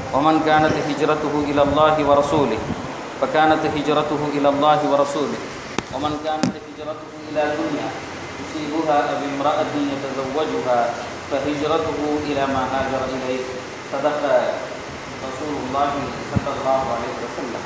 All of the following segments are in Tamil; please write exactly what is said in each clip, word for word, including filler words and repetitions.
ومن كانت هجرته إلى الله ورسوله فكانت هجرته إلى الله ورسوله ومن كانت هجرته إلى دنيا يصيبها أو امرأة يتزوجها فهجرته إلى ما هاجر إليه. صدق رسول الله صلى الله عليه وسلم.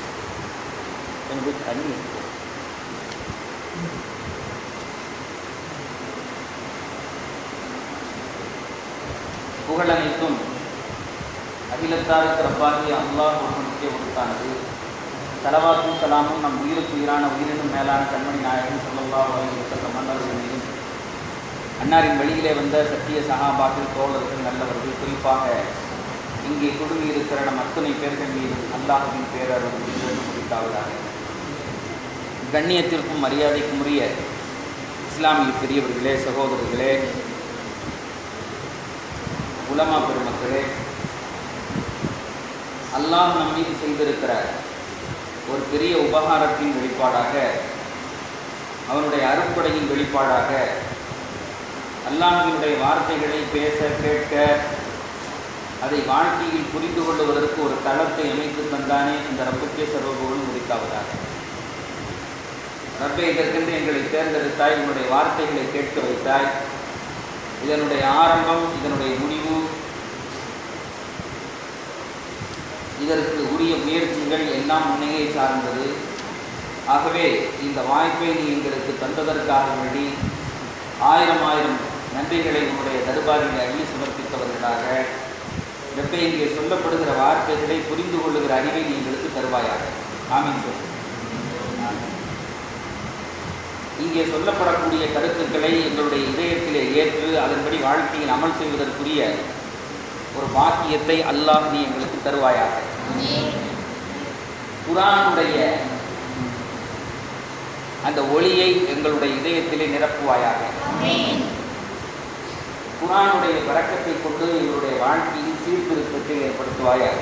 புகழனைத்தும் அகிலத்தாருக்கு ரப்பாகி அல்லாஹ் ஒருவனுக்கே உரித்தானது. ஸலவாத்தும் சலாமும் நம் உயிருக்கு உயிரான உயிரினும் மேலான கண்மணி நாயகன் ஸல்லல்லாஹு அலைஹி வஸல்லம் அன்னவர்கள் மீதும், அன்னாரின் வழியிலே வந்த சத்திய சஹாபாக்கள், தோழர்கள், நல்லவர்கள், குறிப்பாக இங்கே குழுமி இருக்கிற நம் அத்தனை பேர்கள் மீதும் அல்லாஹ்வின் பேரருள் முடித்தாவதாக. கண்ணியத்திற்கும் மரியாதைக்கும் உரிய இஸ்லாமிய பெரியவர்களே, சகோதரர்களே, உலமா பெருமக்களே, அல்லாஹ் நம் மீது செய்திருக்கிற ஒரு பெரிய உபகாரத்தின் வெளிப்பாடாக, அவனுடைய அருட்கொடையின் வெளிப்பாடாக, அல்லாஹ்வினுடைய வார்த்தைகளை பேச கேட்க அதை வாழ்க்கையில் புரிந்து கொள்வதற்கு ஒரு தளத்தை அமைத்து தந்தானே இந்த ரப்புக்கே சர்வபுகழும் உரித்தாவதாக. ரப்பே, இதற்கென்று எங்களை தேர்ந்தெடுத்தாய், உன்னுடைய வார்த்தைகளை கேட்க வைத்தாய். இதனுடைய ஆரம்பம், இதனுடைய முடிவு, இதற்கு உரிய முயற்சிகள் எல்லாம் உன்னையே சார்ந்தது. ஆகவே இந்த வாய்ப்பை நீ எங்களுக்கு தந்ததற்காக வேண்டி ஆயிரம் ஆயிரம் நன்றிகளை உன்னுடைய தர்பாரில் அள்ளி சமர்ப்பித்தவர்களாக வெப்பை இங்கே சொல்லப்படுகிற வார்த்தைகளை புரிந்து கொள்ளுகிற அறிவை நீ எங்களுக்கு தருவாயாக. ஆமீன் சொல். இங்கே சொல்லப்படக்கூடிய கருத்துக்களை எங்களுடைய இதயத்திலே ஏற்று அதன்படி வாழ்க்கையில் அமல் செய்வதற்குரிய ஒரு பாக்கியத்தை அல்லாஹ் நீ எங்களுக்கு தருவாயாக. குர்ஆனுடைய அந்த ஒளியை எங்களுடைய இதயத்திலே நிரப்புவாயாக. குர்ஆனுடைய பரக்கத்தை கொண்டு எங்களுடைய வாழ்க்கையில் சீர்திருத்தத்தை ஏற்படுத்துவாயாக.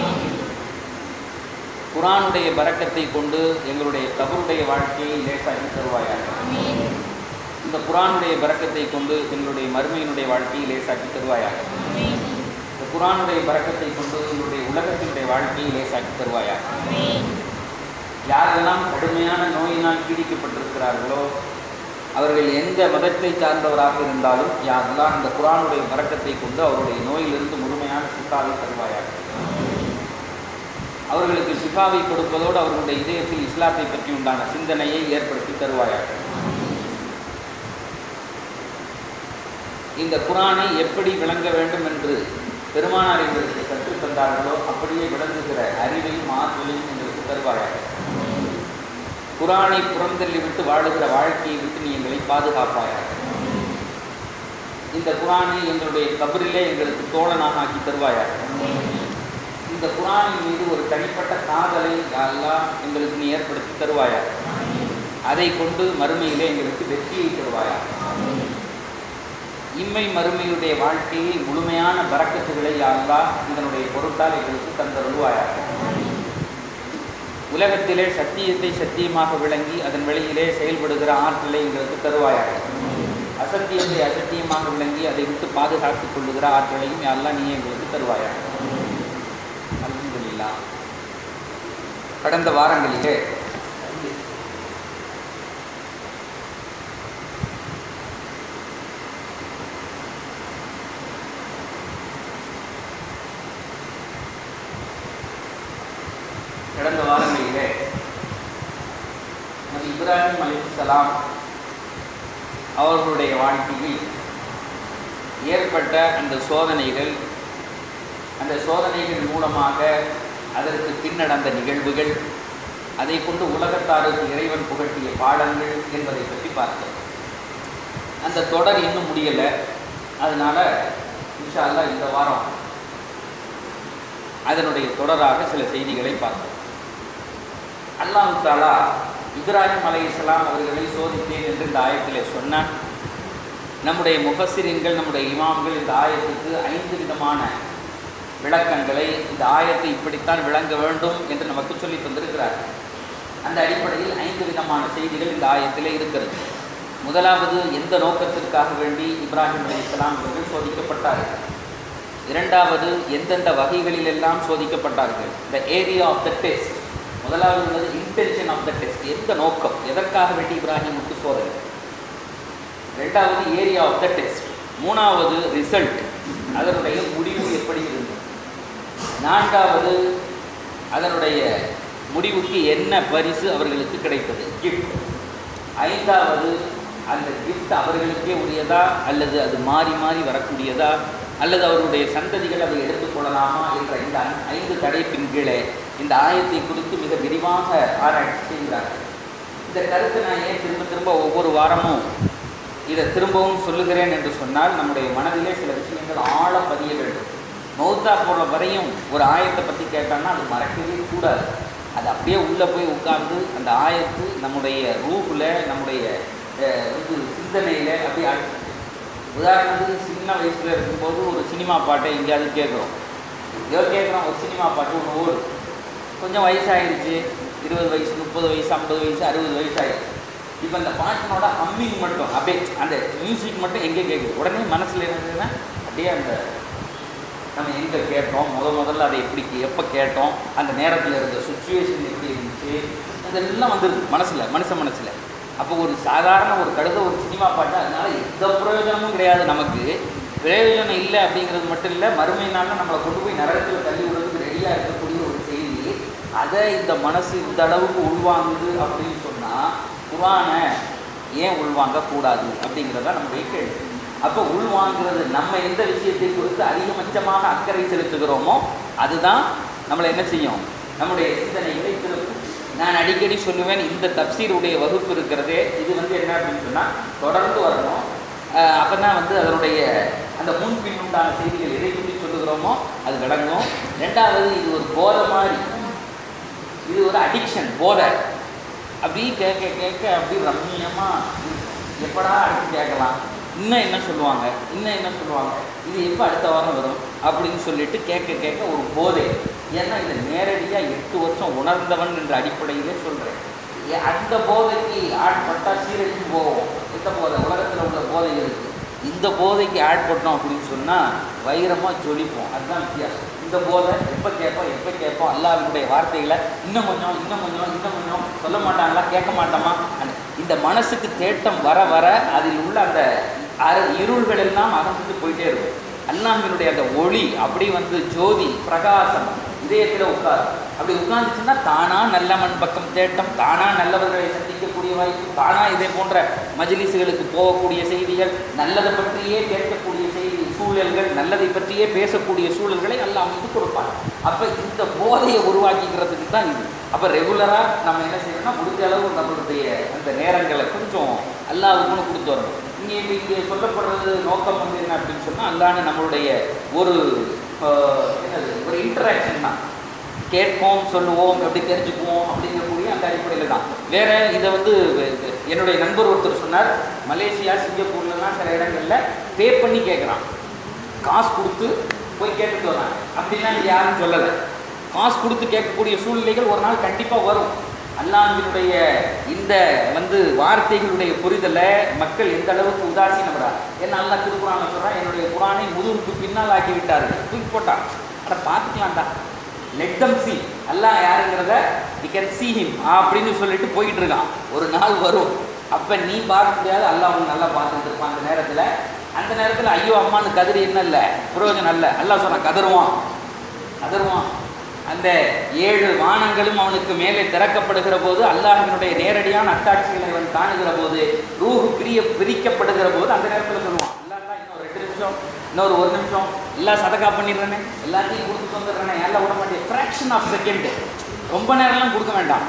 குர்ஆனுடைய பரக்கத்தை கொண்டு எங்களுடைய கபருடைய வாழ்க்கையை லேசாகி தருவாயாக. இந்த குர்ஆனுடைய பரக்கத்தை கொண்டு எங்களுடைய மறுமையினுடைய வாழ்க்கையை லேசாக்கி தருவாயாக. இந்த குர்ஆனுடைய பரக்கத்தை கொண்டு எங்களுடைய உலகத்தினுடைய வாழ்க்கையை லேசாக்கி தருவாயாக. யாரெல்லாம் கடுமையான நோயினால் பீடிக்கப்பட்டிருக்கிறார்களோ, அவர்கள் எந்த மதத்தை சார்ந்தவராக இருந்தாலும் யாரெல்லாம் இந்த குர்ஆனுடைய பரக்கத்தை கொண்டு அவருடைய நோயிலிருந்து முழுமையான சிஃபாவை தருவாயாக. அவர்களுக்கு சிஃபாவை கொடுப்பதோடு அவர்களுடைய இதயத்தில் இஸ்லாத்தை பற்றி உண்டான சிந்தனையை ஏற்படுத்தி தருவாயாக. இந்த குர்ஆனை எப்படி விளங்க வேண்டும் என்று பெருமானார் எங்களுக்கு கற்றுத் தந்தார்களோ அப்படியே விளங்குகிற அறிவையும் ஆற்றலையும் எங்களுக்கு தருவாயாக. குர்ஆனை புறந்தள்ளி விட்டு வாழுகிற வாழ்க்கையை விட்டு நீ எங்களை பாதுகாப்பாயாக. இந்த குர்ஆனை எங்களுடைய கபரிலே எங்களுக்கு தோழனாக ஆக்கி தருவாயாக. இந்த குர்ஆனின் மீது ஒரு தனிப்பட்ட காதலை அல்லாஹ் எங்களுக்கு நீ ஏற்படுத்தி தருவாயாக. அதை கொண்டு மறுமையிலே எங்களுக்கு வெற்றியை தருவாயாக. இம்மை மறுமையுடைய வாழ்க்கையை முழுமையான பரக்கத்துகளை அல்லாஹ் இதனுடைய பொருட்டால் எங்களுக்கு தந்தருள்வாயாக. உலகத்திலே சத்தியத்தை சத்தியமாக விளங்கி அதன் வழியிலே செயல்படுகிற ஆற்றலை எங்களுக்கு தருவாயாக. அசத்தியத்தை அசத்தியமாக விளங்கி அதை விட்டு பாதுகாத்துக் கொள்ளுகிற ஆற்றலையும் அல்லாஹ் நீ எங்களுக்கு தருவாயாக. அல்ஹம்துலில்லாஹ். கடந்த வாரங்களிலே கடந்த வாரங்களிலே நபி இப்ராஹிம் அலைஹிஸ்ஸலாம் அவர்களுடைய வாழ்க்கையில் ஏற்பட்ட அந்த சோதனைகள், அந்த சோதனைகள் மூலமாக அதற்கு பின்னடந்த நிகழ்வுகள், அதை கொண்டு உலகத்தாருக்கு இறைவன் புகட்டிய பாடங்கள் என்பதை பற்றி பார்த்தோம். அந்த தொடர் இன்னும் முடியலை. அதனால் இன்ஷா அல்லாஹ் இந்த வாரம் அதனுடைய தொடராக சில செய்திகளை பார்த்தோம். அல்லாஹ் தஆலா இப்ராஹிம் அலைஹிஸ்ஸலாம் அவர்களை சோதித்தேன் என்று இந்த ஆயத்திலே சொன்னான். நம்முடைய முஃபஸ்ஸிரீன்கள், நம்முடைய இமாம்கள் இந்த ஆயத்துக்கு ஐந்து விதமான விளக்கங்களை, இந்த ஆயத்தை இப்படித்தான் விளங்க வேண்டும் என்று நமக்கு சொல்லி தந்திருக்கிறார். அந்த அடிப்படையில் ஐந்து விதமான செய்திகள் இந்த ஆயத்திலே இருக்கிறது. முதலாவது, எந்த நோக்கத்திற்காக வேண்டி இப்ராஹிம் அலைஹிஸ்ஸலாம் அவர்கள் சோதிக்கப்பட்டார்கள்? இரண்டாவது எந்தெந்த வகைகளிலெல்லாம் சோதிக்கப்பட்டார்கள், the area of the test. முதலாவது உள்ளது இன்டென்ஷன் ஆஃப் த டெஸ்ட், எந்த நோக்கம், எதற்காக வேண்டி இப்ராஹிமுக்கு சோதனை. ரெண்டாவது ஏரியா ஆஃப் த டெஸ்ட். மூணாவது ரிசல்ட், அதனுடைய முடிவு எப்படி இருந்தது. நான்காவது அதனுடைய முடிவுக்கு என்ன பரிசு அவர்களுக்கு கிடைத்தது, கிஃப்ட். ஐந்தாவது அந்த கிஃப்ட் அவர்களுக்கே உரியதா அல்லது அது மாறி மாறி வரக்கூடியதா அல்லது அவருடைய சந்ததிகள் அதை எடுத்துக்கொள்ளலாமா என்ற இந்த ஐந்து தலைப்பின் கீழே இந்த ஆயத்தை குறித்து மிக விரிவாக ஆராய்ச்சி செய்கிறார்கள். இந்த கருத்தை நான் ஏன் திரும்ப திரும்ப ஒவ்வொரு வாரமும் இதை திரும்பவும் சொல்லுகிறேன் என்று சொன்னால், நம்முடைய மனதிலே சில விஷயங்கள் ஆழ பதிய வேண்டும். மௌத்தா போற வரையும் ஒரு ஆயத்தை பற்றி கேட்டான்னா அது மறக்கவே கூடாது. அது அப்படியே உள்ளே போய் உட்கார்ந்து அந்த ஆயத்து நம்முடைய ரூஹில், நம்முடைய வந்து சிந்தனையில் அப்படியே ஆட்சி. உதாரணத்துக்கு சின்ன வயசில் இருக்கும்போது ஒரு சினிமா பாட்டை எங்கேயாவது கேட்குறோம், ஏதோ கேட்குறோம், ஒரு சினிமா பாட்டு ஒன்று ஓடும். கொஞ்சம் வயசாகிடுச்சு, இருபது வயசு, முப்பது வயசு, ஐம்பது வயசு, அறுபது வயசு ஆகிடுச்சு. இப்போ அந்த பாட்டினோட ஹம்மிங் மட்டும், அப்படியே அந்த மியூசிக் மட்டும் எங்கே கேட்குது, உடனே மனசில் என்னதுன்னா அப்படியே அந்த நம்ம எங்கே கேட்டோம், முத முதல்ல அதை எப்படி எப்போ கேட்டோம், அந்த நேரத்தில் இருந்த சுச்சுவேஷன் எப்படி இருந்துச்சு, அதெல்லாம் வந்துடுது மனசில், மனுஷ மனசில். அப்போ ஒரு சாதாரண ஒரு கழுத ஒரு சினிமா பாட்டு, அதனால் எந்த பிரயோஜனமும் கிடையாது. நமக்கு பிரயோஜனம் இல்லை அப்படிங்கிறது மட்டும் இல்லை, மறுமை நாளில் நம்மளை கொண்டு போய் நரகத்தில் தள்ளி விடுறதுக்கு ரெடியாக இருக்கக்கூடிய ஒரு செய்தி. அதை இந்த மனசு இந்த அளவுக்கு உள்வாங்குது அப்படின்னு சொன்னால் குர்ஆனை ஏன் உள்வாங்கக்கூடாது அப்படிங்கிறதா நம்முடைய கேள்வி. அப்போ உள்வாங்கிறது, நம்ம எந்த விஷயத்தை குறித்து அதிகபட்சமாக அக்கறை செலுத்துகிறோமோ அதுதான் நம்மளை என்ன செய்யும், நம்முடைய சிந்தனைகளை திருப்பும். நான் அடிக்கடி சொல்லுவேன், இந்த தப்சீருடைய வகுப்பு இருக்கிறதே இது வந்து என்ன அப்படின்னு சொன்னால் தொடர்ந்து வரணும். அப்போ தான் வந்து அதனுடைய அந்த முன்பின் உண்டான செய்திகள் எதை பற்றி சொல்லுகிறோமோ அது விளங்கும். ரெண்டாவது, இது ஒரு போதை மாதிரி, இது ஒரு அடிக்ஷன், போதை. அப்படி கேட்க கேட்க அப்படி ரம்மியமாக எப்படா அடுத்து கேட்கலாம், இன்னும் என்ன சொல்லுவாங்க, இன்னும் என்ன சொல்லுவாங்க, இது எப்போ அடுத்த வாரம் வரும் அப்படின்னு சொல்லிட்டு கேட்க கேட்க ஒரு போதை. ஏன்னா இதை நேரடியாக எட்டு வருஷம் உணர்ந்தவன் என்ற அடிப்படையிலே சொல்கிறேன். அந்த போதைக்கு ஆட்பட்டால் சீரழிஞ்சு போவோம். இந்த போதை உலகத்தில் உள்ள போதை இருக்குது, இந்த போதைக்கு ஆட்பட்டோம் அப்படின்னு சொன்னால் வைரமாக ஜொலிப்போம். அதுதான் வித்தியாசம். இந்த போதை எப்போ கேட்போம் எப்போ கேட்போம் அல்லாஹ்வுடைய வார்த்தைகளை இன்னும் கொஞ்சம் இன்னும் கொஞ்சம் இன்னும் கொஞ்சம் சொல்ல மாட்டாங்களா, கேட்க மாட்டோமா, இந்த மனசுக்கு தேட்டம் வர வர அதில் உள்ள அந்த இருள்கள் எல்லாம் அகந்துட்டு போயிட்டே இருக்கும். அல்லாஹ்வினுடைய அந்த ஒளி அப்படி வந்து ஜோதி பிரகாசம் இதயத்தில் உட்காரு. அப்படி உட்கார்ந்துச்சுன்னா தானா நல்ல மண் பக்கம் தேட்டம், தானா நல்லவர்களை சந்திக்கக்கூடிய வாய்ப்பு, தானா இதே போன்ற மஜ்லிஸ்களுக்கு போகக்கூடிய செய்திகள், நல்லதை பற்றியே கேட்கக்கூடிய செய்தி சூழல்கள், நல்லதை பற்றியே பேசக்கூடிய சூழல்களை அல்லாஹ் அமைத்து கொடுப்பாங்க. அப்போ இந்த போதையை உருவாக்கிக்கிறதுக்கு தான் இது. அப்போ ரெகுலராக நம்ம என்ன செய்யணும்னா முடிஞ்ச அளவு நம்மளுடைய அந்த நேரங்களை கொஞ்சம் அல்லாஹ்வுக்குன்னு கொடுத்து வரணும். இங்கே இங்கே சொல்லப்படுறது நோக்கம் வந்து என்ன அப்படின்னு சொன்னால், அல்லாஹ்னு நம்மளுடைய ஒரு என்னது ஒரு இன்டராக்ஷன் தான். கேட்போம், சொல்லுவோம், எப்படி தெரிஞ்சுக்குவோம் அப்படிங்கக்கூடிய அந்த அடிப்படையில் தான். வேறு இதை வந்து என்னுடைய நண்பர் ஒருத்தர் சொன்னார், மலேசியா சிங்கப்பூர்லலாம் சில இடங்களில் பே பண்ணி கேட்குறான், காசு கொடுத்து போய் கேட்டுட்டு வராங்க. அப்படின்னா இது யாரும் சொல்லலை. காசு கொடுத்து கேட்கக்கூடிய சூழ்நிலைகள் ஒரு நாள் கண்டிப்பாக வரும். அல்லாஹ்வினுடைய இந்த வந்து வார்த்தைகளுடைய புரிதலை மக்கள் எந்த அளவுக்கு உதாசீனப்படுறார். ஏன்னா அல்லாஹ் திருக்குறானை சொல்கிறான், என்னுடைய குரானை முதுகுக்கு பின்னால் ஆக்கி விட்டார்கள், தூக்கி போட்டான். அதை பார்த்துக்கலாம்டா, லெட் தம் சீ, அல்லாஹ் யாருங்கிறத வி கேன் சீ ஹிம் அப்படின்னு சொல்லிட்டு போயிட்டு இருக்கான். ஒரு நாள் வரும், அப்போ நீ பார்க்க முடியாது, அல்லாஹ் அவங்க நல்லா பார்த்துட்டு இருப்பான். அந்த நேரத்தில் அந்த நேரத்தில் ஐயோ அம்மானு கதிரி என்ன இல்லை, புரோஜனம் இல்லை. அல்லாஹ் சொன்னான் கதருவான் கதருவான். அந்த ஏழு வானங்களும் அவனுக்கு மேலே திறக்கப்படுகிற போது, அல்லாஹ்வினுடைய நேரடியான அத்தாட்சிகளை அவன் காணுகிற போது, ரூஹு பிரிய பிரிக்கப்படுகிற போது அந்த நேரத்தில் சொல்லுவான், அல்லாஹ் இன்னொரு ரெண்டு நிமிஷம், இன்னொரு ஒரு நிமிஷம், எல்லாம் சதக்கா பண்ணிடுறேன்னு, எல்லாத்தையும் கொடுத்துட்டு வந்துடுறேன்னு, எல்லாம் விட மாட்டேன். ஃப்ராக்ஷன் ஆஃப் செகண்டு, ரொம்ப நேரம்லாம் கொடுக்க வேண்டாம்,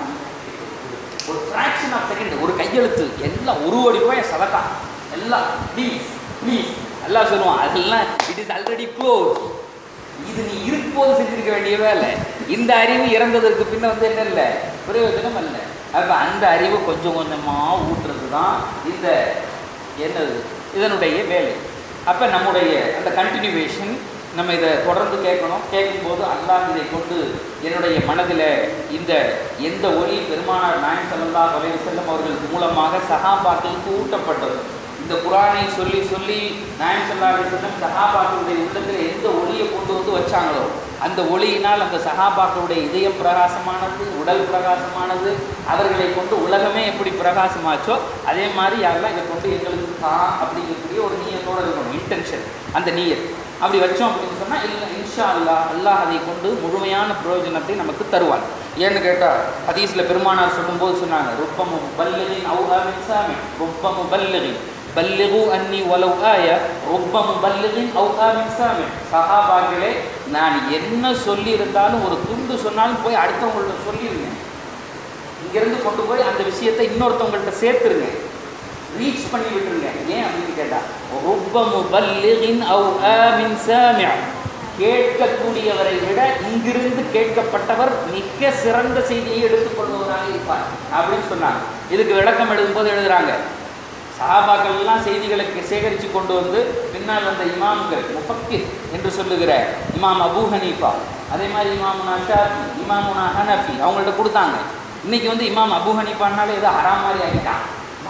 ஒரு ஃப்ராக்ஷன் ஆஃப் செகண்ட், ஒரு கையெழுத்து, எல்லாம் ஒரு கோடி ரூபாய் சதக்கா, எல்லாம் ப்ளீஸ் ப்ளீஸ் எல்லாம் சொல்லுவான். அதெல்லாம் இட் இஸ் ஆல்ரெடி க்ளோஸ். இது நீ இருக்கும்போது செஞ்சிருக்க வேண்டிய வேலை. இந்த அறிவு இறந்ததற்கு பின்ன வந்து என்ன இல்லை, பிரயோஜனம் இல்லை. அப்போ அந்த அறிவு கொஞ்சம் கொஞ்சமாக ஊட்டுறது தான் இந்த என்னது இதனுடைய வேலை. அப்போ நம்முடைய அந்த கண்டினியூவேஷன் நம்ம இதை தொடர்ந்து கேட்கணும். கேட்கும்போது அல்லாஹ் இதை கொண்டு என்னுடைய மனதில் இந்த எந்த ஒளி பெருமானார் நாயகம் ஸல்லல்லாஹு அலைஹி வஸல்லம் அவர்கள் மூலமாக சஹாபாக்களுக்கு ஊட்டப்பட்டது, இந்த குர்ஆனை சொல்லி சொல்லி நாயகம் ஸல்லல்லாஹு அலைஹி வஸல்லம் சஹாபாக்களுடைய உள்ளத்தில் எந்த ஒளியை கொண்டு வந்து வச்சாங்களோ அந்த ஒளியினால் அந்த சஹாபாக்களுடைய இதயம் பிரகாசமானது, உடல் பிரகாசமானது. அவர்களை கொண்டு உலகமே எப்படி பிரகாசமாச்சோ அதே மாதிரி யாரெல்லாம் இதை கொண்டு எங்களுக்கு தான் அப்படிங்கக்கூடிய ஒரு நீயத்தோடு இருக்கணும், இன்டென்ஷன், அந்த நீயத் அப்படி வச்சோம் அப்படின்னு சொன்னால் இல்லை இன்ஷா அல்லாஹ் அல்லாஹ் அதை கொண்டு முழுமையான பிரயோஜனத்தை நமக்கு தருவான். ஏன்னு கேட்டால் ஹதீஸில் பெருமானார் சொல்லும்போது சொன்னாங்க, ருப்பமு பல்லிகின் அவுஹாமின் சாமி ருப்பமு பல்லிகின் பல்லிகு அன்னி வலவ் ஆய ருப்பமு பல்லிகின் அவுஹாமின் சாமி. சஹாபாக்களே, நான் என்ன சொல்லி இருந்தாலும் ஒரு துண்டு சொன்னாலும் போய் அடுத்தவங்கள்ட்ட சொல்லிடுங்க. இங்கேருந்து கொண்டு போய் அந்த விஷயத்தை இன்னொருத்தவங்கள்ட்ட சேர்த்துருங்க, ரீச் பண்ணி விட்டுருங்க. ஏன் அப்படின்னு கேட்டால் ருப்பமு பல்லிகின் அவுஹாமின் சாமி, கேட்கக்கூடியவரை விட இங்கிருந்து கேட்கப்பட்டவர் மிக சிறந்த செய்தியை எடுத்துக்கொள்வதாக இருப்பார் அப்படின்னு சொன்னாங்க. இதுக்கு விளக்கம் எழுதும்போது எழுதுறாங்க, சஹாபாக்கள் எல்லாம் செய்திகளுக்கு சேகரித்து கொண்டு வந்து பின்னால் வந்த இமாம்கள் முஃபக்கிர் என்று சொல்லுகிற இமாம் அபூ ஹனீஃபா, அதே மாதிரி இமாமுனா ஷாஃபி, இமாமுனா ஹனஃபி அவங்கள்ட்ட கொடுத்தாங்க. இன்னைக்கு வந்து இமாம் அபூ ஹனீஃபானாலே ஏதோ ஹராம் மாதிரி ஆகிட்டான்,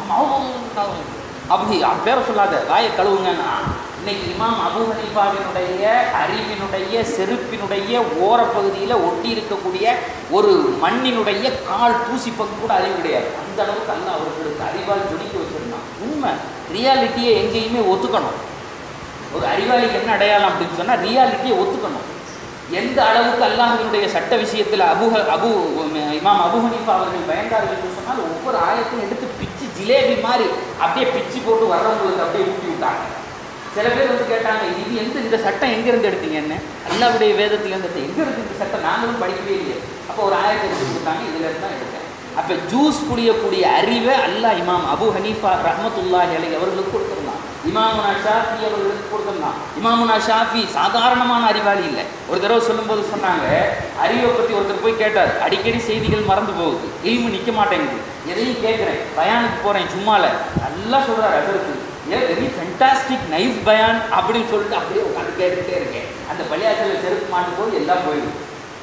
அப்படி பேரை சொல்லாத வாயை கழுவுங்கன்னா. இன்னைக்கு இமாம் அபூ ஹனீஃபாவினுடைய அறிவினுடைய செருப்பினுடைய ஓரப்பகுதியில் ஒட்டி இருக்கக்கூடிய ஒரு மண்ணினுடைய கால் தூசி பங்கு கூட அறிவு கிடையாது. அந்த அளவுக்கு அல்லாஹ் அவர்களுக்கு அறிவால் ஜொலிக்க வச்சிருந்தான். உண்மை, ரியாலிட்டியை எங்கேயுமே ஒத்துக்கணும். ஒரு அறிவாளிக்கு என்ன அடையாளம் அப்படின்னு சொன்னால் ரியாலிட்டியை ஒத்துக்கணும். எந்த அளவுக்கு அல்லாஹ்வினுடைய சட்ட விஷயத்தில் அபூ அபூ இமாம் அபூ ஹனீஃபா அவர்கள் பயந்தார்கள் என்று சொன்னால் ஒவ்வொரு ஆயத்தையும் எடுத்து பிச்சு ஜிலேபி மாதிரி அப்படியே பிச்சு போட்டு வர்றவங்களுக்கு அப்படியே ஊட்டி விட்டாங்க. சில பேர் வந்து கேட்டாங்க, இது எந்த இந்த சட்டம் எங்கேருந்து எடுத்தீங்கன்னு. அல்லாஹ்வுடைய வேதத்திலேருந்து எங்கே இருக்குது இந்த சட்டம், நாங்களும் படிக்கவே இல்லையே. அப்போ ஒரு ஆயத்தை எடுத்து கொடுத்தாங்க, இதிலேருந்து தான் எடுத்தேன். அப்போ ஜூஸ் குடியக்கூடிய அறிவை அல்லாஹ் இமாம் அபூ ஹனீஃபா ரஹ்மத்துல்லாஹி அலைஹி அவர்களுக்கு கொடுத்துருந்தான். இமாமுனா ஷாஃபி அவர்களுக்கு கொடுத்துருந்தான். இமாமுனா ஷாஃபி சாதாரணமான அறிவாளி இல்லை. ஒரு தடவை சொல்லும்போது சொன்னாங்க, அறிவை பற்றி ஒருத்தர் போய் கேட்டார், அடிக்கடி செய்திகள் மறந்து போகுது, இல்மு நிற்க மாட்டேங்குது, எதையும் கேட்குறேன், பயானுக்கு போகிறேன், சும்மால நல்லா சொல்கிறார் அதற்கு, ஏன் வெரி ஃபென்டாஸ்டிக் நைஸ் பயான் அப்படின்னு சொல்லிட்டு அப்படியே உட்காந்து கேட்டுகிட்டே இருக்கேன். அந்த பள்ளியாச்சலில் செருப்பு மாட்டும் போது எல்லாம் போயிடும்.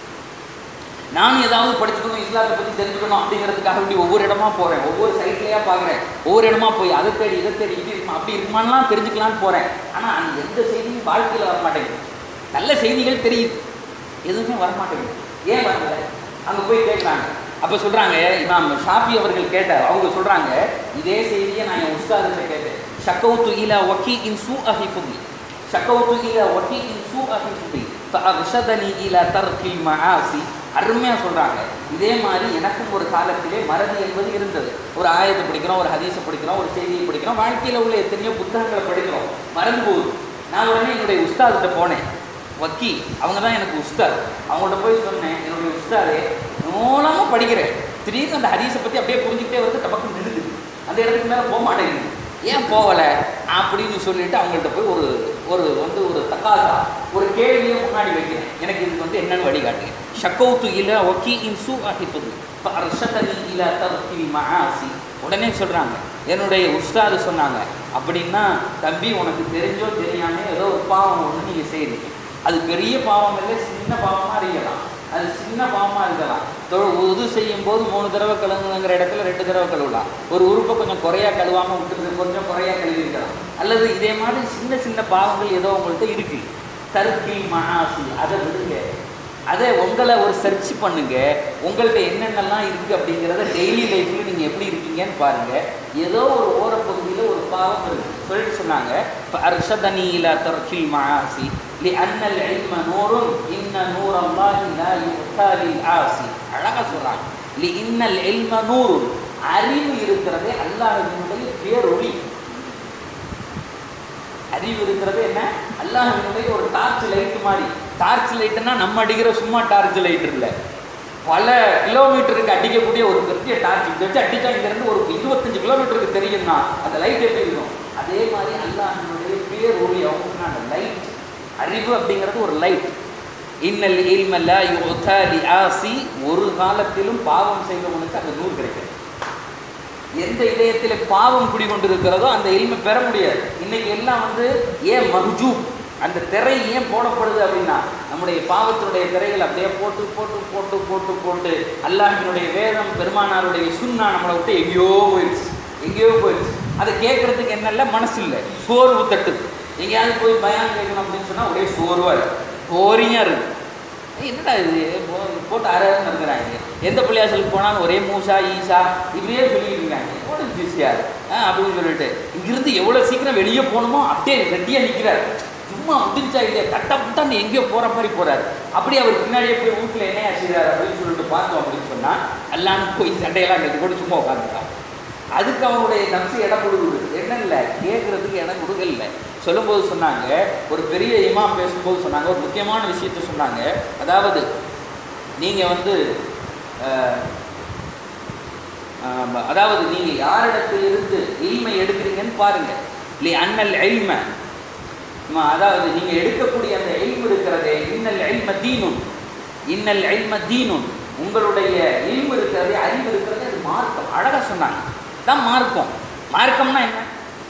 நான் ஏதாவது படிச்சுக்கணும், இஸ்லாத்தை பற்றி தெரிஞ்சுக்கணும் அப்படிங்கிறதுக்காக வேண்டி ஒவ்வொரு இடமா போகிறேன், ஒவ்வொரு சைட்லேயே பார்க்குறேன், ஒவ்வொரு இடமா போய் அதை தேடி இதை தேடி இது இருக்குமா அப்படி இருக்குமான்லாம் தெரிஞ்சுக்கலான்னு போகிறேன். ஆனால் அந்த எந்த செய்தியும் வாழ்க்கையில் வரமாட்டேங்குது. நல்ல செய்திகள் தெரியுது, எதுவுமே வரமாட்டேங்குது. ஏன் வரல? அங்கே போய் கேட்குறாங்க. அப்போ சொல்கிறாங்க, இமாம் ஷாஃபி அவர்கள் கேட்டார். அவங்க சொல்கிறாங்க, இதே செய்தியை நான் என் உஸ்தாதிட்ட கேட்டேன். ஷக்கௌத்து இலா வக்கீஇன் சூஅ ஹிஃப்தி ஷக்கௌத்து இலா வக்கீஇன் சூஅ ஹிஃப்தி ஃபஅர்ஷதனி இலா தர்கில் மஆசி. அருமையாக சொல்கிறாங்க. இதே மாதிரி எனக்கும் ஒரு காலத்திலே மறதி என்பது இருந்தது. ஒரு ஆயத்தை படிக்கிறோம், ஒரு ஹதீஸை படிக்கிறோம், ஒரு செய்தியை படிக்கிறோம், வாழ்க்கையில் உள்ள எத்தனையோ புத்தகங்களை படிக்கிறோம், மறந்து போகுது. நான் உடனே என்னுடைய உஸ்தாதிட்ட போனேன், வக்கி அவங்க தான் எனக்கு உஸ்தாத். அவங்கள்ட்ட போய் சொன்னேன், என்னுடைய உஸ்தாதே மூலமாக படிக்கிறேன், திடீர்னு அந்த ஹதீஸை பற்றி அப்படியே புரிஞ்சுக்கிட்டே வந்து டபக்கு நிறுத்துது, அந்த இடத்துக்கு மேலே போக மாட்டேங்குது, ஏன் போகலை அப்படின்னு சொல்லிட்டு அவங்கள்ட்ட போய் ஒரு ஒரு வந்து ஒரு தக்காசா ஒரு கேள்வியை முன்னாடி வைக்கிறேன், எனக்கு இதுக்கு வந்து என்னென்னு வழிகாட்டுங்க. ஷக்கௌத்து இலா வக்கீஇன் சூஅ ஹிஃப்தி ஃபஅர்ஷதனி இலா தர்கில் மஆசி. உடனே சொல்கிறாங்க, என்னுடைய உஸ்தாது சொன்னாங்க, அப்படின்னா தம்பி உனக்கு தெரிஞ்சோ தெரியாமே ஏதோ ஒரு பாவம் ஒன்று நீங்கள் செய்கிறீங்க, அது பெரிய பாவம் இல்லை, சின்ன பாவமாக இருக்கலாம், அது சின்ன பாவமாக இருக்கலாம். தொ உது செய்யும் போது மூணு தடவை கழுவுங்கிற இடத்துல ரெண்டு தடவை கழுவலாம், ஒரு உறுப்பை கொஞ்சம் குறையா கழுவாமல் விட்டுருக்கு கொஞ்சம் குறையா கழுவிருக்கலாம், அல்லது இதே மாதிரி சின்ன சின்ன பாவங்கள் ஏதோ உங்கள்கிட்ட இருக்குது, தர்கில் மஆசி, அதை விடுங்க. அதை உங்களை ஒரு சர்ச் பண்ணுங்க, உங்கள்கிட்ட என்னென்னலாம் இருக்குது அப்படிங்கிறத டெய்லி லைஃப்பில் நீங்கள் எப்படி இருக்கீங்கன்னு பாருங்கள். ஏதோ ஒரு ஓரப்பகுதியில் ஒரு பாவம் இருக்குது சொல்லிட்டு சொன்னாங்க. அர்ஷதனி இலா தர்கில் மஆசி லிஅன்னல் இல்ம நூருன் இன்ன நூரல்லாஹி லா யுஹ்தா லில் ஆசி. அழகாக சொல்கிறாங்க, லிஇன்னல் இல்ம நூருன், அறிவு இருக்கிறதே அல்லாஹ்வினுடைய பேரொளி. அறிவு இருக்கிறது என்ன? அல்லாஹ்வினுடைய ஒரு டார்ச் லைட்டு மாதிரி. டார்ச் லைட்டுன்னா நம்ம அடிக்கிற சும்மா டார்ச் லைட் இல்லை, பல கிலோமீட்டருக்கு அடிக்கக்கூடிய ஒரு பெரிய டார்ச். இதை வச்சு அடித்தா இங்கேருந்து ஒரு இருபத்தஞ்சு கிலோமீட்டருக்கு தெரியும்னா அந்த லைட் எப்படி இருக்கும்? அதே மாதிரி அல்லாஹ்வினுடைய பேரொளி, அவங்க அந்த லைட். அறிவு அப்படிங்கிறது ஒரு லைட். இன்னல் இல்ம லா யுஹ்தா லிஆசி, ஒரு காலத்திலும் பாவம் செய்தவனுக்கு அந்த நூறு கிடைக்கும். எந்த இதயத்தில் பாவம் குடிகொண்டிருக்கிறதோ அந்த இல்மை பெற முடியாது. இன்னைக்கு எல்லாம் வந்து ஏன் மஹ்ஜூப், அந்த திரை ஏன் போடப்படுது அப்படின்னா நம்முடைய பாவத்தினுடைய திரைகள் அப்படியே போட்டு போட்டு போட்டு போட்டு போட்டு அல்லாஹ்வினுடைய வேதம் பெருமானாருடைய சுன்னா நம்மளை விட்டு எங்கேயோ போயிடுச்சு, எங்கேயோ போயிடுச்சு. அதை கேட்குறதுக்கு என்னல்ல மனசு இல்லை, சோர்வு தட்டுது. எங்கேயாவது போய் பயான் கேட்கணும் அப்படின்னு சொன்னால் ஒரே சோர்வாக இருக்குது, போரிங்காக இருக்குது. என்னடா இது போட்டு அரைன்னு இருக்கிறாங்க. எந்த பள்ளியாசலுக்கு போனாலும் ஒரே மூசா ஈசா இப்படியே சொல்லிட்டு இருக்காங்க. போட்டு பிஸியாக ஆ அப்படின்னு சொல்லிட்டு இங்கிருந்து எவ்வளோ சீக்கிரம் வெளியே போகணுமோ அப்படியே ரெட்டியாக நிற்கிறார். சும்மா முடிஞ்சா இல்லையா தட்டை புட்டான்னு எங்கேயோ போகிற மாதிரி போகிறார். அப்படி அவர் பின்னாடியே போய் வீட்டில் என்ன செய்கிறார் அப்படின்னு சொல்லிட்டு பார்த்தோம் அப்படின்னு சொன்னால் எல்லாரும் போய் சண்டையெல்லாம் கட்டி போட்டு சும்மா உட்காந்துட்டான். அதுக்கு அவனுடைய நம்சு இடம் கொடுக்குது. என்ன இல்லை கேட்குறதுக்கு இடம் கொடுக்கல. சொல்லும்போது சொன்னாங்க, ஒரு பெரிய இமாம் பேசும்போது சொன்னாங்க, ஒரு முக்கியமான விஷயத்த சொன்னாங்க. அதாவது நீங்கள் வந்து அதாவது நீங்கள் யாரிடத்திலிருந்து இல்மை எடுக்கிறீங்கன்னு பாருங்கள். இல்லை அன்னல் இல்மை, அதாவது நீங்கள் எடுக்கக்கூடிய அந்த இல்மு இருக்கிறதே, இன்னல் இல்ம தீனுன், இன்னல் இல்ம தீனுன், உங்களுடைய இல்மு இருக்கிறதே, அறிவு இருக்கிறதே அது மார்க்கம். அழகாக சொன்னாங்க, தான் மார்க்கம். மார்க்கம்னா என்ன?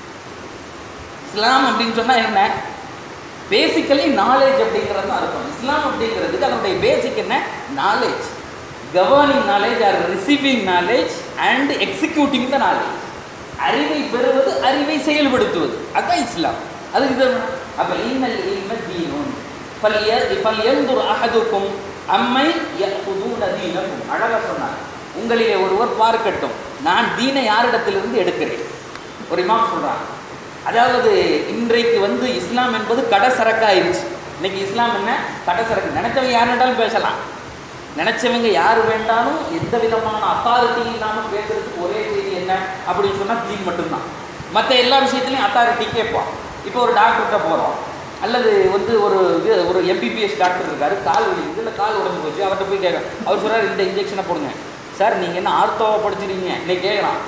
இஸ்லாம் அப்படின்னு சொன்னால் என்ன? பேசிக்கலி நாலேஜ் அப்படிங்கிறது தான் அர்த்தம். இஸ்லாம் அப்படிங்கிறதுக்கு அதனுடைய பேசிக் என்ன? Knowledge. Governing knowledge or receiving knowledge and executing the knowledge. அறிவை பெறுவது, அறிவை செயல்படுத்துவது, அதுதான் இஸ்லாம். அது இது. அப்போ இன்னல் இல்ம தீனுன் ஃபல்யன்துர் அஹதுக்கும் அம்மை யஅகுதுன தீனக்கும். அழகாக சொன்னாங்க, உங்களிலே ஒருவர் பார்க்கட்டும் நான் தீனை யாரிடத்திலிருந்து எடுக்கிறேன். ஒரு இமாம் சொல்கிறாங்க, அதாவது இன்றைக்கு வந்து இஸ்லாம் என்பது கடை சரக்காயிருச்சு. இன்னைக்கு இஸ்லாம் என்ன? கடை சரக்கு. நினைச்சவங்க யார் வேண்டாலும் பேசலாம், நினைச்சவங்க யார் வேண்டாலும் எந்த விதமான அத்தாரிட்டி இல்லாமல் பேசுறதுக்கு ஒரே செய்தி என்ன அப்படின்னு சொன்னால் தீன் மட்டும்தான். மற்ற எல்லா விஷயத்துலையும் அத்தாரிட்டி கேட்போம். இப்போ ஒரு டாக்டர்கிட்ட போகிறோம், அல்லது வந்து ஒரு ஒரு எம்பிபிஎஸ் டாக்டர் இருக்காரு, கால் வலிக்குது இல்லை கால் உடம்பு போச்சு, அவர்கிட்ட போய் கேட்குறோம். அவர் சொல்கிறார் இந்த இன்ஜெக்ஷனை போடுங்க. சார் நீங்கள் என்ன ஆர்த்தோவை படிச்சிருக்கீங்க? இன்னைக்கு கேட்கலாம்,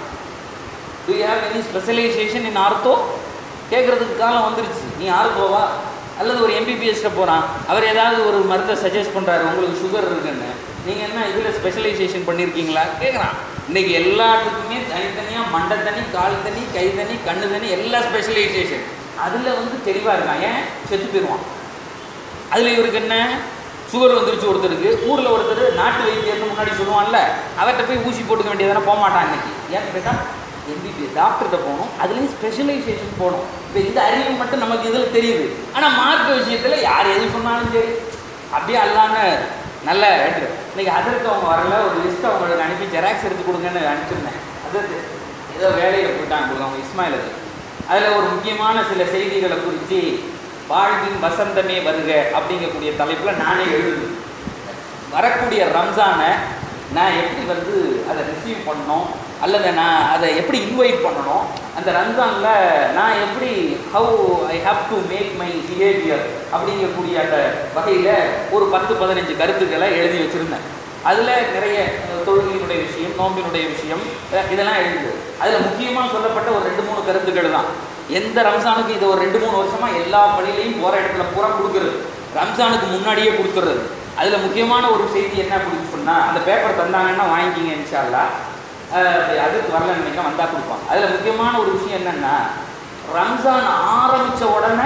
do you have any specialisation in ஆர்த்தோ? கேட்குறதுக்கு காலம் வந்துருச்சு. நீ ஆர்த்தோவா? அல்லது ஒரு எம்பிபிஎஸ்ட்டை போகிறான், அவர் ஏதாவது ஒரு மருந்தை சஜஸ்ட் பண்ணுறாரு, உங்களுக்கு சுகர் இருக்குன்னு, நீங்கள் என்ன இதில் ஸ்பெஷலைசேஷன் பண்ணியிருக்கீங்களா கேட்குறான். இன்றைக்கி எல்லாத்துக்குமே தனித்தனியாக மண்டை தனி, கால் தனி, கை தனி, கண்ணு தனி, எல்லா ஸ்பெஷலைசேஷன். அதில் வந்து தெளிவாக இருக்கான், ஏன் செத்து போயிடுவான். அதில் இவருக்கு என்ன? சுகர் வந்துருச்சு ஒருத்தருக்கு. ஊரில் ஒருத்தர் நாட்டு வைத்தியர்னு முன்னாடி சொல்லுவான்ல, அவர்கிட்ட போய் ஊசி போட்டுக்க வேண்டியதானே, போக மாட்டான் இன்னைக்கு. ஏன்னு கேட்டால் எம்பிபிஎஸ் டாக்டர்கிட்ட போகணும், அதுலேயும் ஸ்பெஷலைசேஷன் போகணும். இப்போ இந்த அறிவு மட்டும் நமக்கு இதில் தெரியுது. ஆனால் மார்க்க விஷயத்தில் யார் எது சொன்னாலும் சரி அப்படியே அல்லான்னு நல்ல ரேட்டு. இன்றைக்கி அதற்கு அவங்க வரல, ஒரு லிஸ்ட் அவங்களுக்கு அனுப்பி ஜெராக்ஸ் எடுத்து கொடுங்கன்னு அனுப்பிச்சிருந்தேன். அதற்கு ஏதோ வேலையில் போயிட்டாங்க கொடுங்க அவங்க இஸ்மாயில். அது அதில் ஒரு முக்கியமான சில செய்திகளை குறித்து வாழ்வின் வசந்தமே வருக அப்படிங்கக்கூடிய தலைப்பில் நானே எழுது. வரக்கூடிய ரம்ஜானை நான் எப்படி வந்து அதை ரிசீவ் பண்ணணும், அல்லது நான் அதை எப்படி இன்வைட் பண்ணணும், அந்த ரம்ஜானில் நான் எப்படி how I have to make my behaviour அப்படிங்கக்கூடிய அந்த வகையில் ஒரு பத்து பதினஞ்சு கருத்துக்களை எழுதி வச்சுருந்தேன். அதில் நிறைய தொழுகையினுடைய விஷயம், நோம்பினுடைய விஷயம் இதெல்லாம் எழுதுது. அதில் முக்கியமாக சொல்லப்பட்ட ஒரு ரெண்டு மூணு கருத்துக்கள் தான். எந்த ரம்ஜானுக்கு இது ஒரு ரெண்டு மூணு வருஷமாக எல்லா பள்ளியிலையும் போகிற இடத்துல பூரா கொடுக்குறது, ரம்ஜானுக்கு முன்னாடியே கொடுத்துட்றது. அதில் முக்கியமான ஒரு செய்தி என்ன அப்படின்னு சொன்னால், அந்த பேப்பர் தந்தாங்கன்னா வாங்கிக்கிங்க இன்ஷா அல்லாஹ். அதுக்கு வரல நினைக்க வந்தால் கொடுப்பாங்க. அதில் முக்கியமான ஒரு விஷயம் என்னென்னா, ரம்ஜான் ஆரம்பித்த உடனே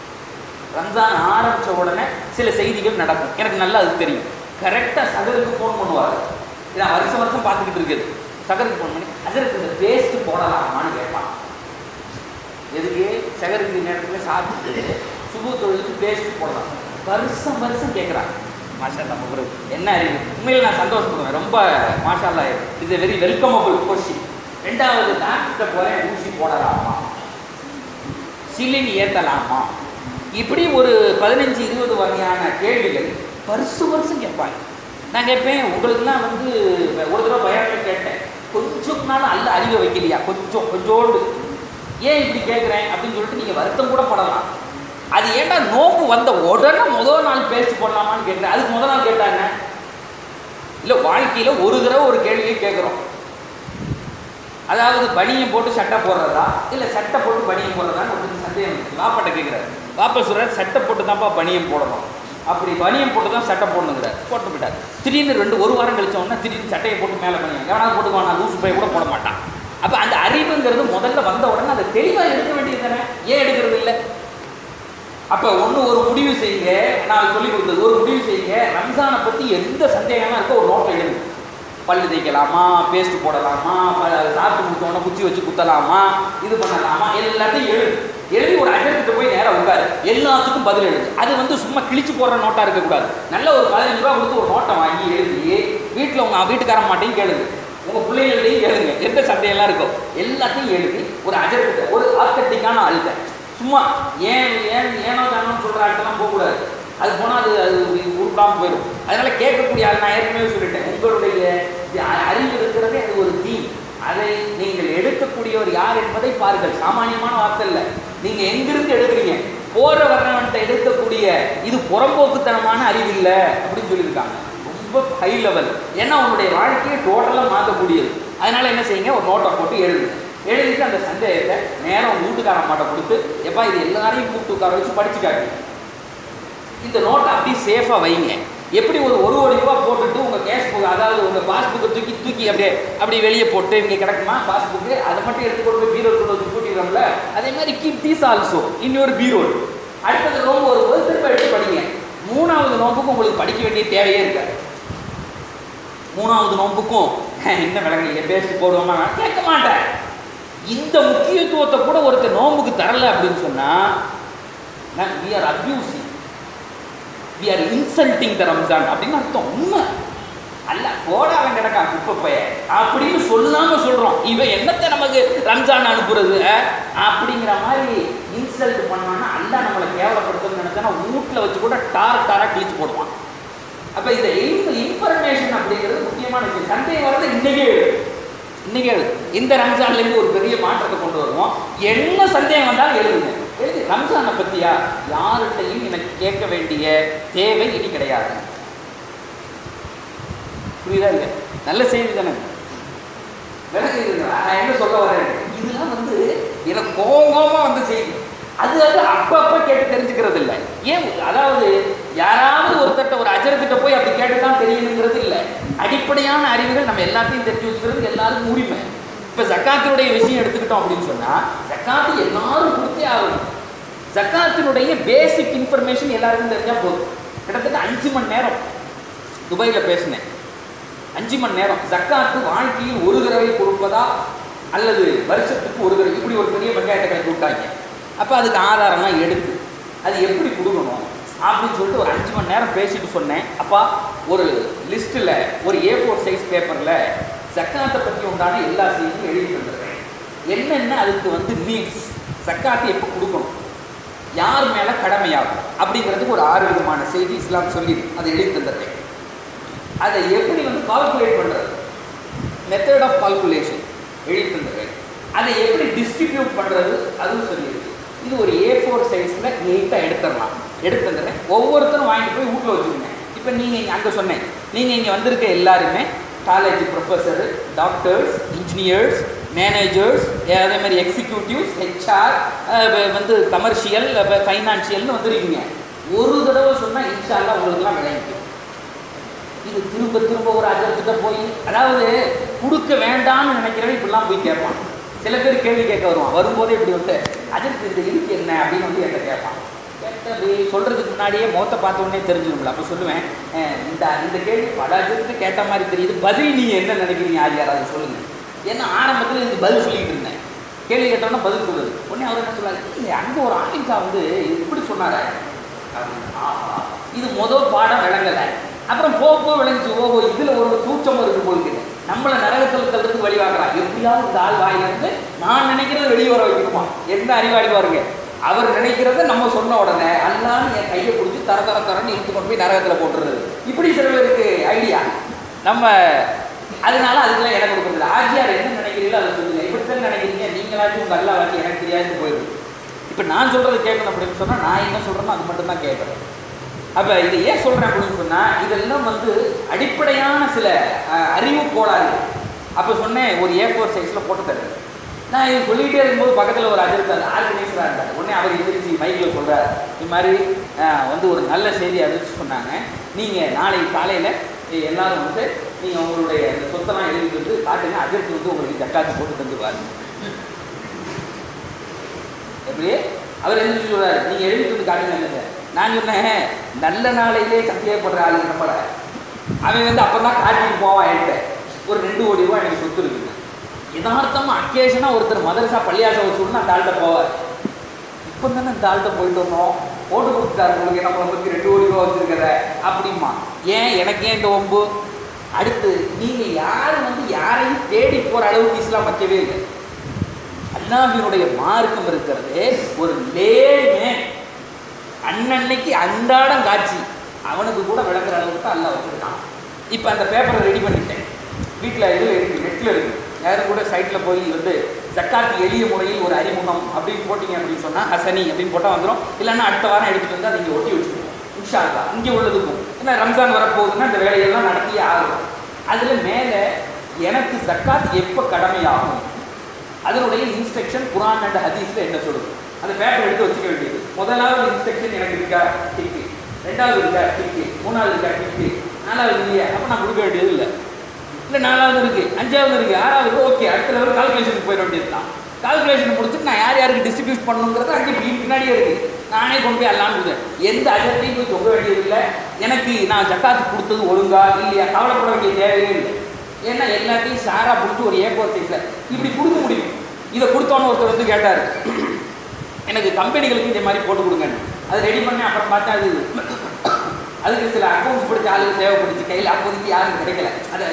ரம்ஜான் ஆரம்பித்த உடனே சில செய்திகள் நடக்கும். எனக்கு நல்லா அது தெரியும். கரெக்டாக சகருக்கு ஃபோன் பண்ணுவார். நான் வருஷம் வருஷம் பார்த்துக்கிட்டு இருக்குது. சகருக்கு ஃபோன் பண்ணி அதற்கு இந்த பேஸ்ட்டு போடலாமான்னு கேட்பான். எதுக்கு? சகருக்கு நேரத்தில் சாப்பிட்டு சுபு தொழிலுக்கு பேஸ்ட்டு போடலாம். வருஷம் வருஷம் கேட்குறாங்க. மாஷா அல்லா, ஒரு என்ன அறிவு. உண்மையில் நான் சந்தோஷப்படுவேன். ரொம்ப மாஷா அல்லா, it's a very welcomable question. ரெண்டாவது, டாக்டர்கிட்ட போகிறேன், ஊசி போடலாமா, சிலின் ஏற்றலாமா, இப்படி ஒரு பதினஞ்சு இருபது வகையான கேள்விகள் வருஷம் வருஷம் கேட்பாங்க. நான் கேட்பேன், உங்களுக்குலாம் வந்து ஒரு தடவை பயானில் கேட்டேன், கொஞ்சம் நாள் அல்ல அறிவை வைக்கலையா, கொஞ்சம் கொஞ்சோண்டு ஏன் இப்படி கேட்குறேன் அப்படின்னு சொல்லிட்டு நீங்கள் வருத்தம் கூட படலாம். அது ஏன்டா நோம்பு வந்த உடனே முதல் நாள் பேஸ்ட் போடலாமான்னு கேட்குறேன். அதுக்கு முதல் நாள் கேட்டாங்க. இல்லை, வாழ்க்கையில் ஒரு தடவை ஒரு கேள்வியை கேட்குறோம். அதாவது பனியம் போட்டு சட்டை போடுறதா இல்லை சட்டை போட்டு பனியம் போடுறதான்னு ஒரு சந்தேகம். வாப்பாட்ட கேட்குறாரு. வாப்பா சொல்கிறார், சட்டை போட்டு தான்ப்பா பனியம் போடணும், அப்படி பனியம் போட்டு தான் சட்டை போடணுங்கிறார். போட்டு போயிட்டார். திடீர்னு ரெண்டு ஒரு வாரம் கழிச்சோன்னா திடீர்னு சட்டையை போட்டு மேலே பனியம் எவனாவது போட்டுக்குவான், நான் லூசு பைய கூட போட மாட்டான். அப்போ அந்த அறிவுங்கிறது முதல்ல வந்த உடனே அதை தெளிவாக எடுக்க வேண்டியது தானே, ஏன் எடுக்கிறது இல்லை? அப்போ ஒன்று ஒரு முடிவு செய்யுங்க. நான் சொல்லி கொடுத்தது, ஒரு முடிவு செய்யுங்க. ரம்ஜானை பற்றி எந்த சந்தேகமாக இருக்கோ ஒரு நோட்டில் எழுது. பல்லு தேய்க்கலாமா, பேஸ்ட் போடலாமா, சாப்பிட்டு முடிச்சோன்னா குச்சி வச்சு குத்தலாமா, இது பண்ணலாமா, எல்லாத்தையும் எழுது. எழுதி ஒரு அஜர்கிட்ட போய் நேராக உட்காரு, எல்லாத்துக்கும் பதில் எழுது. அது வந்து சும்மா கிழிச்சு போடுற நோட்டாக இருக்கக்கூடாது. நல்ல ஒரு பதினஞ்சு ரூபா கொடுத்து ஒரு நோட்டை வாங்கி எழுதி வீட்டில் உங்கள் வீட்டுக்காரன் மாட்டையும் கேளுங்க, உங்கள் பிள்ளைகள்டையும் கேளுங்க, எந்த சந்தையெல்லாம் இருக்கோ எல்லாத்தையும் எழுதி ஒரு அஜர்கிட்ட, ஒரு ஆத்தட்டிக்கான ஆளுங்க, சும்மா ஏன் ஏன் ஏனோ தானோன்னு சொல்கிற ஆட்கள்லாம் போகக்கூடாது. அது போனால் அது அது உருப்படாமல் போயிடும். அதனால் கேட்கக்கூடிய ஆள், நான் ஏற்கனவே சொல்லிட்டேன், உங்களுடைய அறிவு இருக்கிறதே அது ஒரு தீ. அதை நீங்கள் எடுக்கக்கூடியவர் யார் என்பதை பாருங்கள். சாமானியமான வார்த்தை இல்லை. நீங்கள் எங்கிருந்து எடுக்கிறீங்க, போற வர்றவன்ட்ட எடுக்கக்கூடிய இது புறம்போக்குத்தனமான அறிவு இல்லை அப்படின்னு சொல்லியிருக்காங்க. ரொம்ப ஹை லெவல். ஏன்னா உங்களுடைய வாழ்க்கையை டோட்டலாக மாற்றக்கூடியது. அதனால் என்ன செய்யுங்க, ஒரு நோட்டை போட்டு எழுதுங்க. எழுதிட்டு அந்த சந்தேகத்தை நேரம் உங்கள் வீட்டுக்காரன் மாட்ட கொடுத்து, எப்பா இது எல்லாரையும் கூப்பிட்டு உட்கார வச்சு படிச்சு காட்டி, இந்த நோட்டை அப்படியே சேஃபாக வைங்க. எப்படி ஒரு ஒரு ஒரு ரூபா போட்டுட்டு உங்கள் கேஷ் புக், அதாவது உங்கள் பாஸ்புக்கை தூக்கி தூக்கி அப்படியே அப்படி வெளியே போட்டு இங்கே கிடக்குமா பாஸ்புக்கு, அதை மட்டும் எடுத்து கொண்டு போய் பீரோல் கொண்டு வச்சு கூட்டிடுறோம்ல, அதே மாதிரி கீப் தீஸ் ஆல்சோ இன்னொரு பீரோல். அடுத்தது நோம்பு வரும்போது திரும்ப எடுத்து படிங்க. மூணாவது நோம்புக்கும் உங்களுக்கு படிக்க வேண்டிய தேவையே இருக்காது. மூணாவது நோம்புக்கும் என்ன விளங்க பேஸ்ட் போடுவோமா கேட்க மாட்டேன். இந்த முக்கியத்துவத்தை கூட ஒருத்தர் நோம்புக்கு தரல அப்படின்னு சொன்னால் we are abusing, we are insulting the Ramzan அப்படின்னு அர்த்தம். உண்மை அல்ல, போட அவன் கிடக்கா குப்பைய அப்படின்னு சொல்லாமல் சொல்கிறோம். இவன் என்னத்தை நமக்கு ரம்ஜான் அனுப்புறது அப்படிங்கிற மாதிரி இன்சல்ட் பண்ணான்னா அல்ல நம்மளை கேவலப்படுத்துன்னு நினைச்சானா வீட்டில் வச்சு கூட டார் டாராக கிழிச்சு போடுவான். அப்போ இந்த இன்ஃபர்மேஷன் அப்படிங்கிறது முக்கியமான விஷயம். சந்தேகம் வரது இன்றைக்கே இன்றைக்கே இந்த ரம்ஜான்லேருந்து ஒரு பெரிய மாற்றத்தை கொண்டு வருவோம். என்ன சந்தேகம் வந்தாலும் எழுதுங்க, எழுதி ரம்ஜானை பற்றியா யார்கிட்டையும் எனக்கு கேட்க வேண்டிய தேவை இனி கிடையாது. புரியுதா இல்லை? நல்ல செய்தி தானே. விளக்கு நான் என்ன சொல்ல வரேன், இதெல்லாம் வந்து எனக்கு கோபமாக வந்த செய்தி. அது அது அப்பப்போ கேட்டு தெரிஞ்சுக்கிறது இல்லை. ஏன், அதாவது யாராவது ஒருத்தட்ட ஒரு அஜரத்திட்ட போய் அப்படி கேட்டு தான் தெரியணுங்கிறது இல்லை. அடிப்படையான அறிவுகள் நம்ம எல்லாத்தையும் தெரிஞ்சு வச்சுக்கிறது எல்லாருக்கும் உரிமை. இப்போ ஜக்காத்தினுடைய விஷயம் எடுத்துக்கிட்டோம் அப்படின்னு சொன்னால், ஜக்காத்து எல்லாரும் கொடுத்தே ஆகணும். ஜக்காத்தினுடைய பேசிக் இன்ஃபர்மேஷன் எல்லாருக்கும் தெரிஞ்சால் போதும். கிட்டத்தட்ட அஞ்சு மணி நேரம் துபாயில் பேசினேன். அஞ்சு மணி நேரம் ஜக்காத்து வாழ்க்கையில் ஒரு தடவை கொடுப்பதா அல்லது வருஷத்துக்கு ஒரு தடவை, இப்படி ஒரு பெரிய வெங்காயத்தை கை கொடுத்தாங்க. அப்போ அதுக்கு ஆதாரம்லாம் எடுத்து அது எப்படி கொடுக்கணும் அப்படின்னு சொல்லிட்டு ஒரு அஞ்சு மணி நேரம் பேசிட்டு சொன்னேன். அப்பா ஒரு லிஸ்ட்டில் ஒரு ஏ ஃபோர் சைஸ் பேப்பரில் ஜக்காத்தை பற்றி உண்டான எல்லா செய்தியும் எழுதி தந்துடுறேன். என்னென்ன அதுக்கு வந்து மீன்ஸ், ஜக்காத்து எப்போ கொடுக்கணும், யார் மேலே கடமையாகும் அப்படிங்கிறதுக்கு ஒரு ஆறு விதமான செய்தி இஸ்லாம் சொல்லி அதை எழுதி தந்துடுறேன். அதை எப்படி வந்து கால்குலேட் பண்ணுறது, மெத்தட் ஆஃப் கால்குலேஷன் எழுதி தந்துடுறேன். அதை எப்படி டிஸ்ட்ரிபியூட் பண்ணுறது அதுவும் சொல்லியிருக்கு. இது ஒரு ஏ ஃபோர் சைஸில் நீட்டாக எடுத்துடலாம், எடுத்து தந்துடுறேன். ஒவ்வொருத்தரும் வாங்கிட்டு போய் வீட்டில் வச்சுருங்க. இப்போ நீங்கள் இங்கே அங்கே சொன்னேன், நீங்கள் இங்கே வந்திருக்க எல்லாருமே college professor, doctors, engineers, managers, அதே மாதிரி எக்ஸிக்யூட்டிவ்ஸ், ஹெச்ஆர், வந்து கமர்ஷியல், ஃபைனான்ஷியல்னு வந்துருக்கீங்க. ஒரு தடவை சொன்னால் இன்ஷால்லா உங்களுக்குலாம் விளங்கிக்கும். இது திரும்ப திரும்ப ஒரு அஜர்கிட்ட போய், அதாவது கொடுக்க வேண்டாம்னு நினைக்கிறவன் இப்படிலாம் போய் கேட்பான். சில பேர் கேள்வி கேட்க வருவான், வரும்போதே இப்படி வந்து அஜர்க்கு இந்த இருக்கு என்ன அப்படின்னு வந்து என்கிட்ட கேட்பான். கேட்ட அப்படி சொல்கிறதுக்கு முன்னாடியே முகத்தை பார்த்த உடனே தெரிஞ்சிடும்ல. அப்போ சொல்லுவேன், இந்த இந்த கேள்வி பல அஜர்க்கு கேட்ட மாதிரி தெரியுது, பதில் நீங்கள் என்ன நினைக்கிறீங்க யார் யாராவது சொல்லுங்கள். ஏன்னா ஆரம்பத்தில் இந்த பதில் சொல்லிக்கிட்டு இருந்தேன், கேள்வி கேட்டோன்னா பதில் சொல்லுது. உடனே அவர் என்ன சொன்னார், இல்லை அங்கே ஒரு ஆலிம்சா வந்து இப்படி சொன்னார், இது முதல் பாடம் விளங்கலை. அப்புறம் போக போக விளங்கிச்சு, ஓஹோ இதில் ஒரு சூட்சமும் இருக்குது போயிருக்குது, நம்மளை நரகத்தில் தள்ளுறதுக்கு வழி வாங்குறான். எப்படியாவது இந்த ஆள் வாயிலிருந்து நான் நினைக்கிறத வெளியே வர வைக்கணுமா, எந்த அறிவாளி பாருங்க. அவர் நினைக்கிறத நம்ம சொன்ன உடனே அல்லான்னு என் கையை பிடிச்சி தர தர தரன்னு இழுத்து கொண்டு போய் நரகத்தில் போட்டுறது. இப்படி சில பேருக்கு ஐடியா நம்ம. அதனால அதுக்கெல்லாம் இடம் கொடுக்குறது. ஆஜியார் என்ன நினைக்கிறீங்களோ அதை சொல்லுங்க, இப்படித்தான் நினைக்கிறீங்க, நீங்களாச்சும் உங்கள் அல்லா வாக்கி எனக்கு தெரியாது போயிடுது. இப்போ நான் சொல்கிறது கேட்கணும் அப்படின்னு சொன்னால் நான் என்ன சொல்கிறேனோ அது மட்டும்தான் கேட்குறேன். அப்போ இதை ஏன் சொல்கிறேன் அப்படின்னு சொன்னால், இதெல்லாம் வந்து அடிப்படையான சில அறிவு கோளாறு. அப்போ சொன்னேன் ஒரு ஏ ஃபோர் சைஸில் போட்டு தருது. நான் இது சொல்லிகிட்டே இருக்கும்போது பக்கத்தில் ஒரு அஜர்த்தார் ஆர்கனைசராக இருந்தார். உடனே அவர் எதிர்த்து மைக்கில் சொல்கிறார், இது மாதிரி வந்து ஒரு நல்ல செய்தி அறிவிச்சு சொன்னாங்க, நீங்கள் நாளை காலையில் எல்லோரும் வந்து நீங்கள் உங்களுடைய அந்த சொத்தெல்லாம் எழுதிட்டு வந்து காட்டுங்க, அஜர்த்து வந்து உங்களுக்கு ஜக்காத்து போட்டு தந்துடுவார். எப்படி அவர் எழுதி சொல்கிறார், நீங்கள் எழுதிட்டு வந்து காட்டுங்க. இல்லை நான் சொன்னேன், நல்ல நாளையிலே சத்தியப்படுற ஆளுங்க நம்மள அவன் வந்து அப்போ தான் காட்டிட்டு போவான் என்கிட்ட. ஒரு ரெண்டு கோடி ரூபாய் எனக்கு சொத்து இருக்குங்க. யதார்த்தமாக அக்கேஷனாக ஒருத்தர் மதரசா பள்ளியாசை வசூல்னா அந்த ஆள்கிட்ட போவார். இப்போ தானே இந்த ஆள்கிட்ட போயிட்டு வந்தோம், போட்டு கொடுத்துட்டாரு உங்களுக்கு நம்மளை பற்றி ரெண்டு கோடி ரூபா வச்சுருக்கிற அப்படிமா. ஏன் எனக்கு ஏன் இந்த ஒம்பு? அடுத்து நீங்கள் யாரும் வந்து யாரையும் தேடி போகிற அளவுக்கு இஸ்லாம் வைக்கவே இல்லை. அல்லாஹ்வினுடைய மார்க்கம் இருக்கிறது ஒரு லேமே அன்னன்னைக்கு அன்றாடம் காட்சி அவனுக்கு கூட விளக்குற அளவுக்கு தான் அல்லாஹ் வச்சுருக்கான். இப்போ அந்த பேப்பரை ரெடி பண்ணிட்டேன், வீட்டில் இதில் இருக்குது, நெட்டில் இருக்குது. யாரும் கூட சைட்டில் போய் வந்து ஜக்காத்து எளிய முறையில் ஒரு அறிமுகம் அப்படின்னு போட்டிங்க அப்படின்னு சொன்னால் ஹசனி அப்படின்னு போட்டால் வந்துடும். இல்லைன்னா அடுத்த வாரம் எடுத்துகிட்டு வந்து அதை இங்கே ஒட்டி வச்சுருவோம். இன்ஷா அல்லாஹ் இங்கே உள்ளதுக்கும் ஏன்னா ரம்ஜான் வரப்போகுதுன்னா இந்த வேலையெல்லாம் நடத்தியே ஆகும். அதில் மேலே எனக்கு ஜக்காத் எப்போ கடமையாகும் அதனுடைய இன்ஸ்ட்ரக்ஷன் குர்ஆன் அண்ட் ஹதீஸில் என்ன சொல்லுது, அந்த பேப்பர் எடுத்து வச்சுக்க வேண்டியது. முதலாவது இன்ஸ்ட்ரக்ஷன் எனக்கு இருக்கா டிக்கு, ரெண்டாவது இருக்கா டிக்கு, மூணாவது இருக்கா டிக்கு, நாலாவது இல்லையா அப்போ நான் கொடுக்க வேண்டியது இல்லை. இல்லை நாலாவது இருக்குது, அஞ்சாவது இருக்குது, ஆறாவது ஓகே, அடுத்த லெவல் கால்குலேஷனுக்கு போயிட வேண்டியது தான். கால்குலேஷன் முடிச்சுட்டு நான் யார் யாருக்கு டிஸ்ட்ரிபியூட் பண்ணணுங்கிறது அங்கே பின்னாடியே இருக்குது. நானே கொண்டு போய் அல்லான்னு எந்த அஜத்தையும் போய் தொங்க வேண்டியது இல்லை. எனக்கு நான் ஜக்காத்து கொடுத்தது ஒழுங்கா இல்லையா கவலைப்பட வேண்டிய தேவையே இல்லை. ஏன்னா எல்லாத்தையும் சாரா பிடிச்சி ஒரு ஏக்கோ சைஸில் இப்படி கொடுக்க முடியும். இதை கொடுத்தோன்னு ஒருத்தர் வந்து கேட்டார், எனக்கு கம்பெனிகளுக்கு இதே மாதிரி போட்டு கொடுங்கன்னு. அதை ரெடி பண்ணி அப்புறம் பார்த்தா அது அதுக்கு சில அக்கௌண்ட்ஸ் படித்த ஆளுக்கு தேவைப்படுச்சு, கையில் அப்போதைக்கு யாரும் கிடைக்கல.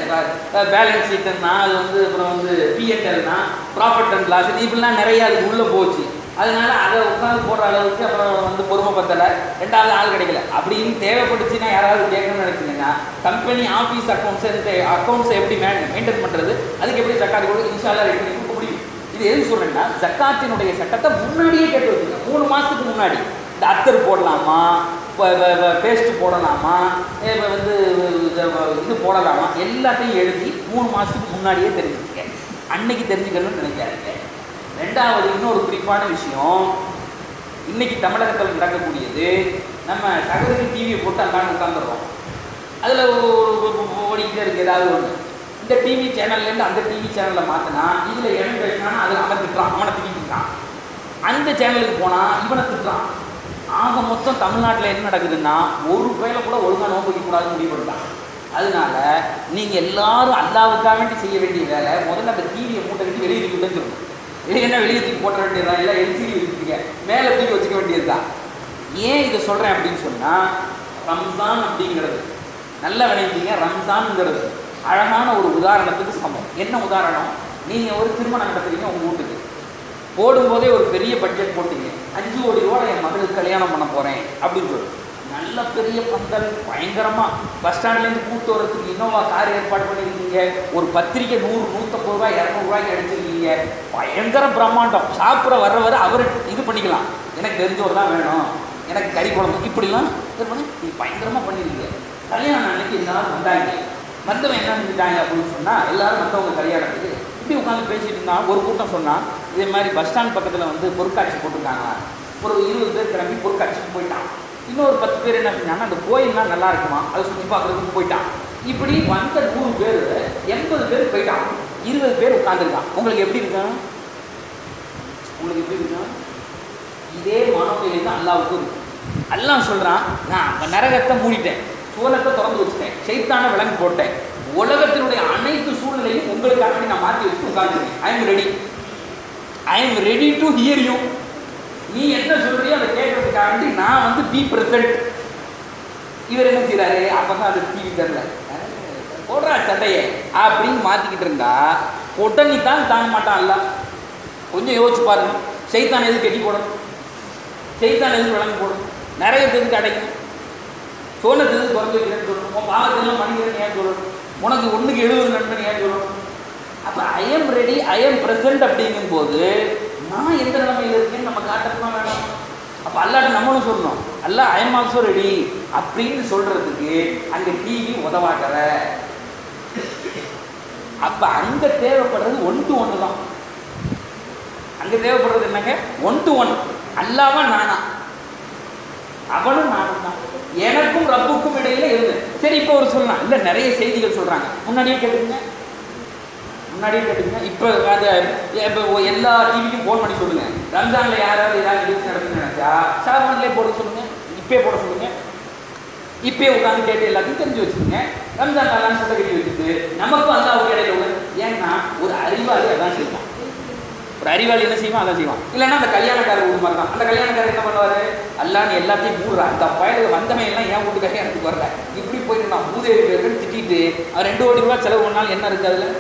அது பேலன்ஸ் ஷீட்டுன்னா அது வந்து அப்புறம் வந்து பிஎன்எல்னா ப்ராஃபிட் அண்ட் லாஸ் இப்படிலாம் நிறைய அதுக்கு உள்ளே போச்சு. அதனால அதை உட்காந்து போடுற அளவுக்கு அப்புறம் வந்து பொறுமை பத்தலை, ரெண்டாவது ஆள் கிடைக்கல. அப்படின்னு தேவைப்பட்டுச்சுன்னா யாராவது கேட்கணும்னு நினைச்சிங்கன்னா கம்பெனி ஆஃபீஸ் அக்கௌண்ட்ஸை இந்த அக்கௌண்ட்ஸை எப்படி மே மெயின்டைன் பண்ணுறது, அதுக்கு எப்படி ஜக்காத்து கூட இன்ஷால்லா ரெடி பண்ணி கொடுக்க முடியும். இது எது சொல்கிறேன்னா ஜக்காத்தினுடைய சட்டத்தை முன்னாடியே கேட்டு வச்சுங்க. மூணு மாதத்துக்கு முன்னாடி இந்த அத்தர் போடலாமா, பேஸ்ட்டு போடலாமா, வந்து இது போடலாமா எல்லாத்தையும் எழுதி மூணு மாதத்துக்கு முன்னாடியே தெரிஞ்சுக்கங்க. அன்னைக்கு தெரிஞ்சுக்கணும்னு நினைக்காதீங்க. ரெண்டாவது இன்னொரு குறிப்பான விஷயம், இன்றைக்கி தமிழகத்தில் நடக்கக்கூடியது, நம்ம சகோதரி டிவியை போட்டு அங்காண்டு உட்காந்துடுறோம், அதில் ஓடிக்கிட்டே இருக்குது ஏதாவது ஒன்று. இந்த டிவி சேனல்லேருந்து அந்த டிவி சேனலில் மாற்றினா இதில் என்ன பேசினாலும் அதில் அவனை திட்டுறான், அவனை திட்டிருக்கான். அந்த சேனலுக்கு போனால் இவனை திட்டுறான். ஆக மொத்தம் தமிழ்நாட்டில் என்ன நடக்குதுன்னா ஒரு வேளை கூட ஒழுங்காக நோன்பு வைக்கக்கூடாதுன்னு முடிவு பண்ணிட்டாங்க. அதனால நீங்கள் எல்லாரும் அல்லாவுக்காக வேண்டி செய்ய வேண்டிய வேலை முதல்ல அந்த டிவியை மூட்டை கட்டி வெளியே தூக்கி சொல்லணும். வெளியே என்ன வெளியே தூக்கி போட்ட வேண்டியதுதான், எல்லாம் எல்சிடி வச்சுருக்கீங்க மேலே தூக்கி வச்சுக்க வேண்டியது தான். ஏன் இதை சொல்கிறேன் அப்படின்னு சொன்னால் ரம்ஜான் அப்படிங்கிறது நல்லா விளைவிங்க. ரம்ஜான்ங்கிறது அழகான ஒரு உதாரணத்துக்கு சமம். என்ன உதாரணம், நீங்கள் ஒரு திருமணம் நடத்துறீங்க உங்கள் வீட்டுக்கு, போடும்போதே ஒரு பெரிய பட்ஜெட் போட்டீங்க, அஞ்சு கோடி ரூபா என் மகளுக்கு கல்யாணம் பண்ண போகிறேன் அப்படின்னு சொல்லி நல்ல பெரிய பந்தல் பயங்கரமாக பஸ் ஸ்டாண்ட்லேருந்து கூட்டு வரத்துக்கு இன்னோவா கார் ஏற்பாடு பண்ணியிருக்கீங்க, ஒரு பத்திரிக்கை நூறு நூற்றம்பது ரூபாய் இரநூறுவாய்க்கு அடிச்சிருக்கீங்க, பயங்கர பிரம்மாண்டம். சாப்பிட வர்ற வர அவர் இது பண்ணிக்கலாம், எனக்கு தெரிஞ்சவர் தான் வேணும், எனக்கு கறி குழம்பு இப்படிலாம் இது பண்ணி நீங்கள் பயங்கரமாக பண்ணியிருக்கீங்க. கல்யாணம் அன்னைக்கு எல்லாரும் வந்தாங்க, மற்றவங்க என்ன செஞ்சுட்டாங்க அப்படின்னு சொன்னால் எல்லாரும் மற்றவங்க கல்யாணத்துக்கு இப்படி உட்காந்து பேசிட்டு இருந்தால் ஒரு கூட்டம் சொன்னால் இதே மாதிரி பஸ் ஸ்டாண்ட் பக்கத்தில் வந்து பொருட்காட்சி போட்டிருக்காங்க, ஒரு இருபது பேர் கிளம்பி பொருட்காட்சிக்கு போயிட்டான். இன்னொரு பத்து பேர் என்ன செஞ்சாங்கன்னா அந்த கோயில்லாம் நல்லா இருக்குமா அதை சுற்றி பார்க்குறதுக்கு போயிட்டான். இப்படி வந்த நூறு பேர் எண்பது பேர் போயிட்டான், இருபது பேர் உட்காந்துருக்கான். உங்களுக்கு எப்படி இருக்கான், உங்களுக்கு எப்படி இருக்கான்? இதே மனோநிலை தான் அல்லாவுக்கு இருக்கு. அல்லாஹ் சொல்கிறான், நான் நரகத்தை மூடிட்டேன், சூழத்தை திறந்து வச்சுட்டேன், சைத்தான விலங்கு போட்டேன், உலகத்தினுடைய அனைத்து சூழ்நிலையும் உங்களுக்காக நான் மாற்றி வச்சு உட்காந்துருக்கேன். I am ready, I am ready to hear you. நீ என்ன சொல்றியோ அதை கேட்கறதுக்காண்டி நான் வந்து பி பிரசன்ட். இவர் என்ன செய்யறாரு, அப்பதான் அது டிவி தரல போடுறா சண்டையை அப்படின்னு மாத்திக்கிட்டு இருந்தா உடனே தான் தாங்க மாட்டான்ல. கொஞ்சம் யோசிச்சு பாருங்க, சைத்தான் எதுக்கு கட்டி போடணும், சைத்தான் எதுக்கு விளங்கி போடணும், நிறைய எதுக்கு அடைக்கணும், சோனத்து எதுக்கு குறைஞ்சு வைக்கிறேன்னு சொல்லணும், உன் பாவத்தெல்லாம் மனிதன் ஏன் சொல்லணும், உனக்கு ஒன்றுக்கு எழுபது நண்பன் ஏன் சொல்லணும். அப்போ I am ready, I am present அப்படிங்கும்போது நான் எந்த நிலைமையில் இருக்கேன்னு நம்ம காட்டத்தான் வேணும். அப்போ அல்லாட்ட நம்மளும் சொல்லணும், அல்ல ஐ எம் ஆல்சோ ரெடி அப்படின்னு சொல்கிறதுக்கு அங்கே டிவி உதவாக்கிற. அப்போ அங்கே தேவைப்படுறது ஒன் டு ஒன்று தான். அங்கே தேவைப்படுறது என்னங்க, ஒன் டு ஒன். அல்லாவா நானா, அவனும் நானும் தான், எனக்கும் ரப்புக்கும் இடையில இருந்து. சரி இப்போ ஒரு சொல்லலாம், இல்லை நிறைய செய்திகள் சொல்கிறாங்க, முன்னாடியே கேட்டுங்க முன்னாடியே கேட்டுங்க இப்போ அதை இப்போ எல்லா டிவிக்கும் ஃபோன் பண்ணி சொல்லுங்கள், ரம்ஜானில் யாராவது ஏதாவது நிகழ்ச்சி நடக்குதுன்னு நினச்சா ஷாபான்லேயே போட சொல்லுங்கள், இப்பே போட சொல்லுங்கள். இப்பயே உட்காந்து கேட்டு எல்லாத்தையும் தெரிஞ்சு வச்சுக்கோங்க. ரம்ஜான் அல்லான்னு சட்டை கட்டி வச்சுட்டு நமக்கும் அல்லாவுக்கு இடையில உள்ள, ஏன்னா ஒரு அறிவாளி அதான் செய்வான். ஒரு அறிவாளி என்ன செய்வான், அதான் செய்வான். இல்லைன்னா அந்த கல்யாணக்காரர் ஒரு மாதிரி தான். அந்த கல்யாணக்காரர் என்ன பண்ணுவாரு, அல்லான்னு எல்லாத்தையும் மூடுறான். அந்த பயலுக்கு வந்தவன் எல்லாம் என் வீட்டு கல்யாணத்துக்கு வரல, இப்படி போயிட்டு நான் பூதேவி பேருக்குன்னு திட்டிட்டு அவர் ரெண்டு கோடி ரூபாய் செலவு பண்ணாலும் என்ன இருக்கு அதுல?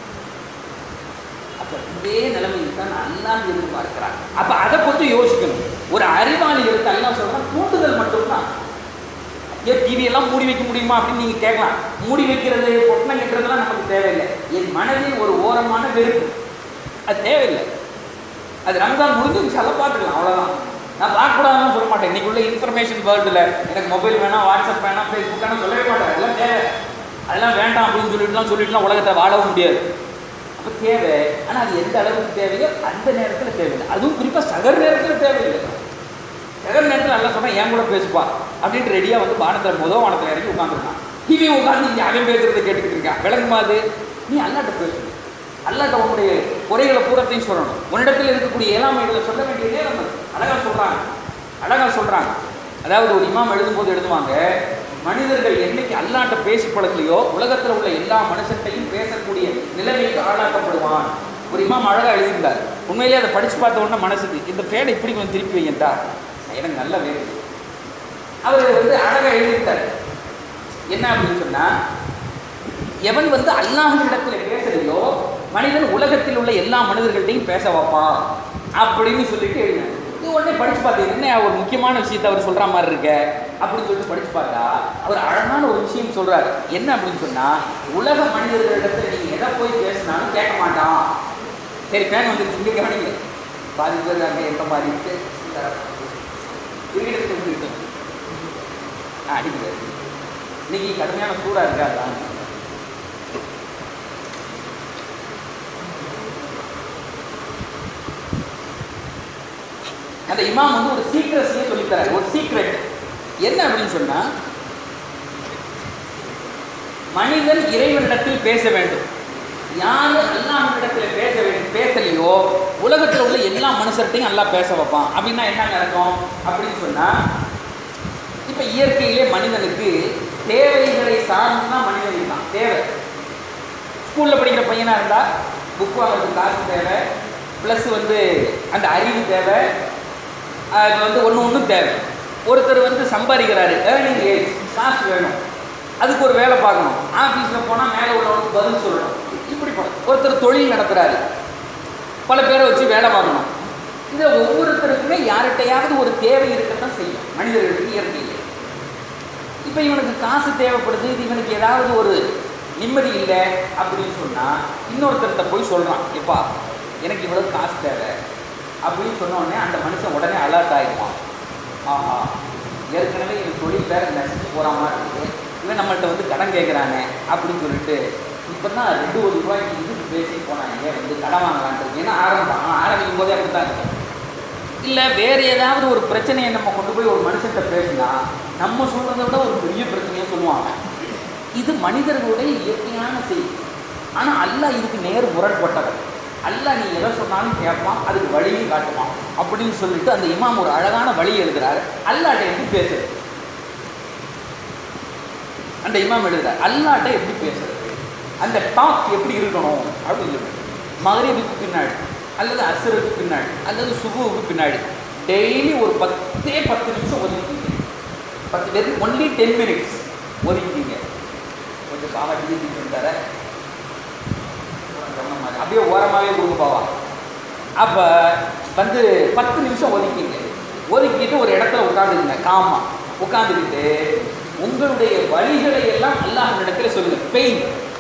அப்ப இதே நிலைமையில் தான் அல்லாஹ் எதிர்பார்க்கிறான். அப்ப அதை பற்றி யோசிக்கணும். ஒரு அறிவாளி இருக்கு அல்லாஹ் சொல்றான், தூண்டுதல் மட்டும்தான். ஏன் டிவியெல்லாம் மூடி வைக்க முடியுமா அப்படின்னு நீங்க கேட்கலாம். மூடி வைக்கிறது பொட்டணம் கட்டுறதுலாம் நமக்கு தேவையில்லை. என் மனதில் ஒரு ஓரமான வெறுப்பு, அது தேவையில்லை. அது ரம்ஜான் முடிஞ்சு இன்ஷால்லா பார்த்துக்கலாம், அவ்வளோதான். நான் பார்க்கக்கூடாதுன்னு சொல்ல மாட்டேன். இன்னைக்கு உள்ள இன்ஃபர்மேஷன் வேர்ல்டில் எனக்கு மொபைல் வேணாம், வாட்ஸ்அப் வேணாம், ஃபேஸ்புக் வேணாம் சொல்லவே மாட்டேன். அதெல்லாம் தேவை, அதெல்லாம் வேண்டாம் அப்படின்னு சொல்லிட்டுலாம் சொல்லிட்டுலாம் உலகத்தை வாழவும் முடியாது. அப்போ தேவை, ஆனால் அது எந்த அளவுக்கு தேவையோ அந்த நேரத்தில் தேவையில்லை. அதுவும் குறிப்பாக சகர் நேரத்தில் தேவையில்லை. சகர் நேரத்தில் நல்லா சொன்னால் என் கூட பேசுப்பா அப்படின்ட்டு ரெடியாக வந்து வானத்தில் முதல் வானத்தில் இறங்கி உட்காந்துருக்கான். டிவி உட்காந்து இங்கே அவன் பேசுறதை கேட்டுக்கிட்டு இருக்கான். விளங்குமாது நீ அல்லாட்ட பேசணும். அல்லாட்ட உன்னுடைய குறைகளை பூரத்தையும் சொல்லணும். உன்னிடத்தில் இருக்கக்கூடிய இயலாமைகளை சொல்ல வேண்டிய நேரம் அழகா சொல்றாங்க, அழகா சொல்றாங்க. அதாவது ஒரு இமாம் எழுதும்போது எழுதுவாங்க, மனிதர்கள் என்னைக்கு அல்லாட்ட பேசி பழக்கலையோ உலகத்தில் உள்ள எல்லா மனுஷன்ட்டையும் பேசக்கூடிய நிலைமைக்கு ஆளாக்கப்படுவான். ஒரு இமாம் அழகா எழுதியிருந்தார். உண்மையிலேயே அதை படிச்சு பார்த்த உடனே மனசுக்கு இந்த பேடை இப்படி கொஞ்சம் திருப்பி வைங்கட்டா, எனக்கு நல்ல வேறு. அவர் வந்து அழகா எழுதியிருந்தார். என்ன அப்படின்னு சொன்னா, எவன் வந்து அல்லாஹ்விடத்துல பேசலையோ மனிதன் உலகத்தில் உள்ள எல்லா மனிதர்கள்ட்டையும் பேச வைப்பான் அப்படின்னு சொல்லிட்டு எழுதினார். இது உடனே படிச்சு பார்த்தீங்க, என்ன ஒரு முக்கியமான விஷயத்தை அவர் சொல்ற மாதிரி இருக்க அப்படின்னு சொல்லிட்டு படிச்சு பார்த்தா அவர் அழகான ஒரு விஷயம் சொல்றாரு. என்ன அப்படின்னு சொன்னா, உலக மனிதர்களிடத்துல நீங்க எதை போய் பேசினாலும் கேட்க மாட்டான். சரி, ஃபேன் வந்து இங்கே கவனிங்க, பாதி பேர் அங்கே எந்த மாதிரி இருக்கு அடிக்கிறாரு. இன்னைக்கு கடுமையான சூடா இருக்கா? அதான் அந்த இமாம் வந்து ஒரு சீக்ரெட்ஸையே சொல்லித்தராரு. ஒரு சீக்ரெட் என்ன அப்படின்னு சொன்னா, மனிதன் இறைவனிடத்தில் பேச வேண்டும். யாரு அல்லாஹ்விடத்தில் பேச வேண்டும் பேசலையோ உலகத்தில் உள்ள எல்லா மனுஷர்கிட்டையும் அல்லாஹ் பேச வைப்பான். அப்படின்னா என்ன நடக்கும் அப்படின்னு சொன்னா, இப்ப இயற்கையிலே மனிதனுக்கு தேவைகளை சார்ந்துதான் மனிதன் இருக்கான். தேவை, ஸ்கூல்ல படிக்கிற பையனா இருந்தா புக் வாங்குறதுக்கு காசு தேவை, பிளஸ் வந்து அந்த அறிவு தேவை, அது வந்து ஒன்று ஒன்றும் தேவை. ஒருத்தர் வந்து சம்பாதிக்கிறாரு, ஏர்னிங் ஏஜ், காசு வேணும், அதுக்கு ஒரு வேலை பார்க்கணும், ஆஃபீஸில் போனால் மேலே உள்ளவனுக்கு பதில் சொல்லணும், இப்படி போகணும். ஒருத்தர் தொழில் நடத்துகிறாரு, பல பேரை வச்சு வேலை பார்க்கணும். இதில் ஒவ்வொருத்தருக்குமே யார்கிட்டையாவது ஒரு தேவை இருக்கத்தான் செய்யும் மனிதர்களுக்கு இயற்கையில். இப்போ இவனுக்கு காசு தேவைப்படுது, இது இவனுக்கு ஏதாவது ஒரு நிம்மதி இல்லை அப்படின்னு சொன்னால் இன்னொருத்தர்கிட்ட போய் சொல்கிறான், எப்பா எனக்கு இவ்வளவு காசு தேவை அப்படின்னு சொன்னோடனே அந்த மனுஷன் உடனே அலர்ட் ஆகிடுவான். ஆஹா, ஏற்கனவே இவன் தொழில் வேறு நசிச்சு போகிற மாதிரி இருக்குது, இவன் நம்மள்கிட்ட வந்து கடன் கேட்குறானே அப்படின்னு சொல்லிட்டு இப்போ தான் ரெண்டு ஒரு ரூபாய்க்கு இதுக்கு பேசி போனாங்க வந்து கடன் வாங்கலான்ட்டு. ஏன்னா ஆரம்பிப்பான், ஆரம்பிக்கும் போதே அப்படி தான் இருக்கும். இல்லை வேறு ஏதாவது ஒரு பிரச்சனையை நம்ம கொண்டு போய் ஒரு மனுஷன்கிட்ட பேசினா நம்ம சொல்கிறத விட ஒரு பெரிய பிரச்சனையை சொல்லுவாங்க. இது மனிதர்களுடைய இயற்கையான செய்தி. ஆனால் அல்லாஹ் இதுக்கு நேர் முரண்பட்டவர். அல்லாஹ் நீ எதை சொன்னாலும் கேட்பான், அதுக்கு வழியும் காட்டுவான் அப்படின்னு சொல்லிட்டு அந்த இமாம் ஒரு அழகான வழி எழுதுறாரு. அல்லாஹ்ட்ட எப்படி பேசுறது, அந்த இமாம் எழுதுறாரு, அல்லாஹ்ட்ட எப்படி பேசுறது, அந்த டாக் எப்படி இருக்கணும் அப்படின்னு சொல்லிட்டு மகரிபுக்கு பின்னாடி அல்லது அஸ்ருக்கு பின்னாடி அல்லது சுபுவுக்கு பின்னாடி டெய்லி ஒரு பத்தே பத்து நிமிஷம் ஒதுக்கிங்க. பத்து பேர் ஒன்லி டென் மினிட்ஸ் ஒதுக்கிங்க. கொஞ்சம் பாவா டிஜிட்டு இருந்தார அப்படியே ஓரமாகவே கொடுங்க பாவா. அப்போ வந்து பத்து நிமிஷம் ஒதுக்கிங்க. ஒதுக்கிட்டு ஒரு இடத்துல உட்காந்துக்குங்க, காமா உட்காந்துக்கிட்டு உங்களுடைய வழிகளை எல்லாம் அல்லாஹ் இடத்துல சொல்லுங்க. பெயின்,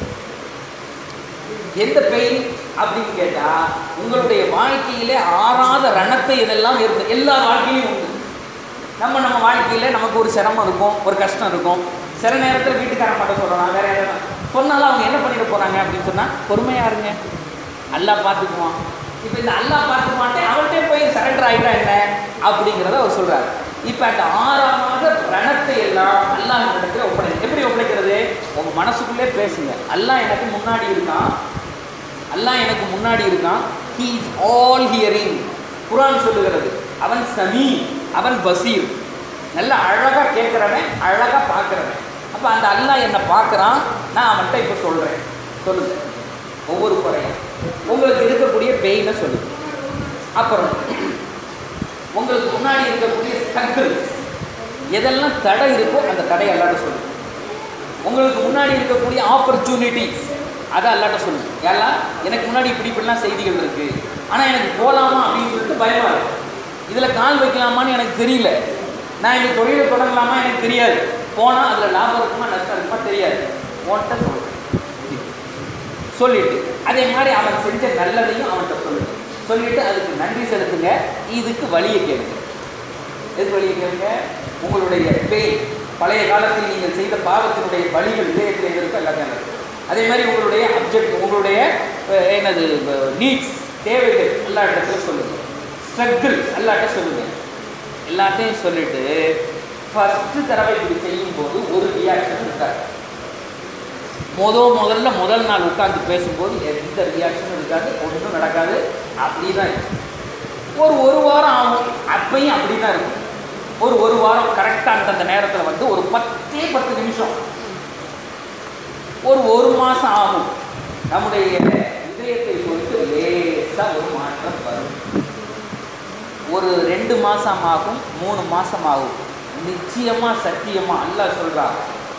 எந்த பெயின் அப்படின்னு கேட்டா உங்களுடைய வாழ்க்கையிலே ஆறாத ரணத்தை இதெல்லாம் இருக்கு, எல்லா வாழ்க்கையிலும் உண்டு. நம்ம நம்ம வாழ்க்கையில நமக்கு ஒரு சிரமம் இருக்கும், ஒரு கஷ்டம் இருக்கும். சில நேரத்தில் வீட்டுக்காரன் மட்டும் சொல்லலாம், வேற யாரும் சொன்னாலும் அவங்க என்ன பண்ணிட்டு போறாங்க அப்படின்னு சொன்னா, பொறுமையா இருங்க, அல்லாஹ் பார்த்துக்குவான். இப்போ இந்த அல்லாஹ் பார்த்துக்க மாட்டேன் அவர்கிட்ட போய் சரண்டர் ஆகிட்டா என்ன அப்படிங்கிறத அவர் சொல்றாரு. இப்போ அந்த ஆறாவது ரணத்தை எல்லாம் அல்லாஹ் இடத்துல ஒப்படை. எப்படி ஒப்படைக்கிறது? உங்க மனசுக்குள்ளே பேசுங்க, அல்லாஹ் எனக்கு முன்னாடி இருக்கான், அல்லாஹ் எனக்கு முன்னாடி இருக்கான். He is all hearing. Quran சொல்லுகிறது அவன் சமீ, அவன் பசீர். நல்லா அழகாக கேட்குறவன், அழகாக பார்க்குறவன். அப்போ அந்த அல்லாஹ் என்னை பார்க்குறான், நான் அவன்கிட்ட இப்போ சொல்கிறேன். சொல்லுங்கள் ஒவ்வொரு குறையும். உங்களுக்கு இருக்கக்கூடிய பெயினை சொல்லுங்கள். அப்புறம் உங்களுக்கு முன்னாடி இருக்கக்கூடிய ஸ்ட்ரகிள், எதெல்லாம் தடை இருக்கோ அந்த தடை அல்லாட்ட சொல்லுங்கள். உங்களுக்கு முன்னாடி இருக்கக்கூடிய ஆப்பர்ச்சுனிட்டிஸ் அதை அல்லாட்ட சொல்லுங்கள். எல்லாம் எனக்கு முன்னாடி இப்படி இப்படிலாம் செய்திகள் இருக்குது, ஆனால் எனக்கு போகலாமா அப்படின்னு சொல்லிட்டு பயமாக இருக்கும். இதில் கால் வைக்கலாமான்னு எனக்கு தெரியல, நான் இந்த தொழிலை தொடங்கலாமா எனக்கு தெரியாது, போனால் அதில் லாபம் இருக்குமா நஷ்டம் இருக்குமா தெரியாது, உன்கிட்ட சொல்லுங்கள் சொல்லிட்டு அதே மாதிரி அவன் செஞ்ச நல்லதையும் அவன்கிட்ட சொல்லுங்க. சொல்லிட்டு அதுக்கு நன்றி செலுத்துங்க. இதுக்கு வழியை கேளுங்க. எதுக்கு வழியை கேளுங்க? உங்களுடைய பெயின், பழைய காலத்தில் நீங்கள் செய்த பாவத்தினுடைய வழிகள் இதயத்தில் எதிர்க்க எல்லாத்தையும் இருக்குது. அதே மாதிரி உங்களுடைய அப்ஜெக்ட், உங்களுடைய என்னது நீட்ஸ், தேவைகள் எல்லா இடத்துல சொல்லுங்கள். ஸ்ட்ரகிள் எல்லாட்ட சொல்லுங்கள். எல்லாத்தையும் சொல்லிட்டு ஃபஸ்ட்டு தடவை இப்படி செய்யும்போது ஒரு ரியாக்ஷன் இருக்காது. முத முதல்ல முதல் நாள் உட்காந்து பேசும்போது எந்த ரியாக்ஷனும் இருக்காது, ஒன்றும் நடக்காது, அப்படி தான் இருக்கும். ஒரு ஒரு வாரம் ஆகும், அப்பையும் அப்படி தான் இருக்கும். ஒரு ஒரு வாரம் கரெக்டாக அந்தந்த நேரத்தில் வந்து ஒரு பத்தே பத்து நிமிஷம், ஒரு ஒரு மாதம் ஆகும். நம்முடைய இதயத்தை பொறுத்து லேசாக ஒரு மாற்றம் வரும். ஒரு ரெண்டு மாதம் ஆகும், மூணு மாதம் ஆகும். நிச்சயமாக சத்தியமாக அல்லாஹ் சொல்கிறான்,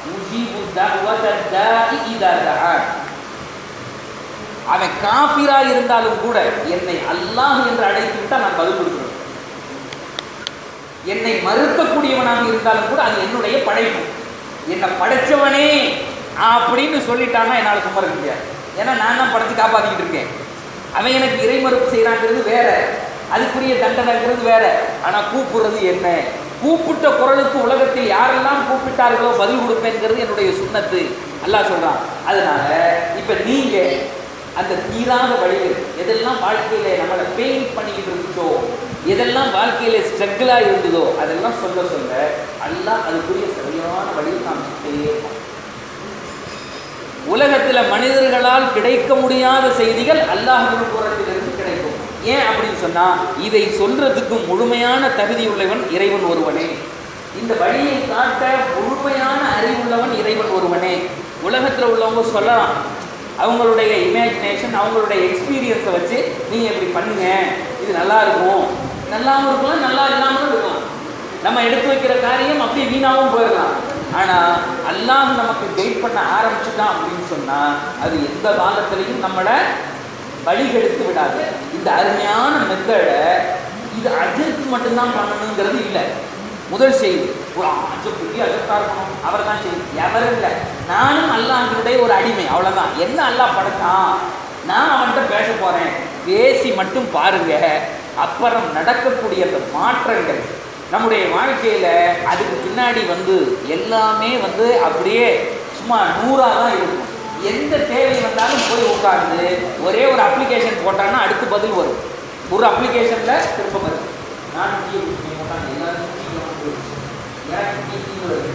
அவன் காஃபிரா இருந்தாலும் கூட என்னை அல்லாஹ் என்று அழைத்து விட்டால் நான் பதில் கொடுக்கிறேன். என்னை மறுக்கக்கூடியவனாக இருந்தாலும் கூட அது என்னுடைய படைப்பு, என்னை படைச்சவனே அப்படின்னு சொல்லிட்டான்னா என்னால் சும்மா இருக்க முடியாது. ஏன்னா நான் தான் படைச்சு காப்பாற்றிக்கிட்டு இருக்கேன். அவன் எனக்கு இறை மறுப்பு செய்யறாங்கிறது வேற, அதுக்குரிய தண்டனைங்கிறது வேற. ஆனால் கூப்பிடுறது என்ன, கூப்பிட்ட குரலுக்கு உலகத்தில் யாரெல்லாம் கூப்பிட்டார்களோ பதில் கொடுப்பேங்கிறது என்னுடைய சுன்னத்து, அல்லாஹ் சொல்றான். அதனால இப்ப நீங்க அந்த தீராத வழிகள் எதெல்லாம் வாழ்க்கையில நம்மளை பெயின் பண்ணிக்கிட்டு இருந்துச்சோ, எதெல்லாம் வாழ்க்கையில ஸ்ட்ரகிளா இருந்ததோ அதெல்லாம் சொல்ல சொல்ல அல்லாஹ் அதுக்குரிய சரியான வழியை காமிச்சுட்டே இருப்பான். உலகத்துல மனிதர்களால் கிடைக்க முடியாத செய்திகள் அல்லாஹ்வின் புறத்திலிருந்து கிடைக்கும். ஏன் அப்படின்னு சொன்னா, இதை சொல்றதுக்கு முழுமையான தகுதி உள்ளவன் இறைவன் ஒருவனே. இந்த வழியை காட்ட முழுமையான அறிவுள்ளவன் இறைவன் ஒருவனே. உலகத்தில் உள்ளவங்க சொல்லலாம், அவங்களுடைய இமேஜினேஷன், அவங்களுடைய எக்ஸ்பீரியன்ஸை வச்சு நீங்கள் இப்படி பண்ணுங்க, இது நல்லா இருக்கும், நல்லாவும் இருக்கலாம், நல்லா இல்லாமலும் இருக்கலாம். நம்ம எடுத்து வைக்கிற காரியம் அப்படியே வீணாகவும் போயிடலாம். ஆனால் அல்லாஹ் நமக்கு கைட் பண்ண ஆரம்பிச்சுட்டான் அப்படின்னு சொன்னால் அது எந்த காலத்திலையும் நம்மளை வழிகெடுத்து விடாது. இந்த அருமையான மெத்தடை இது அஜித் மட்டும்தான் பண்ணணுங்கிறது இல்லை. முதல் செய்தி ஒரு அஜப் பெரிய அஜப்தா இருக்கணும், அவர் தான் செய்தி, எவரும் இல்லை. நானும் அல்லாஹ்வுடைய ஒரு அடிமை, அவ்வளோதான். என்ன அல்லாஹ் படைத்தான், நான் அவன்கிட்ட பேச போகிறேன், பேசி மட்டும் பாருங்க. அப்புறம் நடக்கக்கூடிய அந்த மாற்றங்கள் நம்முடைய வாழ்க்கையில் அதுக்கு பின்னாடி வந்து எல்லாமே வந்து அப்படியே சும்மா நூறாக தான் இருக்கும். எந்த தேவை வந்தாலும் போய் உட்காந்து ஒரே ஒரு அப்ளிகேஷன் போட்டான்னா அடுத்து பதில் வரும். ஒரு அப்ளிகேஷனில் திரும்ப வரும். நான் டீ போட்டாங்க, எல்லாரும் டீ டீ வருது.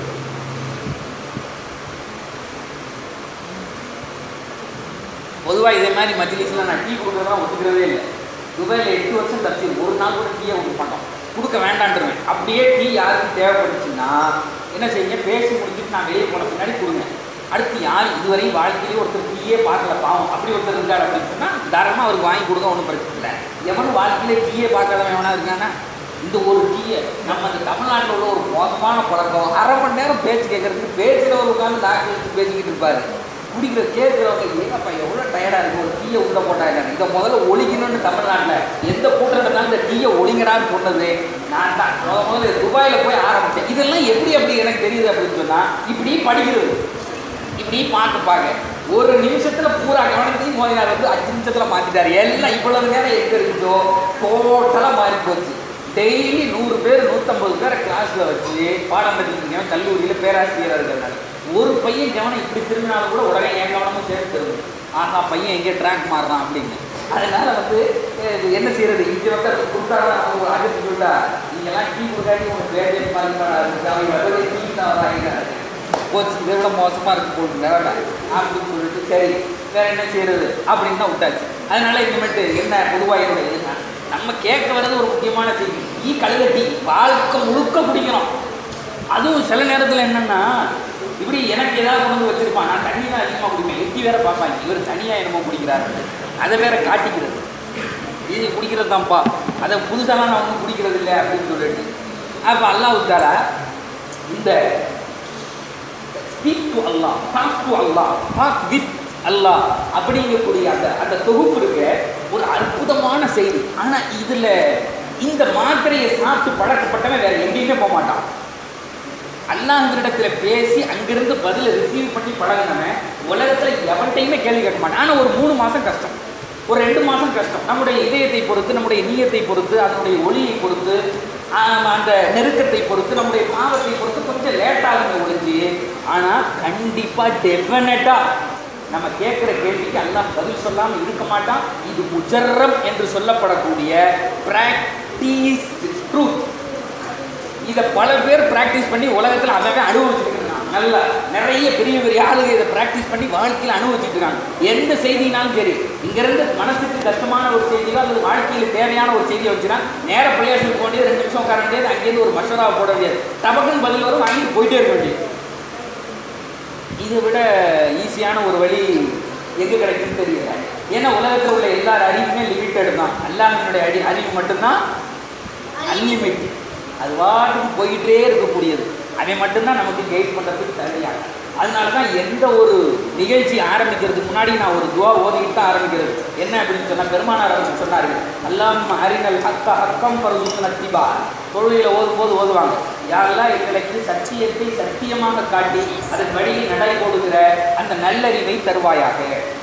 பொதுவாக இதே மாதிரி மஜ்லிஸ்லாம் நான் டீ கொடுக்குறதெல்லாம் ஒத்துக்கிறதே இல்லை. துபாயில் எட்டு வருஷம் தச்சு ஒரு நாள் கூட டீயை கொடுக்க மாட்டோம், கொடுக்க வேண்டான்ருவேன். அப்படியே டீ யாருக்கும் தேவைப்பட்டுச்சுன்னா என்ன செய்யுங்க, பேசி முடிச்சுட்டு நான் வெளியே போன பின்னாடி கொடுங்க. அடுத்து யார் இதுவரையும் வாழ்க்கையிலே ஒருத்தர் டீயே பார்க்கல பாவம், அப்படி ஒருத்தர் இருக்காரு அப்படின்னு சொன்னால் தாராளமாக அவருக்கு வாங்கி கொடுக்க ஒன்றும் பிரச்சனை இல்லை. எவனும் வாழ்க்கையிலே டீயே பார்க்காதவன் எவனா இருக்கானா? இந்த ஒரு டீயை நம்ம இந்த தமிழ்நாட்டில் உள்ள ஒரு மோசமான பழக்கம், அரை மணி நேரம் பேச்சு கேட்கறதுக்கு பேசுகிறவர் உட்காந்து டாக்டர் எடுத்து பேசிக்கிட்டு இருப்பார். குடிக்கிற கேட்குறவங்க ஏங்கப்பா எவ்வளோ டயர்டாக இருக்கும், ஒரு டீயை உள்ளே போட்டாங்க. இதை முதல்ல ஒழிக்கணும்னு தமிழ்நாட்டில் எந்த கூட்டம் இருந்தாலும் இந்த டீயை ஒழிங்கடான்னு சொன்னது நான் தான். முத முதல்ல துபாயில் போய் ஆரம்பித்தேன். இதெல்லாம் எப்படி அப்படி எனக்கு தெரியுது அப்படின்னு சொன்னால், இப்படி படிக்கிறது, இப்படி பார்த்து பார்க்க ஒரு நிமிஷத்தில் பூரா கவனத்தையும் மோதினார் வந்து அஞ்சு நிமிஷத்தில் மாற்றிட்டார். எல்லாம் இவ்வளவு நேரம் எங்கே இருக்குதோ டோட்டலாக மாறி போச்சு. டெய்லி நூறு பேர் நூற்றம்பது பேரை கிளாஸில் வச்சு பாடம் படிக்கிறீங்க. கல்லூரியில் பேராசிரியராக இருக்கிறதுனால ஒரு பையன் கவனம் இப்படி திரும்பினாலும் கூட உடனே என் கவனமும் சேர்த்து திரும்புது. ஆஹா பையன் எங்கே ட்ராக் மாறுறான் அப்படின்னு. அதனால வந்து என்ன செய்யறது, இங்கே வந்து அது கொடுத்தாலும் அவங்க அடுத்து சொல்லிட்டா நீங்கள்லாம் டீ கொடுக்காட்டி உங்களுக்கு வேலையை பாருங்க டீ தான் வராங்க போச்சு, இதை விட மோசமாக இருக்கு போட்டு வேண்டாம் அப்படின்னு சொல்லிட்டு சரி வேற என்ன செய்யறது அப்படின்னு தான் விட்டாச்சு. அதனால இனிமேட்டு என்ன பொதுவாக என்ன நம்ம கேட்க வர்றது ஒரு முக்கியமான செய்தி, டீ கழுத டீ வாழ்க்கை முழுக்க குடிக்கணும். அதுவும் சில நேரத்தில் என்னென்னா இப்படி எனக்கு ஏதாவது கொண்டு வந்து வச்சுருப்பான், நான் தண்ணி தான் அதிகமாக குடிப்பேன், எட்டி வேற பார்ப்பாங்க, இவர் தனியாக என்னமோ குடிக்கிறாரு, அதை வேற காட்டிக்கிறது, இது குடிக்கிறது தான்ப்பா, அதை புதுசாலாம் நான் ஒன்றும் குடிக்கிறது இல்லை அப்படின்னு சொல்லிட்டு. அப்போ அல்லாஹ் தஆலா இந்த speak to Allah, talk to Allah, talk with Allah அப்படிங்கக்கூடிய அந்த அந்த தொகுப்பு இருக்க ஒரு அற்புதமான செய்தி. ஆனால் இதில் இந்த மாத்திரையை சாப்பிட்டு பழக்கப்பட்டவன் வேற எங்கேயுமே போக மாட்டான். அல்லாஹ்விடத்தில் பேசி அங்கிருந்து பதிலை ரிசீவ் பண்ணி பழகினவன் உலகத்தில் எவன்கிட்டையுமே கேள்வி கேட்க மாட்டான். ஆனால் ஒரு மூணு மாதம் கஷ்டம், ஒரு ரெண்டு மாதம் கஷ்டம். நம்முடைய இதயத்தை பொறுத்து, நம்முடைய நீயத்தை பொறுத்து, அதனுடைய ஒளியை பொறுத்து, அந்த நெருக்கத்தை பொறுத்து, நம்முடைய பாவத்தை பொறுத்து கொஞ்சம் லேட்டாகுங்க ஒழிஞ்சு. ஆனால் கண்டிப்பாக டெஃபினட்டாக நம்ம கேட்குற கேள்விக்கு அல்லாஹ் பதில் சொல்லாமல் இருக்க மாட்டான். இது முஜர்ரம் என்று சொல்லப்படக்கூடிய பிராக்டிஸ் ட்ரூத். இதை பல பேர் ப்ராக்டிஸ் பண்ணி உலகத்தில் அதை அனுபவிச்சுட்டு இருக்காங்க. நல்லா நிறைய பெரிய பெரிய ஆளுங்க இதை ப்ராக்டிஸ் பண்ணி வாழ்க்கையில் அனுபவிச்சுட்டு இருக்காங்க. எந்த செய்தினாலும் சரி, இங்கேருந்து மனசுக்கு கஷ்டமான ஒரு செய்தியோ அல்லது வாழ்க்கையில் தேவையான ஒரு செய்தியை வச்சுன்னா நேராக பிள்ளையாசுக்கு போக வேண்டியது, ரெண்டு நிமிஷம் உட்கார வேண்டியது, அங்கேருந்து ஒரு மஷராவை போட வேண்டியது, டபக்குன்னு பதில் வரும், வாங்கிட்டு போயிட்டே இருக்க வேண்டியது. இதை விட ஈஸியான ஒரு வழி எங்கே கிடைக்குன்னு தெரியல. ஏன்னா உலகத்தில் உள்ள எல்லார் அறிவுமே லிமிட்டடு தான். அல்லாஹ்வினுடைய அடி அறிவு மட்டும்தான் அன்லிமிட்டட். அது வாட்டுக்கு போயிட்டே இருக்கக்கூடியது. அதை மட்டும்தான் நமக்கு கைட் பண்ணுறதுக்கு தகுதியாக. அதனால தான் எந்த ஒரு நிகழ்ச்சி ஆரம்பிக்கிறதுக்கு முன்னாடி நான் ஒரு துவா ஓதிக்கிட்டு தான் ஆரம்பிக்கிறது. என்ன அப்படின்னு சொன்னால், பெருமானார் அவர்கள் சொன்னார்கள், அல்லாஹும்ம அரினல் ஹக்க ஹக்கம் ஃபர்சுக்னா இத்திபா. தொழுகையில் ஓதும் போது ஓதுவாங்க, யாரெல்லாம் எங்களுக்கு சத்தியத்தை சத்தியமாக காட்டி அதன் வழியில் நடை போடுகிற அந்த நல்லறிவை தருவாயாக,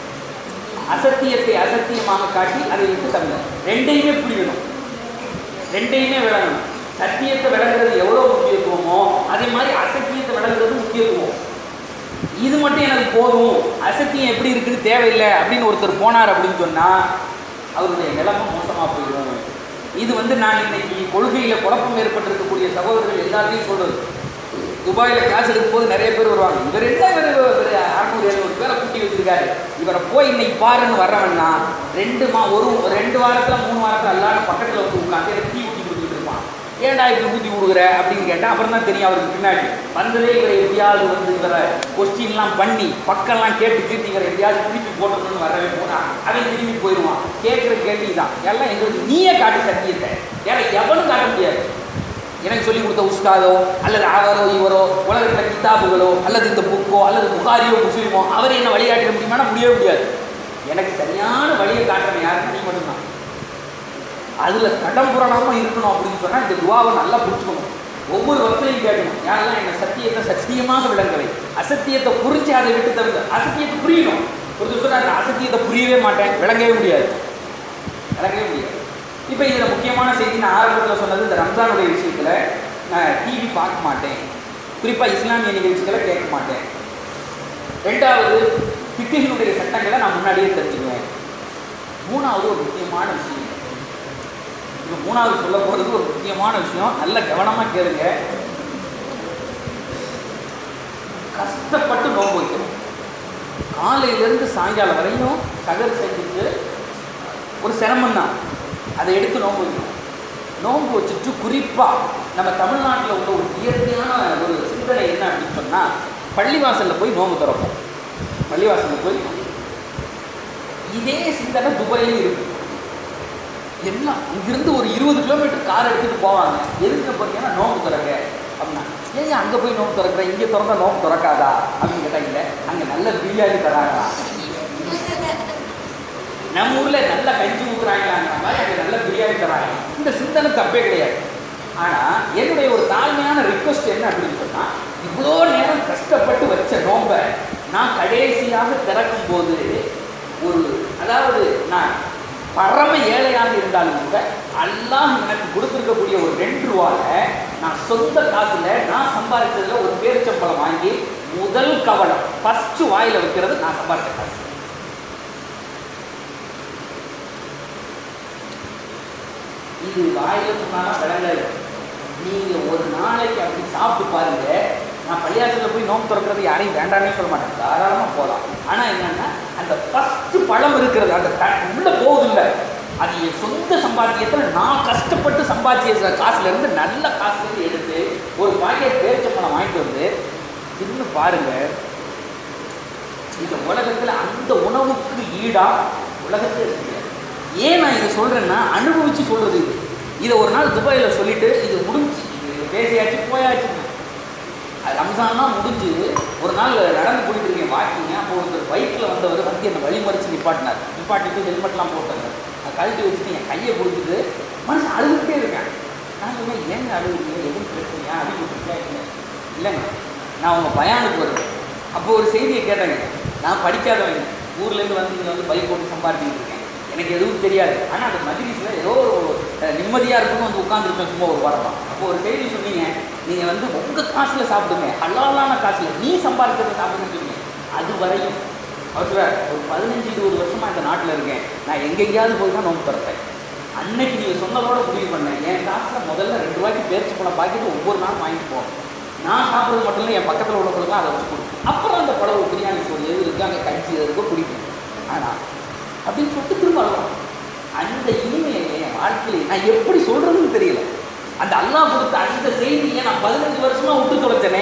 அசத்தியத்தை அசத்தியமாக காட்டி அதை விட்டு தவிர ரெண்டையுமே புரியணும், ரெண்டையுமே விளங்கணும். சத்தியத்தை விளங்குறது எவ்வளோ முக்கியத்துவமோ அதே மாதிரி அசத்தியத்தை விளங்குறது முக்கியத்துவம். இது மட்டும் எனக்கு போதும், அசத்தியம் எப்படி இருக்குன்னு தேவையில்லை அப்படின்னு ஒருத்தர் போனார் அப்படின்னு சொன்னால் அவருடைய நிலைமை மோசமாக போயிடும். இது வந்து நான் இன்னைக்கு கொள்கையில் குழப்பம் ஏற்பட்டிருக்கக்கூடிய சகோதரர்கள் எல்லாத்தையும் சொல்கிறது. துபாயில் கிளாஸ் எடுக்கும் போது நிறைய பேர் வருவாங்க, இவர் என்ன பேர் அறுநூறு எழுநூறு பேரை கூட்டி வச்சிருக்காரு, இவரை போய் இன்னைக்கு பாருன்னு வர்றவன்னா ரெண்டு மா ஒரு ரெண்டு வாரத்தில் மூணு வாரத்தில் எல்லாரும் பக்கத்தில் வந்து உட்காந்து எனக்கு டீ ஊற்றி கொடுத்துட்டு இருப்பான். ஏன்டா இப்படி ஊற்றி கொடுக்குற அப்படின்னு கேட்டால் அப்புறம் தான் தெரியும் அவருக்கு பின்னாடி வந்ததே இவரை எப்படியாவது வந்து இவரை கொஸ்டின்லாம் பண்ணி பக்கம்லாம் கேட்டு கேட்டு இவரை எப்படியாவது திருப்பி போட்டணும்னு வரவே போனால் அவன் திரும்பி போயிடுவான். கேட்குற கேள்வி தான் எல்லாம் எங்களுக்கு நீயே காட்டு சத்தியத்தை, ஏன்னா எவனும் காட்ட முடியாது. எனக்கு சொல்லிக் கொடுத்த உஸ்தாதோ அல்லது அவரோ இவரோ உலகத்தில் கிதாபுகளோ அல்லது இந்த புக்கோ அல்லது புகாரியோ முஸ்லீமோ அவரை என்ன வழிகாட்ட முடியுமானா முடியவே முடியாது. எனக்கு சரியான வழியை காட்டுறேன் யாருக்கு நீ மட்டும்தான். அதில் கடம்புறனாமல் இருக்கணும் அப்படின்னு சொன்னால் இந்த துவாவை நல்லா புரிஞ்சுக்கணும். ஒவ்வொரு வகையிலையும் கேட்கணும், யாரெல்லாம் என்ன சத்தியத்தை சத்தியமாக விளங்கவை, அசத்தியத்தை புரிஞ்சு அதை விட்டு தவிர அசத்தியத்தை புரியணும். ஒரு சொன்னால் நான் அசத்தியத்தை புரியவே மாட்டேன், விளங்கவே முடியாது, விளங்கவே முடியாது. இப்போ இதில் முக்கியமான செய்தி நான் ஆரம்பத்தில் சொன்னது, இந்த ரம்ஜானுடைய விஷயத்தில் நான் டிவி பார்க்க மாட்டேன், குறிப்பாக இஸ்லாமிய நிகழ்ச்சிகளை கேட்க மாட்டேன். ரெண்டாவது, ஃபிக்ஹினுடைய சட்டங்களை நான் முன்னாடியே தெரிஞ்சுக்குவேன். மூணாவது ஒரு முக்கியமான விஷயம், இப்போ மூணாவது சொல்ல போகிறது ஒரு முக்கியமான விஷயம், நல்ல கவனமாக கேளுங்க. கஷ்டப்பட்டு நோன்பு வைக்கணும். காலையிலேருந்து சாயங்காலம் வரையும் சகர் செஞ்சுட்டு ஒரு சிரமம் தான், அதை எடுத்து நோன்பு வைக்கணும். நோன்பு வச்சுட்டு குறிப்பாக நம்ம தமிழ்நாட்டில் உள்ள ஒரு இயற்கையான ஒரு சிந்தனை என்ன அப்படின்னு சொன்னால், பள்ளிவாசலில் போய் நோன்பு திறப்போம். பள்ளிவாசலில் போய் இதே சிந்தனை துபாயிலும் இருக்குது. எல்லாம் இங்கிருந்து ஒரு இருபது கிலோமீட்டர் கார் எடுத்துகிட்டு போவாங்க. எதுக்கு பார்த்தீங்கன்னா நோம்பு திறக்க அப்படின்னா, ஏன் அங்கே போய் நோம்பு திறக்கிறேன், இங்கே திறந்தா நோம்பு திறக்காதா அப்படின்னு கேட்டால், இல்லை அங்கே நல்ல பிரியாணி தராங்களா, நம்ம ஊரில் நல்லா கஞ்சி ஊற்றுறாங்களாங்கிற மாதிரி அங்கே நல்ல பிரியாணி தராங்க. இந்த சிந்தனை தப்பே கிடையாது. ஆனால் என்னுடைய ஒரு தாழ்மையான ரிக்வஸ்ட் என்ன அப்படின்னு சொன்னால், இவ்வளோ நேரம் கஷ்டப்பட்டு வச்ச நோம்பை நான் கடைசியாக திறக்கும் போது ஒரு, அதாவது நான் பரம ஏழையாக இருந்தாலும் கூட அல்லாஹ் எனக்கு கொடுத்துருக்கக்கூடிய ஒரு ரெண்டு ரூபாவில் நான் சொந்த காசுல நான் சம்பாதிச்சதுல ஒரு பேரிச்சம்பழம் வாங்கி முதல் கவனம் ஃபர்ஸ்ட் வாயில வைக்கிறது நான் சம்பாதிச்ச காசு. இது வாயில சொன்னாலும் விளங்காது. நீங்க ஒரு நாளைக்கு அப்படி சாப்பிட்டு பாருங்க. நான் பள்ளியாசலில் போய் நோம்பு திறக்கிறது யாரையும் வேண்டாமே சொல்ல மாட்டேன், தாராளமாக போகலாம். ஆனால் என்னன்னா அந்த ஃபஸ்ட்டு பழம் இருக்கிறது அந்த உள்ளே போகுதில்லை, அது என் சொந்த சம்பாத்தியத்தில் நான் கஷ்டப்பட்டு சம்பாதிச்ச காசுலேருந்து நல்ல காசுலேருந்து எடுத்து ஒரு பாக்கெட் பேரிச்சம்பழம் வாங்கிட்டு வந்து தின்னு பாருங்க, இந்த உலகத்தில் அந்த உணவுக்கு ஈடா உலகத்தில் இருக்கு. ஏன் நான் இதை சொல்கிறேன்னா அனுபவித்து சொல்கிறது. இது இதை ஒரு நாள் துபாயில் சொல்லிவிட்டு இது முடிஞ்சு பேசியாச்சு போயாச்சுங்க. அது ரம்ஜான்லாம் முடிஞ்சு ஒரு நாள் நடந்து போயிட்டு இருக்கேன் வாக்கிங்க. அப்போ ஒருத்தர் பைக்கில் வந்தவர் வந்து என்னை வழிமறிச்சு நிப்பாட்டினார். நிப்பாட்டிட்டு ஹெல்மெட்லாம் போட்டாங்க. நான் கழட்டி வச்சுட்டு என் கையை கொடுத்துட்டு மனுஷன் அழுதுகிட்டே இருக்கேன். நான் சொன்னேன், ஏங்க அழுகுறீங்க, எதுவும் பிரச்சனையா அழுகுறீங்க? இல்லைங்க, நான் அவங்க பயானுக்கு வருவேன். அப்போ ஒரு செய்தியை கேட்டேங்க. நான் படிக்காதவங்க, ஊர்லேருந்து வந்து இங்கே வந்து பைக் போட்டு சம்பாதிச்சுட்டு இருக்கேன், எனக்கு எதுவும் தெரியாது. ஆனால் அந்த மஜ்லிஸில் ஏதோ ஒரு நிம்மதியாக இருக்குன்னு வந்து உட்காந்துருப்பேன் சும்மா ஒரு வாரமாக. அப்போ ஒரு செய்தி சொன்னீங்க, நீங்கள் வந்து உங்கள் காசில் சாப்பிடுங்க, ஹலாலான காசில் நீ சம்பாதிக்கிறத சாப்பிடுங்கன்னு சொன்னீங்க. அது வரையும் அவர் ஒரு பதினஞ்சு இருபது வருஷமாக இந்த நாட்டில் இருக்கேன், நான் எங்கெங்கேயாவது போய் தான் நோம்பு திறப்பேன். அன்னைக்கு நீங்கள் சொன்னதோட முடிவு பண்ணேன், என் காசில் முதல்ல ரெண்டு ரூபாய்க்கு பேரிச்சு பழம் பாக்கிட்டு ஒவ்வொரு நாளும் வாங்கிட்டு போவேன். நான் சாப்பிட்றது மட்டும் இல்லை, என் பக்கத்தில் உள்ளவங்களுக்குலாம் அதை வச்சு கொடுக்கும். அப்புறம் அந்த பழம் பிரியாணி சொல்லி எது இருக்குது, அங்கே கஞ்சி எது இருக்கோ குடிக்கும். ஆனால் அப்படின்னு சொல்லிட்டு திரும்ப அழுவோம். அந்த இனிமையை என் வாழ்க்கையில் நான் எப்படி சொல்கிறதுன்னு தெரியல. அந்த அல்லாஹ் கொடுத்த அந்த செய்தியை நான் பதினஞ்சு வருஷமா விட்டு தொலைச்சனே.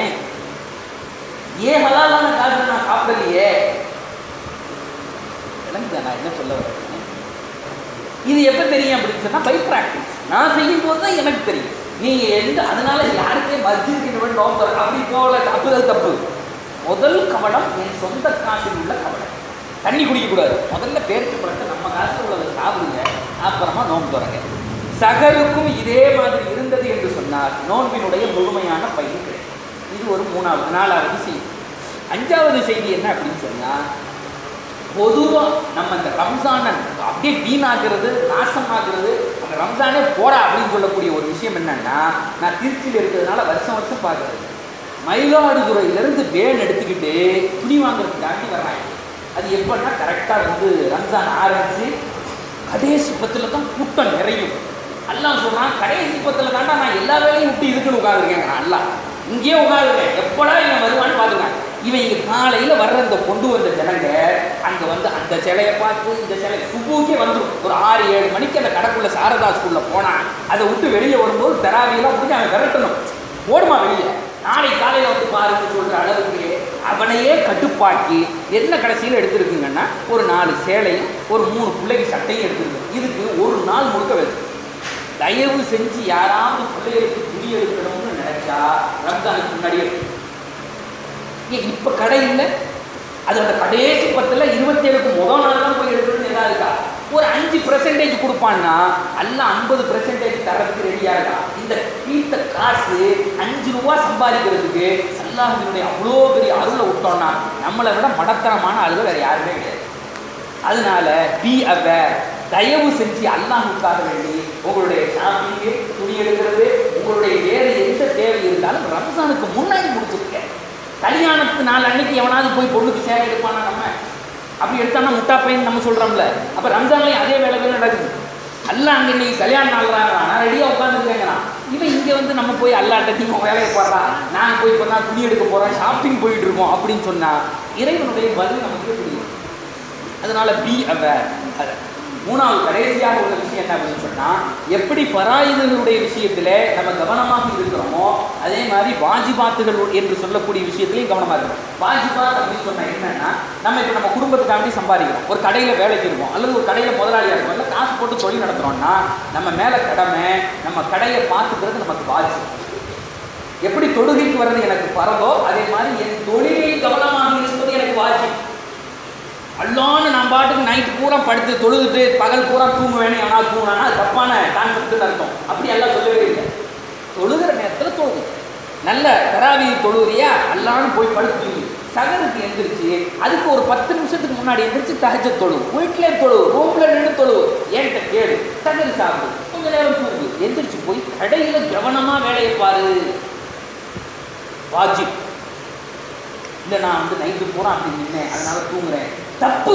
ஏன் ஹலாலான காசை நான் சாப்பிடலையே? விளங்குதா நான் என்ன சொல்ல வரேன்? இது எப்போ தெரியும் அப்படின்னு சொன்னால் பை ப்ராக்டிஸ். நான் செய்யும் போது தான் எனக்கு தெரியும். நீங்கள் எந்த அதனால யாருக்கே மஸ்ஜிதுக்கு நோம்பு தர அப்படி போகல, தப்புதல் தப்பு. முதல் கவனம் என் சொந்த காசில் உள்ள கவனம். தண்ணி குடிக்கக்கூடாது, முதல்ல பேருக்கு பழத்தை நம்ம காசில் உள்ளதை சாப்பிடுங்க, அப்புறமா நோம்பு தரங்க. சகருக்கும் இதே மாதிரி இருந்தது என்று சொன்னால் நோன்பினுடைய முழுமையான பயன் கிடைக்கும். இது ஒரு மூணாவது நாலாவது செய்தி. அஞ்சாவது செய்தி என்ன அப்படின்னு சொன்னால், பொதுவாக நம்ம இந்த ரம்ஜானை அப்படியே வீணாகிறது, நாசமாகிறது, அந்த ரம்ஜானே போடா அப்படின்னு சொல்லக்கூடிய ஒரு விஷயம் என்னன்னா, நான் திருச்சியில் இருக்கிறதுனால வருஷம் வருஷம் பார்க்குறது, மயிலாடுதுறையிலேருந்து வேன் எடுத்துக்கிட்டு துணி வாங்குறதுக்காண்டி வர்றாங்க. அது எப்படின்னா கரெக்டாக வந்து ரம்ஜான் ஆரம்பிச்சு கடைசி பத்தில் தான் கூட்டம் நிறையும். அல்லாஹ் சொல்கிறான், கடைசி பத்தில் தாண்டா நான் எல்லா வேலையும் விட்டு இதுக்குன்னு உட்காந்துருக்கேங்க. நான் அல்லா இங்கேயே உட்காந்துருக்கேன், எப்படா இவன் வருவான்னு பார்த்துங்க. இவன் இங்கே காலையில் வர்ற இந்த கொண்டு வந்த ஜனங்க அங்கே வந்து அந்த சிலையை பார்த்து இந்த சிலை சுபூக்கே வந்துடும். ஒரு ஆறு ஏழு மணிக்கு அந்த கடைக்குள்ள சாரதா ஸ்கூலில் போனால் அதை விட்டு வெளியே வரும்போது தெராவியெல்லாம் முடிஞ்சு அவன் விரட்டணும், ஓடுமா வெளியே, நாளை காலையில் வந்து பாருன்னு சொல்கிற அளவுக்கு அவனையே கட்டுப்பாக்கி என்ன கடைசியில் எடுத்துருக்குங்கன்னா ஒரு நாலு சேலையும் ஒரு மூணு பிள்ளைக்கு சட்டையும் எடுத்துருக்கு. இதுக்கு ஒரு நாள் முழுக்க வச்சு தயவு செஞ்சு யாராவது பிள்ளைகளுக்கு துணி எடுக்கணும்னு நினைச்சா ரம்ஜானுக்கு முன்னாடியே ஏன் இப்போ கடை இல்லை, அது அந்த கடைசி பத்தில் இருபத்தேழுக்கு முதல் நாள் தான் போய் எடுக்கணும்னு எதாவது இருக்கா? ஒரு அஞ்சு பெர்சன்டேஜ் கொடுப்பான்னா அல்ல ஐம்பது பெர்சன்டேஜ் தரத்துக்கு ரெடியாக இருக்கா? இந்த தீர்த்த காசு அஞ்சு ரூபா சம்பாதிக்கிறதுக்கு அல்லாஹ்வினுடைய அவ்வளோ பெரிய அருளை விட்டோம்னா நம்மளை விட மடத்தனமான ஆளுகள் வேறு யாருமே கிடையாது. அதனால பி அவேர், தயவு செஞ்சு அல்லாஹ்வுக்காக வேண்டி உங்களுடைய ஷாப்பிங்கு, துணி எடுக்கிறது, உங்களுடைய வேறு எந்த தேவை இருந்தாலும் ரம்ஜானுக்கு முன்னாடி முடிச்சுருக்க. கல்யாணத்து நாள் அன்னைக்கு எவனாவது போய் பொண்ணுக்கு சேவை எடுப்பானா? நம்ம அப்படி எடுத்தானா முட்டா பையன் நம்ம சொல்கிறோம்ல. அப்போ ரம்ஜான்லேயும் அதே வேலை வேலை நடக்குது. அல்ல அங்கே இன்னைக்கு கல்யாணம் நாள்றாங்க, நான் ரெடியாக உட்காந்துருக்கேங்கிறான். இவன் இங்கே வந்து நம்ம போய் அல்லாட்ட நீங்க வேலையை போடுறான், நாங்கள் போய் இப்போ தான் துணி எடுக்க போகிறோம், ஷாப்பிங் போயிட்டு இருக்கோம் அப்படின்னு சொன்னால் இறைவனுடைய பதில் நமக்கு புரியும். அதனால பி அவேர். அது மூணாவது கடைசியாக உள்ள விஷயம் என்ன அப்படின்னு சொன்னால், எப்படி ஃபராயிதுகளுடைய விஷயத்தில் நம்ம கவனமாக இருக்கிறோமோ அதே மாதிரி வாஜிபாத்துகள் என்று சொல்லக்கூடிய விஷயத்துலையும் கவனமாக இருக்கணும். வாஜிபாத் அப்படின்னு சொன்னால் என்னன்னா, நம்ம இப்போ நம்ம குடும்பத்துக்காண்டி சம்பாதிக்கிறோம், ஒரு கடையில் வேலைக்கு இருக்கோம் அல்லது ஒரு கடையில் முதலாளியாக இருக்கும், இல்லை காசு போட்டு தொழில் நடத்துகிறோம்னா நம்ம மேலே கடமை, நம்ம கடையை பார்த்துக்கிறது நமக்கு வாஜி. எப்படி தொழுகைக்கு வர்றது எனக்கு பரவோ அதே மாதிரி என் தொழிலில் கவனமாக இருப்பது எனக்கு வாஜி. அல்லான்னு நான் பாட்டுக்கு நைட்டு பூரா படுத்து தொழுதுட்டு பகல் பூரா தூங்க வேணும், எவனா தூங்கினா அது தப்பான கான்செப்ட்னு அர்த்தம். அப்படி எல்லாம் சொல்லவே இல்லை. தொழுகிற நேரத்தில் தொழுகு. நல்ல தராவி தொழுகிறியா அல்லான்னு போய் படுத்து சகருக்கு எந்திரிச்சு அதுக்கு ஒரு பத்து நிமிஷத்துக்கு முன்னாடி எந்திரிச்சு தஹஜ்ஜத் தொழு, வீட்டிலே தொழு, ரூம்ல நின்று தொழு, ஏன்ட்ட கேடு, சகரு சாப்பிடு, கொஞ்ச நேரம் தூங்கு, எந்திரிச்சு போய் கடையில் கவனமாக வேலையை பாரு. வாஜிப். இல்லை நான் வந்து நைட்டு பூரா அப்படி நின்னேன் அதனால தூங்குறேன், தப்பு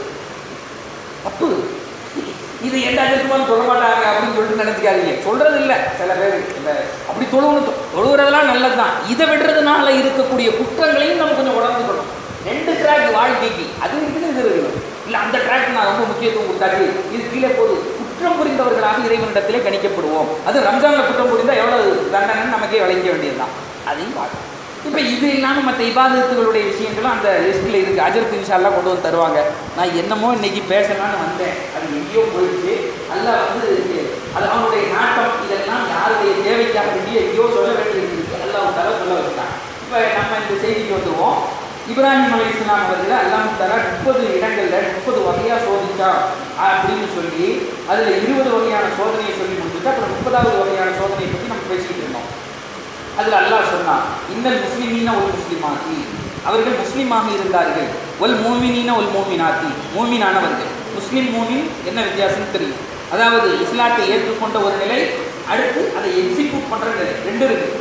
தப்பு. இது எண்டாயிரத்துமான்னு சொல்ல மாட்டாங்க அப்படின்னு சொல்லிட்டு நினைச்சிக்காதீங்க, சொல்றது இல்லை சில பேர். இல்லை அப்படி தொழுவணும், தொழுகிறதெல்லாம் நல்லது தான். இதை விடுறதுனால இருக்கக்கூடிய குற்றங்களையும் நம்ம கொஞ்சம் உணர்ந்துக்கணும். ரெண்டு ட்ராக் வாழ்க்கைக்கு அது இருக்குன்னு இது இருக்கணும். இல்லை அந்த ட்ராக் நான் ரொம்ப முக்கியத்துவம் கொடுத்தாச்சு, இது கீழே போகுது, குற்ற குற்றம் புரிந்தவர்களாக இறைவனிடத்திலே கணிக்கப்படுவோம். அது ரம்ஜானில் குற்றம் புரிந்தால் எவ்வளவு தண்டனை நமக்கே வழங்க வேண்டியதுதான். அதையும் பார்க்கணும். இப்போ இது இல்லாமல் மற்ற இபாதத்துகளுடைய விஷயங்களும் அந்த லிஸ்ட்டில் இருக்குது. அஜரத் இன்ஷால்லாம் கொண்டு வந்து தருவாங்க. நான் என்னமோ இன்னைக்கு பேசலான்னு வந்தேன், அது எங்கேயோ போயிடுச்சு. அல்ல வந்து அது அவனுடைய நாட்டம், இதெல்லாம் யாருடைய தேவைக்காக வேண்டிய எங்கேயோ சொல்ல வேண்டியது இருக்குது. அல்ல அவங்க தர சொல்ல வச்சுட்டாங்க. இப்போ நம்ம இந்த செய்திக்கு வந்துடுவோம். இப்ராஹிம் அலைஹிஸ்ஸலாம் அவர்கள் அல்லாஹ் தஆலா முப்பது இடங்களில் முப்பது வகையாக சோதிச்சா அப்படின்னு சொல்லி அதில் இருபது வகையான சோதனையை சொல்லி முடிச்சுட்டு அப்புறம் முப்பதாவது வகையான சோதனையை பற்றி நம்ம பேசிக்கிட்டு இருந்தோம். அதில் அல்லாஹ் சொன்னான், இன்னல் முஸ்லிமீன ஒல் முஸ்லிமாத்தி, அவர்கள் முஸ்லீமாக இருந்தார்கள். ஒல் மூமினீன ஒல் மூமினாத்தி, மூமினானவர்கள். முஸ்லீம் மூமின் என்ன வித்தியாசம்னு தெரியும். அதாவது இஸ்லாத்தை ஏற்றுக்கொண்ட ஒரு நிலை, அடுத்து அதை எக்ஸிக்யூட் பண்ணுற நிலை, ரெண்டு இருக்குது.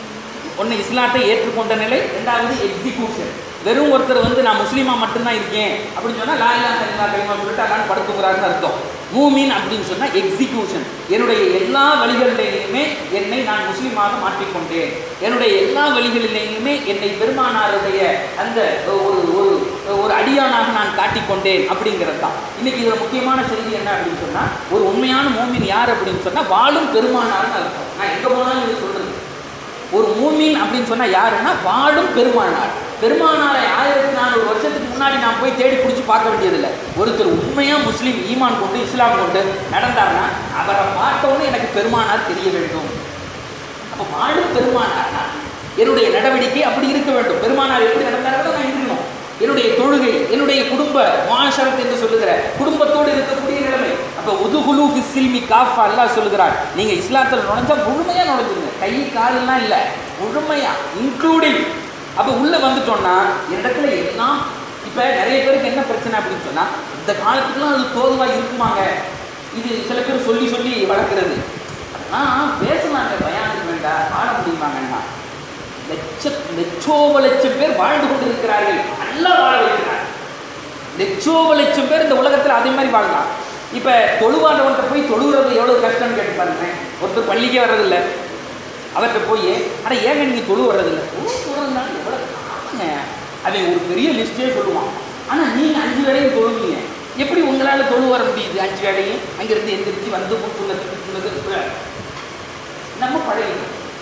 ஒன்று இஸ்லாத்தை ஏற்றுக்கொண்ட நிலை, ரெண்டாவது எக்ஸிக்யூஷன். வெறும் ஒருத்தர் வந்து நான் முஸ்லீமாக மட்டும்தான் இருக்கேன் அப்படின்னு சொன்னால் லா இலாஹ இல்லல்லாஹ் கலிமா சொல்லிட்டு அல்லாஹ் படுத்துக்கிறாருன்னு அர்த்தம். மூமின் அப்படின்னு சொன்னால் எக்ஸிக்யூஷன். என்னுடைய எல்லா வழிகளிலேயுமே என்னை நான் முஸ்லீமாக மாற்றிக்கொண்டேன், என்னுடைய எல்லா வழிகளிலேயுமே என்னை பெருமானாருடைய அந்த ஒரு ஒரு ஒரு அடியானாக நான் காட்டிக்கொண்டேன் அப்படிங்கிறது தான். இன்னைக்கு இதில் முக்கியமான செய்தி என்ன அப்படின்னு சொன்னால், ஒரு உண்மையான மூமின் யார் அப்படின்னு சொன்னால் வாழும் பெருமானார்னு அர்த்தம். நான் எங்கே போனாலும் இது சொல்கிறது. ஒரு மூமின் அப்படின்னு சொன்னால் யாருன்னா வாழும் பெருமானார். பெருமானாரை ஆயிரத்தி நானூறு வருஷத்துக்கு முன்னாடி நான் போய் தேடி பிடிச்சி பார்க்க வேண்டியதில்லை. ஒருத்தர் உண்மையாக முஸ்லீம் ஈமான் கொண்டு இஸ்லாம் கொண்டு நடந்தார்னா அவரை பார்த்தவொன்னே எனக்கு பெருமானார் தெரிய வேண்டும். அப்போ வாழும் பெருமானார்னா என்னுடைய நடவடிக்கை அப்படி இருக்க வேண்டும். பெருமானார் எப்படி நடந்தார்களோ நான் இருக்கணும். என்னுடைய தொழுகை, என்னுடைய குடும்ப மாஷரத் என்று சொல்லுகிற குடும்பத்தோடு இருக்கக்கூடிய நிலைமை. அப்போ உதுகுலு ஃபிஸ்ஸில்மி காஃபா அல்லாஹ் சொல்லுகிறார், நீங்கள் இஸ்லாத்தில் நுழைஞ்சா முழுமையாக நுழைஞ்சிருங்க, கை காலெல்லாம் இல்லை, முழுமையாக இன்க்ளூடிங். அப்போ உள்ளே வந்துட்டோம்னா இடத்துல எல்லாம். இப்போ நிறைய பேருக்கு என்ன பிரச்சனை அப்படின்னு சொன்னால், இந்த காலத்துக்குலாம் அது தோதுவாக இருக்குமாங்க, இது சில பேர் சொல்லி சொல்லி வளர்க்குறது. அதெல்லாம் பேசலாங்க, பயானுக்கு வேண்டாம், ஆட முடியுமாங்கன்னா லட்ச லட்சோப லட்சம் பேர் வாழ்ந்து கொண்டு இருக்கிறார்கள். நல்லா வாழ வைக்கிறார். லட்சோப லட்சம் பேர் இந்த உலகத்தில் அதே மாதிரி வாழலாம். இப்போ தொழுவாதவன்கிட்ட போய் தொழுகிறது எவ்வளோ கஷ்டம்னு கேட்டு பாருங்க. ஒருத்தர் பள்ளிக்கே வர்றதில்லை, அவர்கிட்ட போய் ஆனால் ஏங்க நீங்கள் தொழு வர்றதில்லை, தொழுறதுனால எவ்வளோ காணுங்க, அவன் ஒரு பெரிய லிஸ்ட்டே சொல்லுவான். ஆனால் நீங்கள் அஞ்சு வேலையும் தொழுவீங்க, எப்படி உங்களால் தொழு வர முடியுது? அஞ்சு வேலையும் அங்கேருந்து எந்திரிச்சு வந்து முத்துனது நம்ம பழைய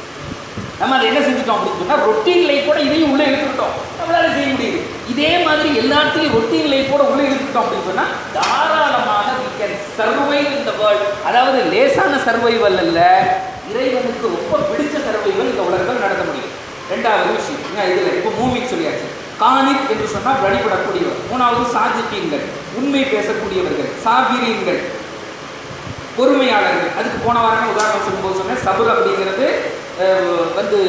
நம்ம அதை என்ன செஞ்சுட்டோம் அப்படின்னு சொன்னால், ரொட்டீன் லைஃப் கூட இதையும் உள்ளே இழுத்துக்கிட்டோம். நம்மளால செய்ய முடியுது. இதே மாதிரி எல்லாத்தையும் ரொட்டீன் லைஃப் கூட உள்ளே இழுத்துக்கிட்டோம் அப்படின்னு சொன்னால் தாராளமாக we can survive in the world. அதாவது லேசான சர்வைவல் அல்ல, இறைவனுக்கு ரொம்ப பிடிச்ச சர்வைவல் இந்த உலகத்தில் நடத்த முடியும். ரெண்டாவது விஷயம் இதில் இப்போ மூவின்னு சொல்லியாச்சு. கானித் என்று சொன்னால் வழிபடக்கூடியவர். மூணாவது சாதிக்கீன்கள், உண்மை பேசக்கூடியவர்கள். சாபிரீன்கள், பொறுமையாளர்கள். அதுக்கு போன வாரமே உதாரணம் சொல்லும்போது சொன்னேன், சபுர் அப்படிங்கிறது வந்து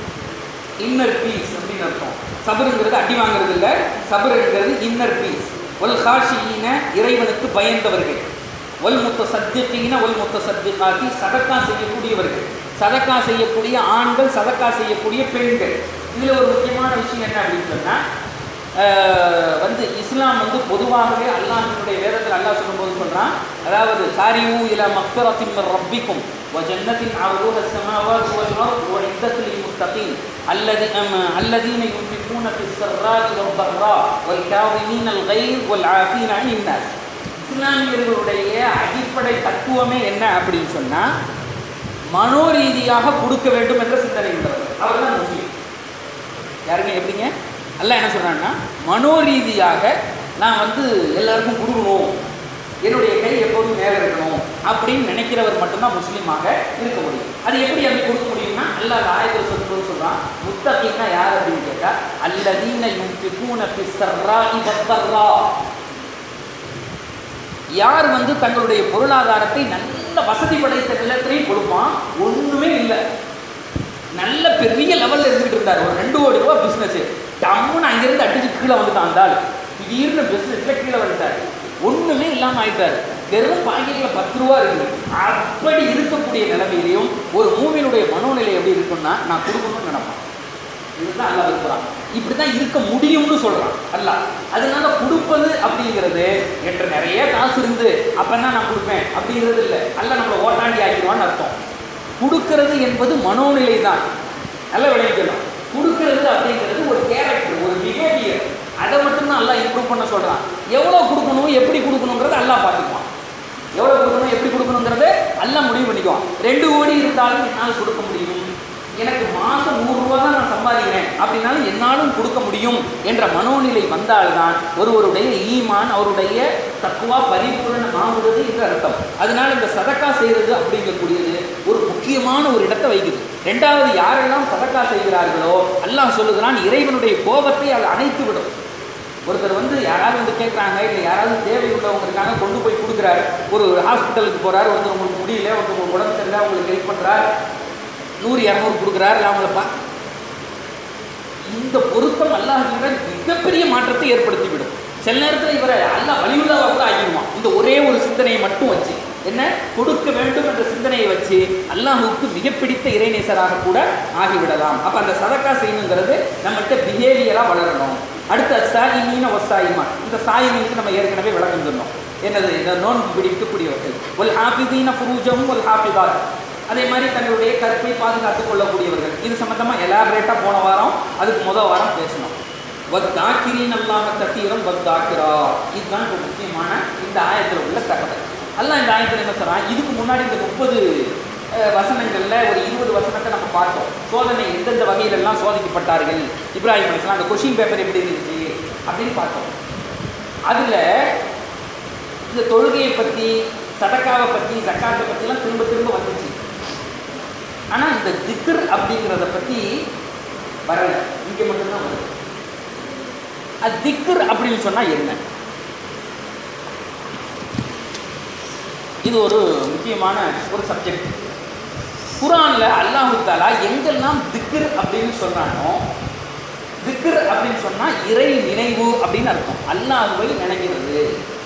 இன்னர் பீஸ் அப்படின்னு அர்த்தம். சபருங்கிறது அடி வாங்கிறது இல்லை, சபருங்கிறது இன்னர் பீஸ். ஒல் ஹாஷியின இறைவனுக்கு பயந்தவர்கள். ஒல் முத்த சத்தியத்தீன ஒல் முத்த சத்தியக்காத்தி சதக்கா செய்யக்கூடியவர்கள். சதக்கா செய்யக்கூடிய ஆண்கள், சதக்கா செய்யக்கூடிய பெண்கள். இதில் ஒரு முக்கியமான விஷயம் என்ன அப்படின்னு சொன்னால், வந்து இஸ்லாம் வந்து பொதுவாகவே அல்லாஹ்வினுடைய வேதத்தில் அல்லாஹ் சொல்லும்போது சொல்கிறான், அதாவது சாரியூ இலா மக்ஃபிரத்தின் மின் ரப்பிக்கும் வ ஜன்னத்தின் அர்துஹா ஸமாவாத்து வல் அர்து வ இத்தத்தில் முத்தகீன் அல்லதி அல்லதீன யுன்ஃபிகூன ஃபிஸ் ஸர்ராஇ வல் ضர்ரா வல் காஸிமீனல் கைஸ் வல் ஆஃபீன அனின் நாஸ். இஸ்லாமியர்களுடைய அடிப்படை தத்துவமே என்ன அப்படின்னு சொன்னால், மனோரீதியாக கொடுக்க வேண்டும் என்ற சிந்தனை உள்ளவர். அவர் தான் முஸ்லீம். யாருங்க எப்படிங்க? அல்லாஹ் என்ன சொல்கிறான்னா, மனோரீதியாக நான் வந்து எல்லாருக்கும் கொடுக்கணும், என்னுடைய கை எப்போதும் மேலே இருக்கணும் அப்படின்னு நினைக்கிறவர் மட்டும்தான் முஸ்லீமாக இருக்க முடியும். அது எப்படி அப்படி கொடுக்க முடியும்னா, அல்லாஹ் ஆயத்தில் சொல்லும்போது சொல்கிறான், முத்தகீன்னா யார் அப்படின்னு கேட்டால், அல்லதீன யுன்ஃபிகூன ஃபிஸ் ஸர்ராஇ வத் ضர்ரா. யார் வந்து தங்களுடைய பொருளாதாரத்தை நல்ல வசதி படைத்த நிலத்திலையும் கொடுப்பான், ஒன்றுமே இல்லை, நல்ல பெரிய லெவலில் இருந்துகிட்டு இருந்தார், ஒரு ரெண்டு கோடி ரூபா பிஸ்னஸ், டம்முன்னு அங்கேருந்து அடிச்சு கீழே வந்துட்டு வந்தால் திடீர்னு பிஸ்னஸில் கீழே வந்துட்டார், ஒன்றுமே இல்லாமல் ஆகிட்டார், வெறும் பாக்கெட்டில் பத்து ரூபா இருக்குது. அப்படி இருக்கக்கூடிய நிலைமையிலையும் ஒரு மூவினுடைய மனோநிலை எப்படி இருக்குன்னா, நான் கொடுக்கணும்னு நினைப்பேன். இதுதான் அல்லாஹ் இருக்கிறான். இப்படி தான் இருக்க முடியும்னு சொல்கிறான் அல்லாஹ். அதனால கொடுப்பது அப்படிங்கிறது என்ற நிறைய காசு இருந்து அப்போன்னா நான் கொடுப்பேன் அப்படிங்கிறது இல்லை. அல்லாஹ் நம்மளை ஓட்டாண்டி ஆக்கிடுவான்னு அர்த்தம். கொடுக்கறது என்பது மனோநிலை தான். நல்லா விளைவிக்கணும். கொடுக்கறது அப்படிங்கிறது ஒரு கேரக்டர், ஒரு பிஹேவியர். அதை மட்டும்தான் அல்லாஹ் இம்ப்ரூவ் பண்ண சொல்கிறான். எவ்வளோ கொடுக்கணும், எப்படி கொடுக்கணுங்கிறது அல்லாஹ் பார்த்துக்குவான். எவ்வளோ கொடுக்கணும், எப்படி கொடுக்கணுங்கிறத எல்லாம் முடிவு பண்ணிக்குவோம். ரெண்டு கோடி இருந்தாலும் என்னால் கொடுக்க முடியும், எனக்கு மாதம் நூறுரூவா தான் நான் சம்பாதிக்கிறேன் அப்படின்னாலும் என்னாலும் கொடுக்க முடியும் என்ற மனோநிலை வந்தால்தான் ஒருவருடைய ஈமான், அவருடைய தக்குவா பரிபூரணமாகுறது என்று அர்த்தம். அதனால் இந்த சதக்கா செய்கிறது அப்படிங்கக்கூடியது ஒரு முக்கியமான ஒரு இடத்தை வைக்குது. ரெண்டாவது, யாரெல்லாம் சதக்கா செய்கிறார்களோ அல்லாஹ் சொல்லுகிறான், இறைவனுடைய கோபத்தை அது அணைத்து விடும். ஒருத்தர் வந்து யாராவது வந்து கேட்குறாங்க, இல்லை யாராவது தேவை உள்ளவங்க இருக்காங்க, கொண்டு போய் கொடுக்குறாரு. ஒரு ஹாஸ்பிட்டலுக்கு போகிறார், ஒருத்தர் உங்களுக்கு முடியல, ஒருத்தர் உங்களுக்கு உடம்பு சரியில்லை, உங்களுக்கு ஹெல்ப் பண்ணுறார், நூறு இரநூறு கொடுக்குறாரு, அவங்களப்பா இந்த பொருத்தம் அல்லாஹ்விட மிகப்பெரிய மாற்றத்தை ஏற்படுத்திவிடும். சில நேரத்தில் இவரை அல்லாஹ் வலியுள்ளவா கூட ஆகிடுவான். இந்த ஒரே ஒரு சிந்தனையை மட்டும் வச்சு, என்ன கொடுக்க வேண்டும் என்ற சிந்தனையை வச்சு அல்லாஹுக்கு மிக பிடித்த இறைநேசராக கூட ஆகிவிடலாம். அப்போ அந்த சதக்கா செய்யணுங்கிறது நம்மகிட்ட பிஹேவியராக வளரணும். அடுத்த சாயிமீன ஒசாயிமா, இந்த சாயிமீனுக்கு நம்ம ஏற்கனவே விளக்கம் சொன்னோம். என்னது, இந்த நோன்பு பிடிக்கக்கூடியவர்கள். ஒல் ஹாஃபிதீன ஃபுரூஜஹும் ஒல் ஹாஃபிதாத், அதே மாதிரி தன்னுடைய கற்பை பாதுகாத்துக் கொள்ளக்கூடியவர்கள். இது சம்மந்தமாக எலாபரேட்டாக போன வாரம், அதுக்கு முதல் வாரம் பேசணும். வத் தாக்கிரின் அல்லாஹ் கத்தீரம் வத் தாக்கிரா, இதுதான் இப்போ முக்கியமான இந்த ஆயத்தில் உள்ள தகவல். அல்லாஹ் இந்த ஆயத்தில் என்ன சொல்கிறான், இதுக்கு முன்னாடி இந்த முப்பது வசனங்களில் ஒரு இருபது வசனத்தை நம்ம பார்த்தோம். சோதனை எந்தெந்த வகையிலெல்லாம் சோதிக்கப்பட்டார்கள் இப்ராஹிம் அலைஹிஸ்ஸலாம், அந்த கொஷின் பேப்பர் எப்படி இருந்துச்சு அப்படின்னு பார்த்தோம். அதில் இந்த தொழுகையை பற்றி, சதக்காவை பற்றி, ஜக்காத்தை பற்றிலாம் திரும்ப திரும்ப வந்துச்சு. ஆனால் இந்த திக்ர் அப்படிங்கிறத பற்றி வரல, இங்கே மட்டும்தான் வருது. அது திக்ர் அப்படின்னு சொன்னால் என்ன? இது ஒரு முக்கியமான ஒரு சப்ஜெக்ட். குர்ஆன்ல அல்லாஹ் தஆலா எங்கெல்லாம் திக்ர் அப்படின்னு சொல்றானோ, திக்ர் அப்படின்னு சொன்னால் இறை நினைவு அப்படின்னு அர்த்தம், அல்லாஹ்வை நினைக்கிறது.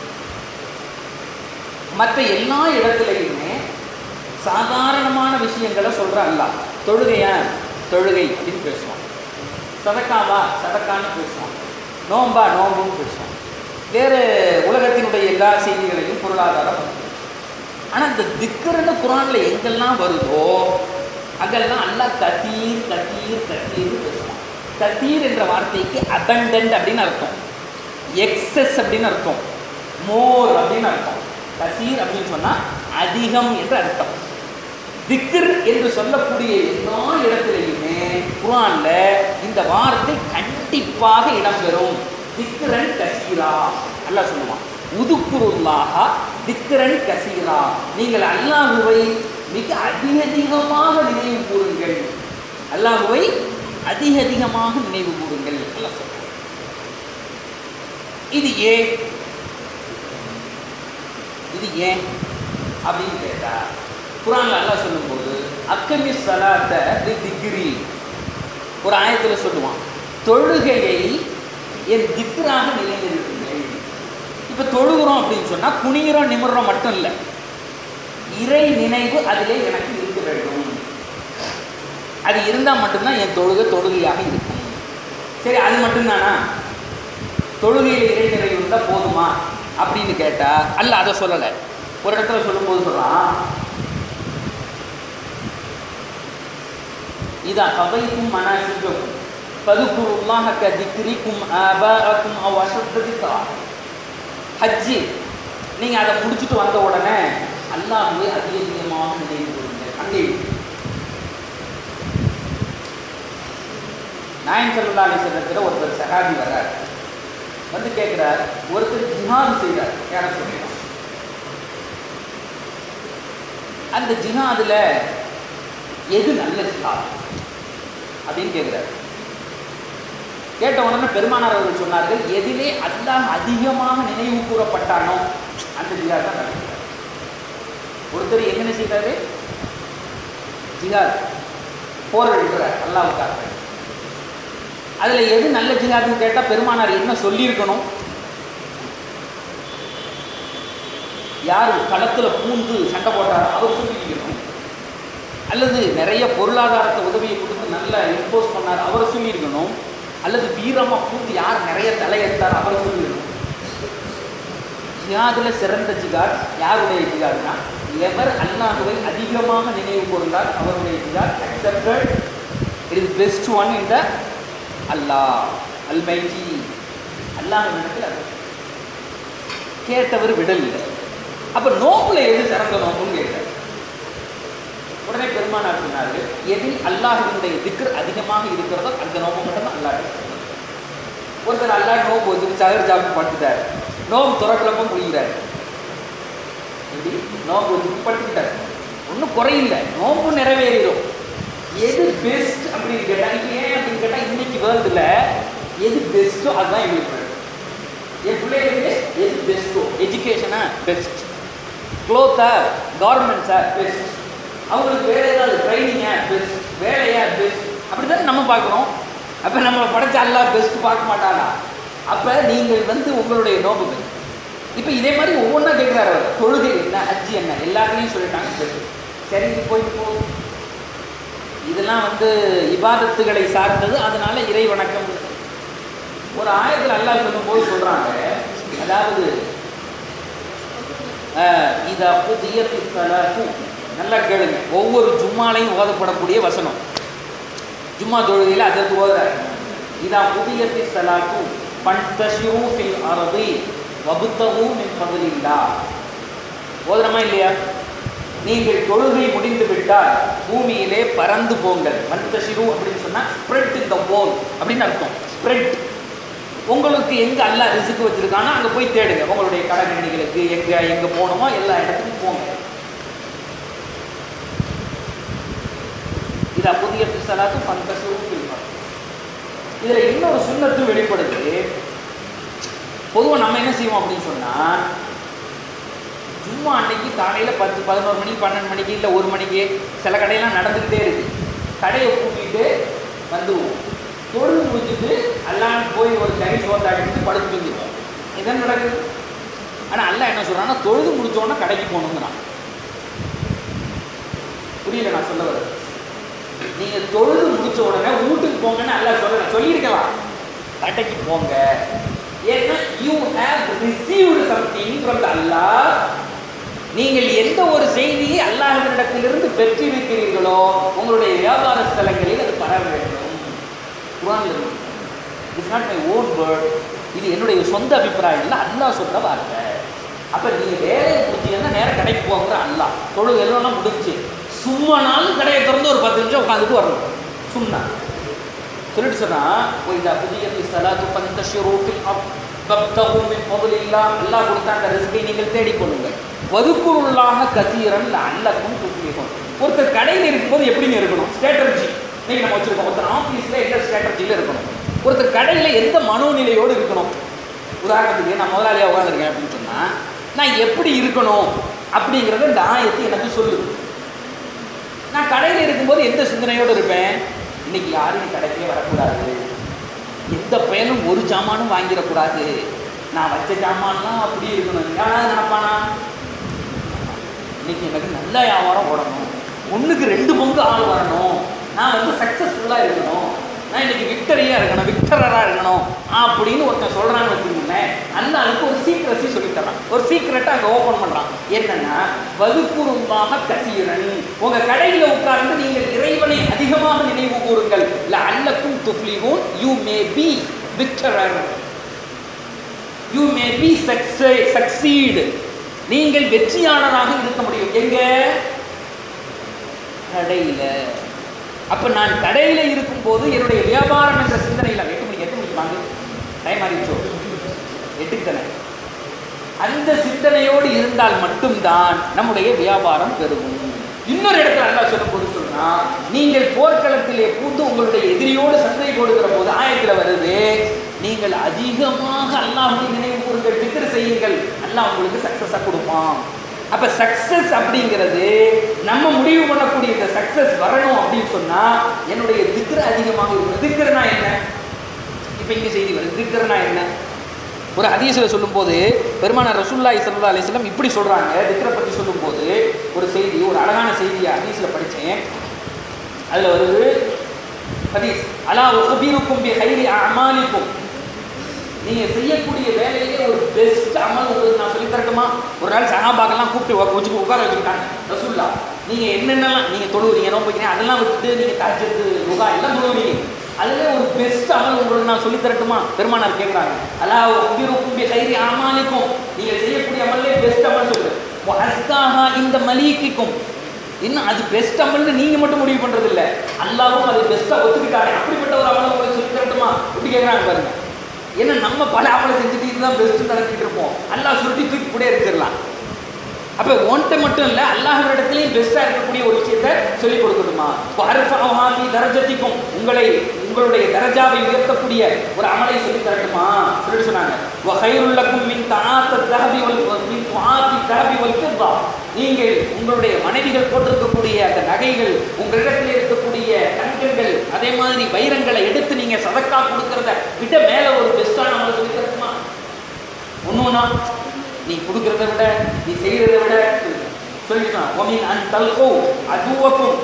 மற்ற எல்லா இடத்துலையுமே சாதாரணமான விஷயங்களை சொல்கிற அல்லாஹ், தொழுகையா தொழுகை அப்படின்னு பேசுவான், சதக்காவா சதக்கான்னு பேசுவான், நோம்பா நோம்புன்னு பேசுவான், வேறு உலகத்தினுடைய எல்லா செய்திகளையும் பொருளாதாரம். ஆனால் இந்த திக்ருன்னு குர்ஆனில் எங்கெல்லாம் வருதோ அங்கெல்லாம் அல்லாஹ் கதீர் கதீர் கதீர்னு பேசுவான். கதீர் என்ற வார்த்தைக்கு அபண்டன்ட் அப்படின்னு அர்த்தம், எக்ஸஸ் அப்படின்னு அர்த்தம், மோர் அப்படின்னு அர்த்தம். கசீர் அப்படின்னு சொன்னால் அதிகம் என்று அர்த்தம். திக்ர் என்று சொல்லக்கூடிய எல்லா இடத்திலையுமே குர்ஆன்ல இந்த வார்த்தை கண்டிப்பாக இடம்பெறும். திக்ரன் கசீரா அல்லாஹ் சொல்லுவான், உதுக்குருல்லாஹ திக்ரன் கசீரா, நீங்கள் அல்லாஹுவை மிக அதிக அதிகமாக நினைவு கூறுங்கள், அல்லாஹுவை அதிக அதிகமாக நினைவு கூறுங்கள் அல்லாஹ் சொல்லுவான். இது ஏன் இது ஏன் அப்படின்னு கேட்டா, குர்ஆன்ல அல்லாஹ் சொல்லும்போது அக்கமி ஸலாத்த லிதிக்ரி, ஒரு ஆயத்தில் சொல்லுவான், தொழுகையை என் திக்ராக நிலைநிறுத்துங்கள். இப்போ தொழுகிறோம் அப்படின்னு சொன்னால் குனிகிறோம் நிமிர்றோம் மட்டும் இல்லை, இறை நினைவு அதிலே எனக்கு இருக்க வேண்டும். அது இருந்தால் மட்டும்தான் என் தொழுகை தொழுகையாக இருக்கும். சரி, அது மட்டும்தானா? தொழுகையில் இறை நிறைவு இருந்தால் போதுமா அப்படின்னு கேட்டால் அல்ல, அதை சொல்லலை. ஒரு இடத்துல சொல்லும்போது சொல்கிறான், இதா கபைக்கும் மனாசிக்கும் ஃபதுகுருல்லாஹ கதிக்ரிக்கும் ஆபாஅக்கும் அவ் அஷத்த திக்ரா. ஹஜ்ஜி நீங்கள் அதை முடிச்சுட்டு வந்த உடனே அல்லாஹ்வை அதிக அதிகமாக நினைவு கூறுங்கள். அங்கே நாயகம் ஸல்லல்லாஹு அலைஹி வஸல்லம் ஒருத்தர் சஹாபி வர்றார், வந்து கேட்குறார், ஒருத்தர் ஜிஹாது செய்கிறார், யாரை சொல்கிறார், அந்த ஜிஹாதில் எது நல்ல ஜிஹாத் அப்படின்னு கேட்குறாரு. கேட்ட உடனே பெருமானார் அவர்கள் சொன்னார்கள், எதிலே அல்லாஹ் அதிகமாக நினைவு கூறப்பட்டானோ அந்த ஜிஹாத் தான் நடக்கிறார். ஒருத்தர் என்ன செய்கிறாரு, ஜிஹாத் போர் எழுதுறார் அல்லாஹ்வுக்காக. அதில் எது நல்ல ஜிஹாதுன்னு கேட்டால் பெருமானார் என்ன சொல்லியிருக்கணும்? யார் களத்தில் பூந்து சண்டை போட்டாரோ அவர் சொல்லியிருக்கணும், அல்லது நிறைய பொருளாதாரத்தை உதவியை கொடுத்து நல்லா இம்போஸ் பண்ணார் அவரை சொல்லியிருக்கணும், அல்லது வீரமாக பூந்து யார் நிறைய தலையெடுத்தார் அவரை சொல்லியிருக்கணும். ஜிஹாதில் சிறந்த ஜிஹாத் யாருடைய ஜிஹாத்னா, எவர் அல்லாஹ்வை அதிகமாக நினைவு கூர்ந்தார் அவருடைய ஜிஹாத் accepted. It is best one in the Allah almighty. Allah இடத்தில் கேட்டவர் விடல் இல்லை, அப்போ நோம்புல எது சிறந்த நோம்புன்னு கேட்குறாரு. உடனே பெருமானார் சொன்னார்கள், எதில் அல்லாஹ்வினுடைய திக்ர் அதிகமாக இருக்கிறதோ அந்த நோம்பு மட்டும் தான் அல்லாஹ். ஒருத்தர் அல்லாஹ் நோம்பு வச்சுட்டு சகர் சாப்பிட்டு படுத்துட்டார், நோம்பு துறக்கிறப்ப முடிகிறார். எப்படி நோம்பு வச்சுட்டு படுத்துக்கிட்டார், ஒன்றும் குறையில்லை, நோம்பு நிறைவேறிடும். எது பெஸ்ட் அப்படின்னு கேட்டால், இப்போ ஏன் அப்படின்னு கேட்டால், இன்னைக்கு வேர்ல்டில் எது பெஸ்ட்டோ அதுதான் எங்களுக்கு வேணும். என் பிள்ளைகளுக்கு எது பெஸ்ட்டோ, எஜுகேஷனா பெஸ்ட், க்ளோத்தா கவர்மெண்ட்ஸா பெஸ்ட், அவங்களுக்கு வேறு ஏதாவது ட்ரைனிங்கா பெஸ்ட், வேலையா பெஸ்ட், அப்படி தான் நம்ம பார்க்குறோம். அப்போ நம்ம படைச்ச எல்லாம் பெஸ்ட் பார்க்க மாட்டானா? அப்போ நீங்கள் வந்து உங்களுடைய நோம்புகள் இப்போ இதே மாதிரி ஒவ்வொன்றா கேட்குறாரு அவர். தொழுகை என்ன, ஹஜ்ஜி என்ன, எல்லாத்துலேயும் சொல்லிட்டாங்க பெஸ்ட். சரி இது போயிட்டு போகும், இதெல்லாம் வந்து இபாதத்துகளை சார்ந்தது, அதனால இறை வணக்கம். ஒரு ஆயத்தில் அல்லாஹ் சொல்லும் போது சொல்றாங்க, அதாவது இத புதிய நல்லா கேளுங்க, ஒவ்வொரு ஜும்மாலையும் ஓதப்படக்கூடிய வசனம், ஜும்மா தொழுகையில் அதற்கு ஓதுறாங்க. இதா புதிய சலாத்து பன்தஷிரு ஃபில் அர்தி வபுத்தஹு மின் ஃபத்லில்லாஹ். ஓதுறமா இல்லையா? நீங்கள் தொழுகை முடிந்து விட்டால் பூமியிலே பறந்து போங்கள். பன்தஷிரு அப்படின்னு சொன்னா ஸ்ப்ரெட் இன் தி வேர்ல்ட் அப்படின்னு அர்த்தம். ஸ்ப்ரெட், உங்களுக்கு எங்கே அல்லாஹ் ரிஸ்க் வச்சிருக்கானோ அங்கே போய் தேடுங்க. உங்களுடைய கடற்கணிகளுக்கு எங்கே எங்கே போகணுமோ எல்லா இடத்துக்கும் போங்க. இதை புதிய சலாத்து பன்தஷிரு. இதில் இன்னொரு சுன்னத்து வெளிப்படுது. பொதுவாக நம்ம என்ன செய்வோம் அப்படின்னு சொன்னால், ஜும்மா அன்னைக்கு காலையில் பத்து பதினோரு மணிக்கு பன்னெண்டு மணிக்கு இல்லை ஒரு மணிக்கு சில கடையெல்லாம் நடந்துக்கிட்டே இருக்குது. கடையை கூட்டிகிட்டு வந்துடுவோம், தொழுது முடிச்சுட்டு எல்லாம் போய் ஒரு கறி சோத்தாடிட்டு படுத்து வந்துடுவோம். இதான் நடக்குது. ஆனால் அல்லா என்ன சொல்கிறான்னா, தொழுது முடித்தோன்னா கடைக்கு போகணுங்கிறான். புரியல நான் சொல்ல வர. நீங்கள் தொழுது முடிச்ச உடனே வீட்டுக்கு போங்கன்னு அல்லா சொல்ல சொல்லியிருக்கலாம், கடைக்கு போங்க. ஏன்னா you have received something from Allah. நீங்கள் எந்த ஒரு செய்தியை அல்லாஹ்விடத்திலிருந்து பெற்றிருக்கிறீர்களோ உங்களுடைய வியாபார ஸ்தலங்களில் அது பரவ வேண்டும். It's not my own word, இது என்னுடைய சொந்த அபிப்பிராயம் இல்லை, அல்லாஹ் சொல்ற வார்த்தை. அப்போ நீங்கள் வேலையை முடிஞ்சீங்கன்னா நேரம் கடைக்கு போங்கிற அல்லாஹ். தொழுது எல்லாம் முடிஞ்சு சும்மா நாளும் கடையை திறந்து ஒரு பத்து நிமிஷம் உட்காந்துட்டு வரணும். சும்மா சொல்லிட்டு சொன்னா, இதா புதிய சலாத்து பன்தஷிரு ஃபில் வப்தகு மின் ஃபத்லில்லாஹ். அல்லாஹ் கொடுத்த அந்த ரிஸ்கை நீங்கள் தேடிக்கொள்ளுங்கள். வதுக்குருல்லாஹ கதீரன் லஅல்லக்கும் துஃப்லிஹூன். ஒருத்தர் கடையில் இருக்கும்போது எப்படிங்க இருக்கணும்? ஸ்ட்ராட்டஜி நீங்கள் நம்ம வச்சுருக்கோம். ஒருத்தர் ஆஃபீஸில் எந்த ஸ்ட்ராட்டஜியில் இருக்கணும்? ஒருத்தர் கடையில் எந்த மனோநிலையோடு இருக்கணும்? உதாரணத்துக்கு நான் முதலாளியாக உட்காந்துருக்கேன் அப்படின்னு சொன்னால் நான் எப்படி இருக்கணும் அப்படிங்கிறத இந்த ஆயத்து எனக்கு சொல்லுது. நான் கடையில் இருக்கும்போது எந்த சிந்தனையோடு இருப்பேன்? இன்னைக்கு யாரும் கடைக்கே வரக்கூடாது, எந்த பயனும் ஒரு ஜாமானும் வாங்கிடக்கூடாது, நான் வச்ச ஜாமான்லாம் அப்படி இருக்கணும். யாராவது நினைப்பானா? இன்னைக்கு எனக்கு நல்ல வியாபாரம் ஓடணும், ஒன்றுக்கு ரெண்டு பங்கு ஆள் வரணும், நான் வந்து சக்ஸஸ்ஃபுல்லாக இருக்கணும், நான் இன்னைக்கு விக்டரியாக இருக்கணும், விக்டரராக இருக்கணும் அப்படின்னு ஒருத்தன் சொல்கிறான்னு வச்சுக்கோங்களேன். அந்த அதுக்கு ஒரு சீக்ரெசி சொல்லித்தரான், ஒரு சீக்ரெட்டை அங்கே ஓப்பன் பண்ணுறான். என்னன்னா, வதுக்குருல்லாஹ கசீரன். உங்கள் கடையில் உட்கார்ந்து நீங்கள் இறைவனை அதிகமாக நினைவு கூறுங்கள். லஅல்லக்கும் துஃப்லிஹூன். You may be victor, you may be succeed. நீங்கள் வெற்றியாளராக இருக்க முடியும். எங்க? கடையில். அப்போ நான் கடையில் இருக்கும்போது என்னுடைய வியாபாரம் என்ற சிந்தனையில் எட்டு மணிக்கு எட்டு மணிக்கு வாங்க டைம் ஆகிடுச்சோ எட்டுக்கு தானே, அந்த சிந்தனையோடு இருந்தால் மட்டும்தான் நம்முடைய வியாபாரம் பெருகும். இன்னொரு இடத்துல அல்லாஹ் சொல்லும் போது சொன்னா, நீங்கள் போர்க்களத்திலே பூந்து உங்களுடைய எதிரியோடு சண்டை போடுகிற போது ஆயத்தில் வருது, நீங்கள் அதிகமாக அல்லாஹ்வை நினைவு கூறுங்கள், திக்ர் செய்யுங்கள், அல்லாஹ் உங்களுக்கு சக்சஸாக கொடுப்பான். அப்போ சக்ஸஸ் அப்படிங்கிறது நம்ம முடிவு பண்ணக்கூடிய இந்த சக்ஸஸ் வரணும் அப்படின்னு சொன்னால் என்னுடைய திக்ர் அதிகமாக இருக்கும். திக்ர்னா என்ன? இப்போ இங்கே செய்தி வருது, திக்ர்னா என்ன? ஒரு ஹதீஸில் சொல்லும்போது பெருமானார் ரசூலுல்லாஹி ஸல்லல்லாஹு அலைஹி வஸல்லம் இப்படி சொல்கிறாங்க. திக்ரை பற்றி சொல்லும்போது ஒரு செய்தி, ஒரு அழகான செய்தியை ஹதீஸில் படித்தேன். அதில் வருது ஹதீஸ், அலா உக்பீருக்கும் பி கைரி அமாலிக்கும். நீங்கள் செய்யக்கூடிய வேலையிலே ஒரு பெஸ்ட் அமல் உங்களுக்கு நான் சொல்லி தரட்டுமா? ஒரு நாள் சஹாபாக்கெல்லாம் கூப்பிட்டு வச்சு உட்கார வச்சுக்கிட்டாங்க. ரசூல்லா, நீங்கள் என்னென்னலாம் நீங்கள் தொழுவுறீங்க, நோம்பிக்கிறீங்க, அதெல்லாம் விட்டுட்டு நீங்கள் தாஜ்ஜுத் யுகா எல்லாம் தொழுவீங்க, அதில் ஒரு பெஸ்ட் அமல் உங்களுக்கு நான் சொல்லி தரட்டுமா? பெருமானார் கேட்குறாங்க. அலா உக்பீருக்கும் பி கைரி அமாலிக்கும். நீங்கள் செய்யக்கூடிய அமல்லே பெஸ்ட் அமல் சொல்லு. வஅஸ்காஹா இந்த மலீகிக்கும். இன்னும் அது பெஸ்ட் அமல்னு நீங்க மட்டும் முடிவு பண்றது இல்ல, அல்லாஹ்வும் அது பெஸ்டா ஒத்துக்கிட்டானே. அப்படிப்பட்ட ஒரு அமலை உங்களுக்கு சொல்லி தரட்டுமா இப்படி கேட்குறாங்க பாருங்க. ஏன்னா நம்ம பல அமலை செஞ்சுட்டு இதுதான் பெஸ்ட் நடத்திட்டு இருப்போம். அல்லாஹ் சுருட்டி தூக்கி கூட எடுத்துடலாம். அப்ப ஒன்றை மட்டும் இல்ல, அல்லாஹ்விடத்திலேயும் பெஸ்டா இருக்கக்கூடிய ஒரு விஷயத்தை சொல்லிக் கொடுக்கணுமா. பார்ஃபஹாஃபி தரஜத்திக்கும், உங்களை உங்களுடைய தரஜாவை உயர்த்தக்கூடிய ஒரு அமலை சொல்லி தரட்டுமா சொல்லி சொன்னாங்க. வ கைருல் லக்கும் மின் தஆத்தி தஹபி வல் மின் துஆத்தி தஹபி வல் ஃபித்தா, நீங்கள் உங்களுடைய மனைவிகள் போட்டிருக்கக்கூடிய அந்த நகைகள், உங்களிடத்தில் இருக்கக்கூடிய தங்கங்கள், அதே மாதிரி வைரங்களை எடுத்து நீங்க சதக்கா கொடுக்கறத விட மேல ஒரு பெஸ்டான அமலை சொல்லி தரட்டுமா. ஒண்ணுனா நீ கொடுக்கறத விட நீ செய்யறதை விட சொல்லிட்டான். ஒமின் அன் தல்கோ அதுவக்கும்,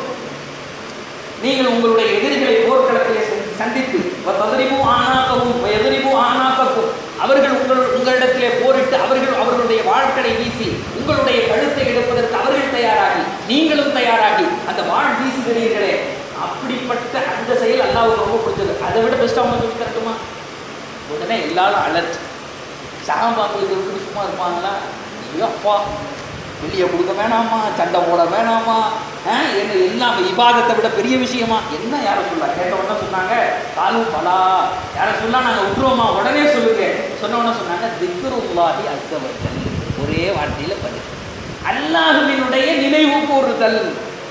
நீங்கள் உங்களுடைய எதிரிகளை போர்க்களத்திலே சந்தித்து ததரிபு ஆனாகவும் எதிரிபு ஆனாகவும், அவர்கள் உங்கள் உங்களிடத்திலே போரிட்டு அவர்கள் அவர்களுடைய வாழ்க்கை வீசி உங்களுடைய கழுத்தை எடுப்பதற்கு அவர்கள் தயாராகி நீங்களும் தயாராகி அந்த வாழ் வீசுகிறீர்களே, அப்படிப்பட்ட அந்த செயல் அல்லாஹ்வுக்கு ரொம்ப பிடிச்சது. அதை விட பெஸ்ட்டாக அவங்க சொல்லி தரட்டுமா. உடனே எல்லாரும் அலர்ட். சஹாபாக்களுக்கு எப்படி சும்மா இருப்பாங்களா? ஐயோ அப்பா, வெளியே கொடுக்க வேணாமா, சண்டை போட வேணாமா, என்ன எல்லாம் இபாதத்தை விட பெரிய விஷயமா என்ன யாரை சொல்ல கேட்டவொடனே சொன்னாங்க, காலு பலா யாரை சொல்ல நாங்கள் விட்டுருவோமா, உடனே சொல்லுங்க. சொன்ன உடனே சொன்னாங்க திக்ருல்லாஹி அஸ்ஸ வஜல், ஒரே வார்த்தையில் பதில், அல்லாஹ்வினுடைய நினைவு கூறுதல்.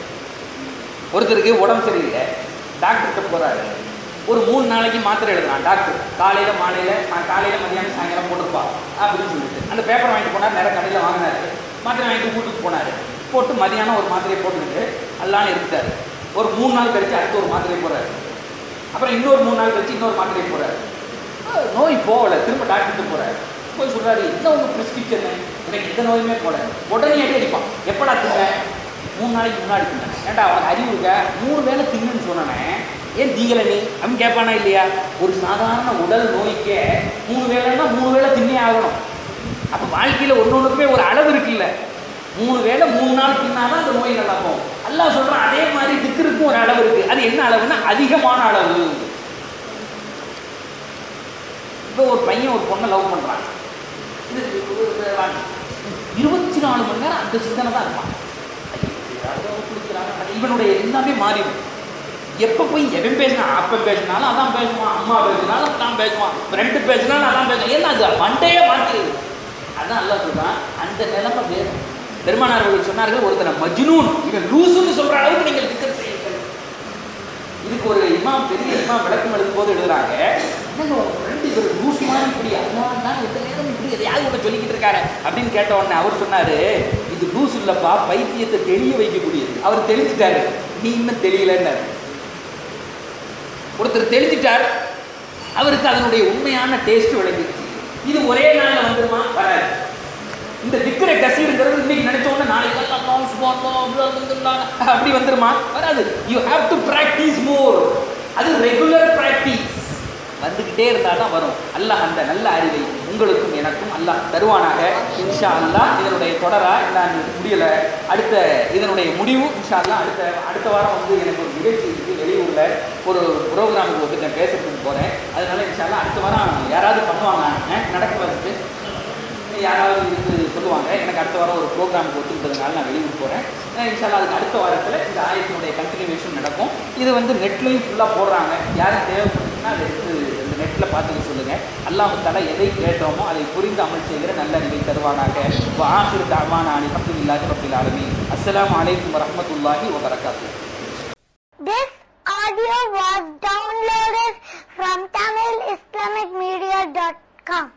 ஒருத்தருக்கு உடம்பு சரியில்லை, டாக்டர்கிட்ட போறாரு, ஒரு மூணு நாளைக்கு மாத்திரை எழுதுறான் டாக்டர். காலையில் மாலையில் காலையில் மதியானம் சாயங்காலம் போட்டிருப்பா அப்படின்னு சொல்லிட்டு அந்த பேப்பர் வாங்கிட்டு போனார். நேரம் கடையில் வாங்கினார், மாத்திரை வாங்கிட்டு வீட்டுக்கு போனார். போட்டு மதியானம் ஒரு மாத்திரையை போட்டுக்கிட்டு அல்லான்னு இருக்காரு. ஒரு மூணு நாள் கழிச்சு அடுத்து ஒரு மாத்திரையை போடுறாரு. அப்புறம் இன்னொரு மூணு நாள் கழிச்சு இன்னொரு மாத்திரையை போடுறாரு. நோய் போகலை, திரும்ப டாக்டர்கிட்ட போகிறாரு. போய் சொல்கிறாரு, என்ன உங்கள் ப்ரிஸ்கிரிப்ஷன், எனக்கு எந்த நோயுமே போகல. உடனே அடி அடிப்பான். எப்படா திங்க? மூணு நாளைக்கு முன்னாடி திங்க. ஏன்டா அவனுக்கு அறிவு இருக்க, மூணு வேளை திங்குன்னு சொன்னேன், ஏன் தீங்கலை நீ அவன் கேட்பானா இல்லையா? ஒரு சாதாரண உடல் நோய்க்கே மூணு வேளைன்னா மூணு வேளை தின்னே ஆகணும். அப்போ வாழ்க்கையில் ஒன்று ஒன்றுக்குமே ஒரு அளவு இருக்குல்ல. மூணு வேளை மூணு நாள் தின்னாதான் அந்த நோய் நல்லா போகும். அல்லாஹ் சொல்கிறான் அதே மாதிரி திக்ருக்கும் ஒரு அளவு இருக்குது. அது என்ன அளவுன்னா அதிகமான அளவு. இப்போ ஒரு பையன் ஒரு பொண்ணை லவ் பண்ணுறான், இது இருபத்தி நாலு மணி நேரம் அந்த சிந்தனை தான் இருப்பான். இவனுடைய எல்லாமே மாறிடும். எப்போ போய் எவன் பேசினா, அப்போ பேசினாலும் அதான் பேசுவான், அம்மா பேசினாலும் அதான் பேசுவான், ஃப்ரெண்டு பேசினாலும் அதான் பேசுவான். ஏன்னா அது மண்டையே மாற்றிடுது. அதான் அல்லாஹ் சொல்றான் அந்த நிலைமை வேறு. பெருமானார் அவர்கள் சொன்னார்கள், ஒருத்தனை மஜ்னூன், இவன் லூசுன்னு சொல்ற அளவுக்கு நீங்கள் திக்கர் செய்யுங்கள். இதுக்கு ஒரு இமாம், பெரிய இமாம் விளக்கம் எழுதும் போது எழுதுறாங்க, என்னங்க ஃப்ரெண்டு இவர் லூசு மாதிரி இப்படி அல்லாஹ் தான் எந்த நேரம் இப்படி எதையாவது கூட சொல்லிக்கிட்டு இருக்காரு அப்படின்னு கேட்ட உடனே அவர் சொன்னாரு, இது லூசு இல்லப்பா, பைத்தியத்தை தெளிய வைக்கக்கூடியது. அவர் தெளிஞ்சிட்டாரு, நீ இன்னும் தெரியலன்னாரு. ஒருத்தர் தெளிஞ்சிட்டார், அவருக்கு அதனுடைய உண்மையான டேஸ்ட் விளங்கிடுச்சு. இது ஒரே நாளில் வந்துருமா? வராது. இந்த திக்கரை கசீருங்கிறது இன்னைக்கு நினைச்ச உடனே நாளைக்கு அப்படி வந்துருமா? வராது. You have to practise more. அது ரெகுலர் பிராக்டிஸ் வந்துக்கிட்டே இருந்தால் தான் வரும். அல்லாஹ் அந்த நல்ல அறிவை உங்களுக்கும் எனக்கும் அல்லாஹ் தருவானாக. இன்ஷா அல்லாஹ் இதனுடைய தொடரா நான் முடியலை, அடுத்த இதனுடைய முடிவு இன்ஷா அல்லாஹ் அடுத்த அடுத்த வாரம் வந்து எனக்கு ஒரு நிகழ்ச்சி இருக்குது, வெளியூரில் ஒரு ப்ரோக்ராமுக்கு வந்து நான் பேசுறதுக்கு போகிறேன். அதனால இன்ஷா அல்லாஹ் அடுத்த வாரம் யாராவது பண்ணுவாங்க நடக்க வச்சுட்டு யாராவது இருந்து சொல்லுவாங்க, எனக்கு அடுத்த வாரம் ஒரு ப்ரோக்ராமுக்கு ஒத்துக்கிட்டதுனால நான் வெளியூர் போகிறேன். இன்ஷா அல்லாஹ் அதுக்கு அடுத்த வாரத்தில் இந்த ஆயத்தினுடைய கண்டினியூஷன் நடக்கும். இது வந்து நெட்லையும் ஃபுல்லாக போடுறாங்க. யாரும் தேவைப்படுதுன்னா அதை எடுத்து இந்த நெட்டில் பார்த்துக்க சொல்லுங்கள். அல்லாஹ் தஆலா எதை கேட்டோமோ அதை புரிந்து அமல் செய்கிற நல்ல அறிவை தருவானாக. ஆகிரு தஅவானா அல்ஹம்துலில்லாஹி ரப்பில் ஆலமீன். அஸ்ஸலாமு அலைக்கும் வரஹ்மத்துல்லாஹி வபரகாத்துஹு. This audio was downloaded from tamil islamic media dot com.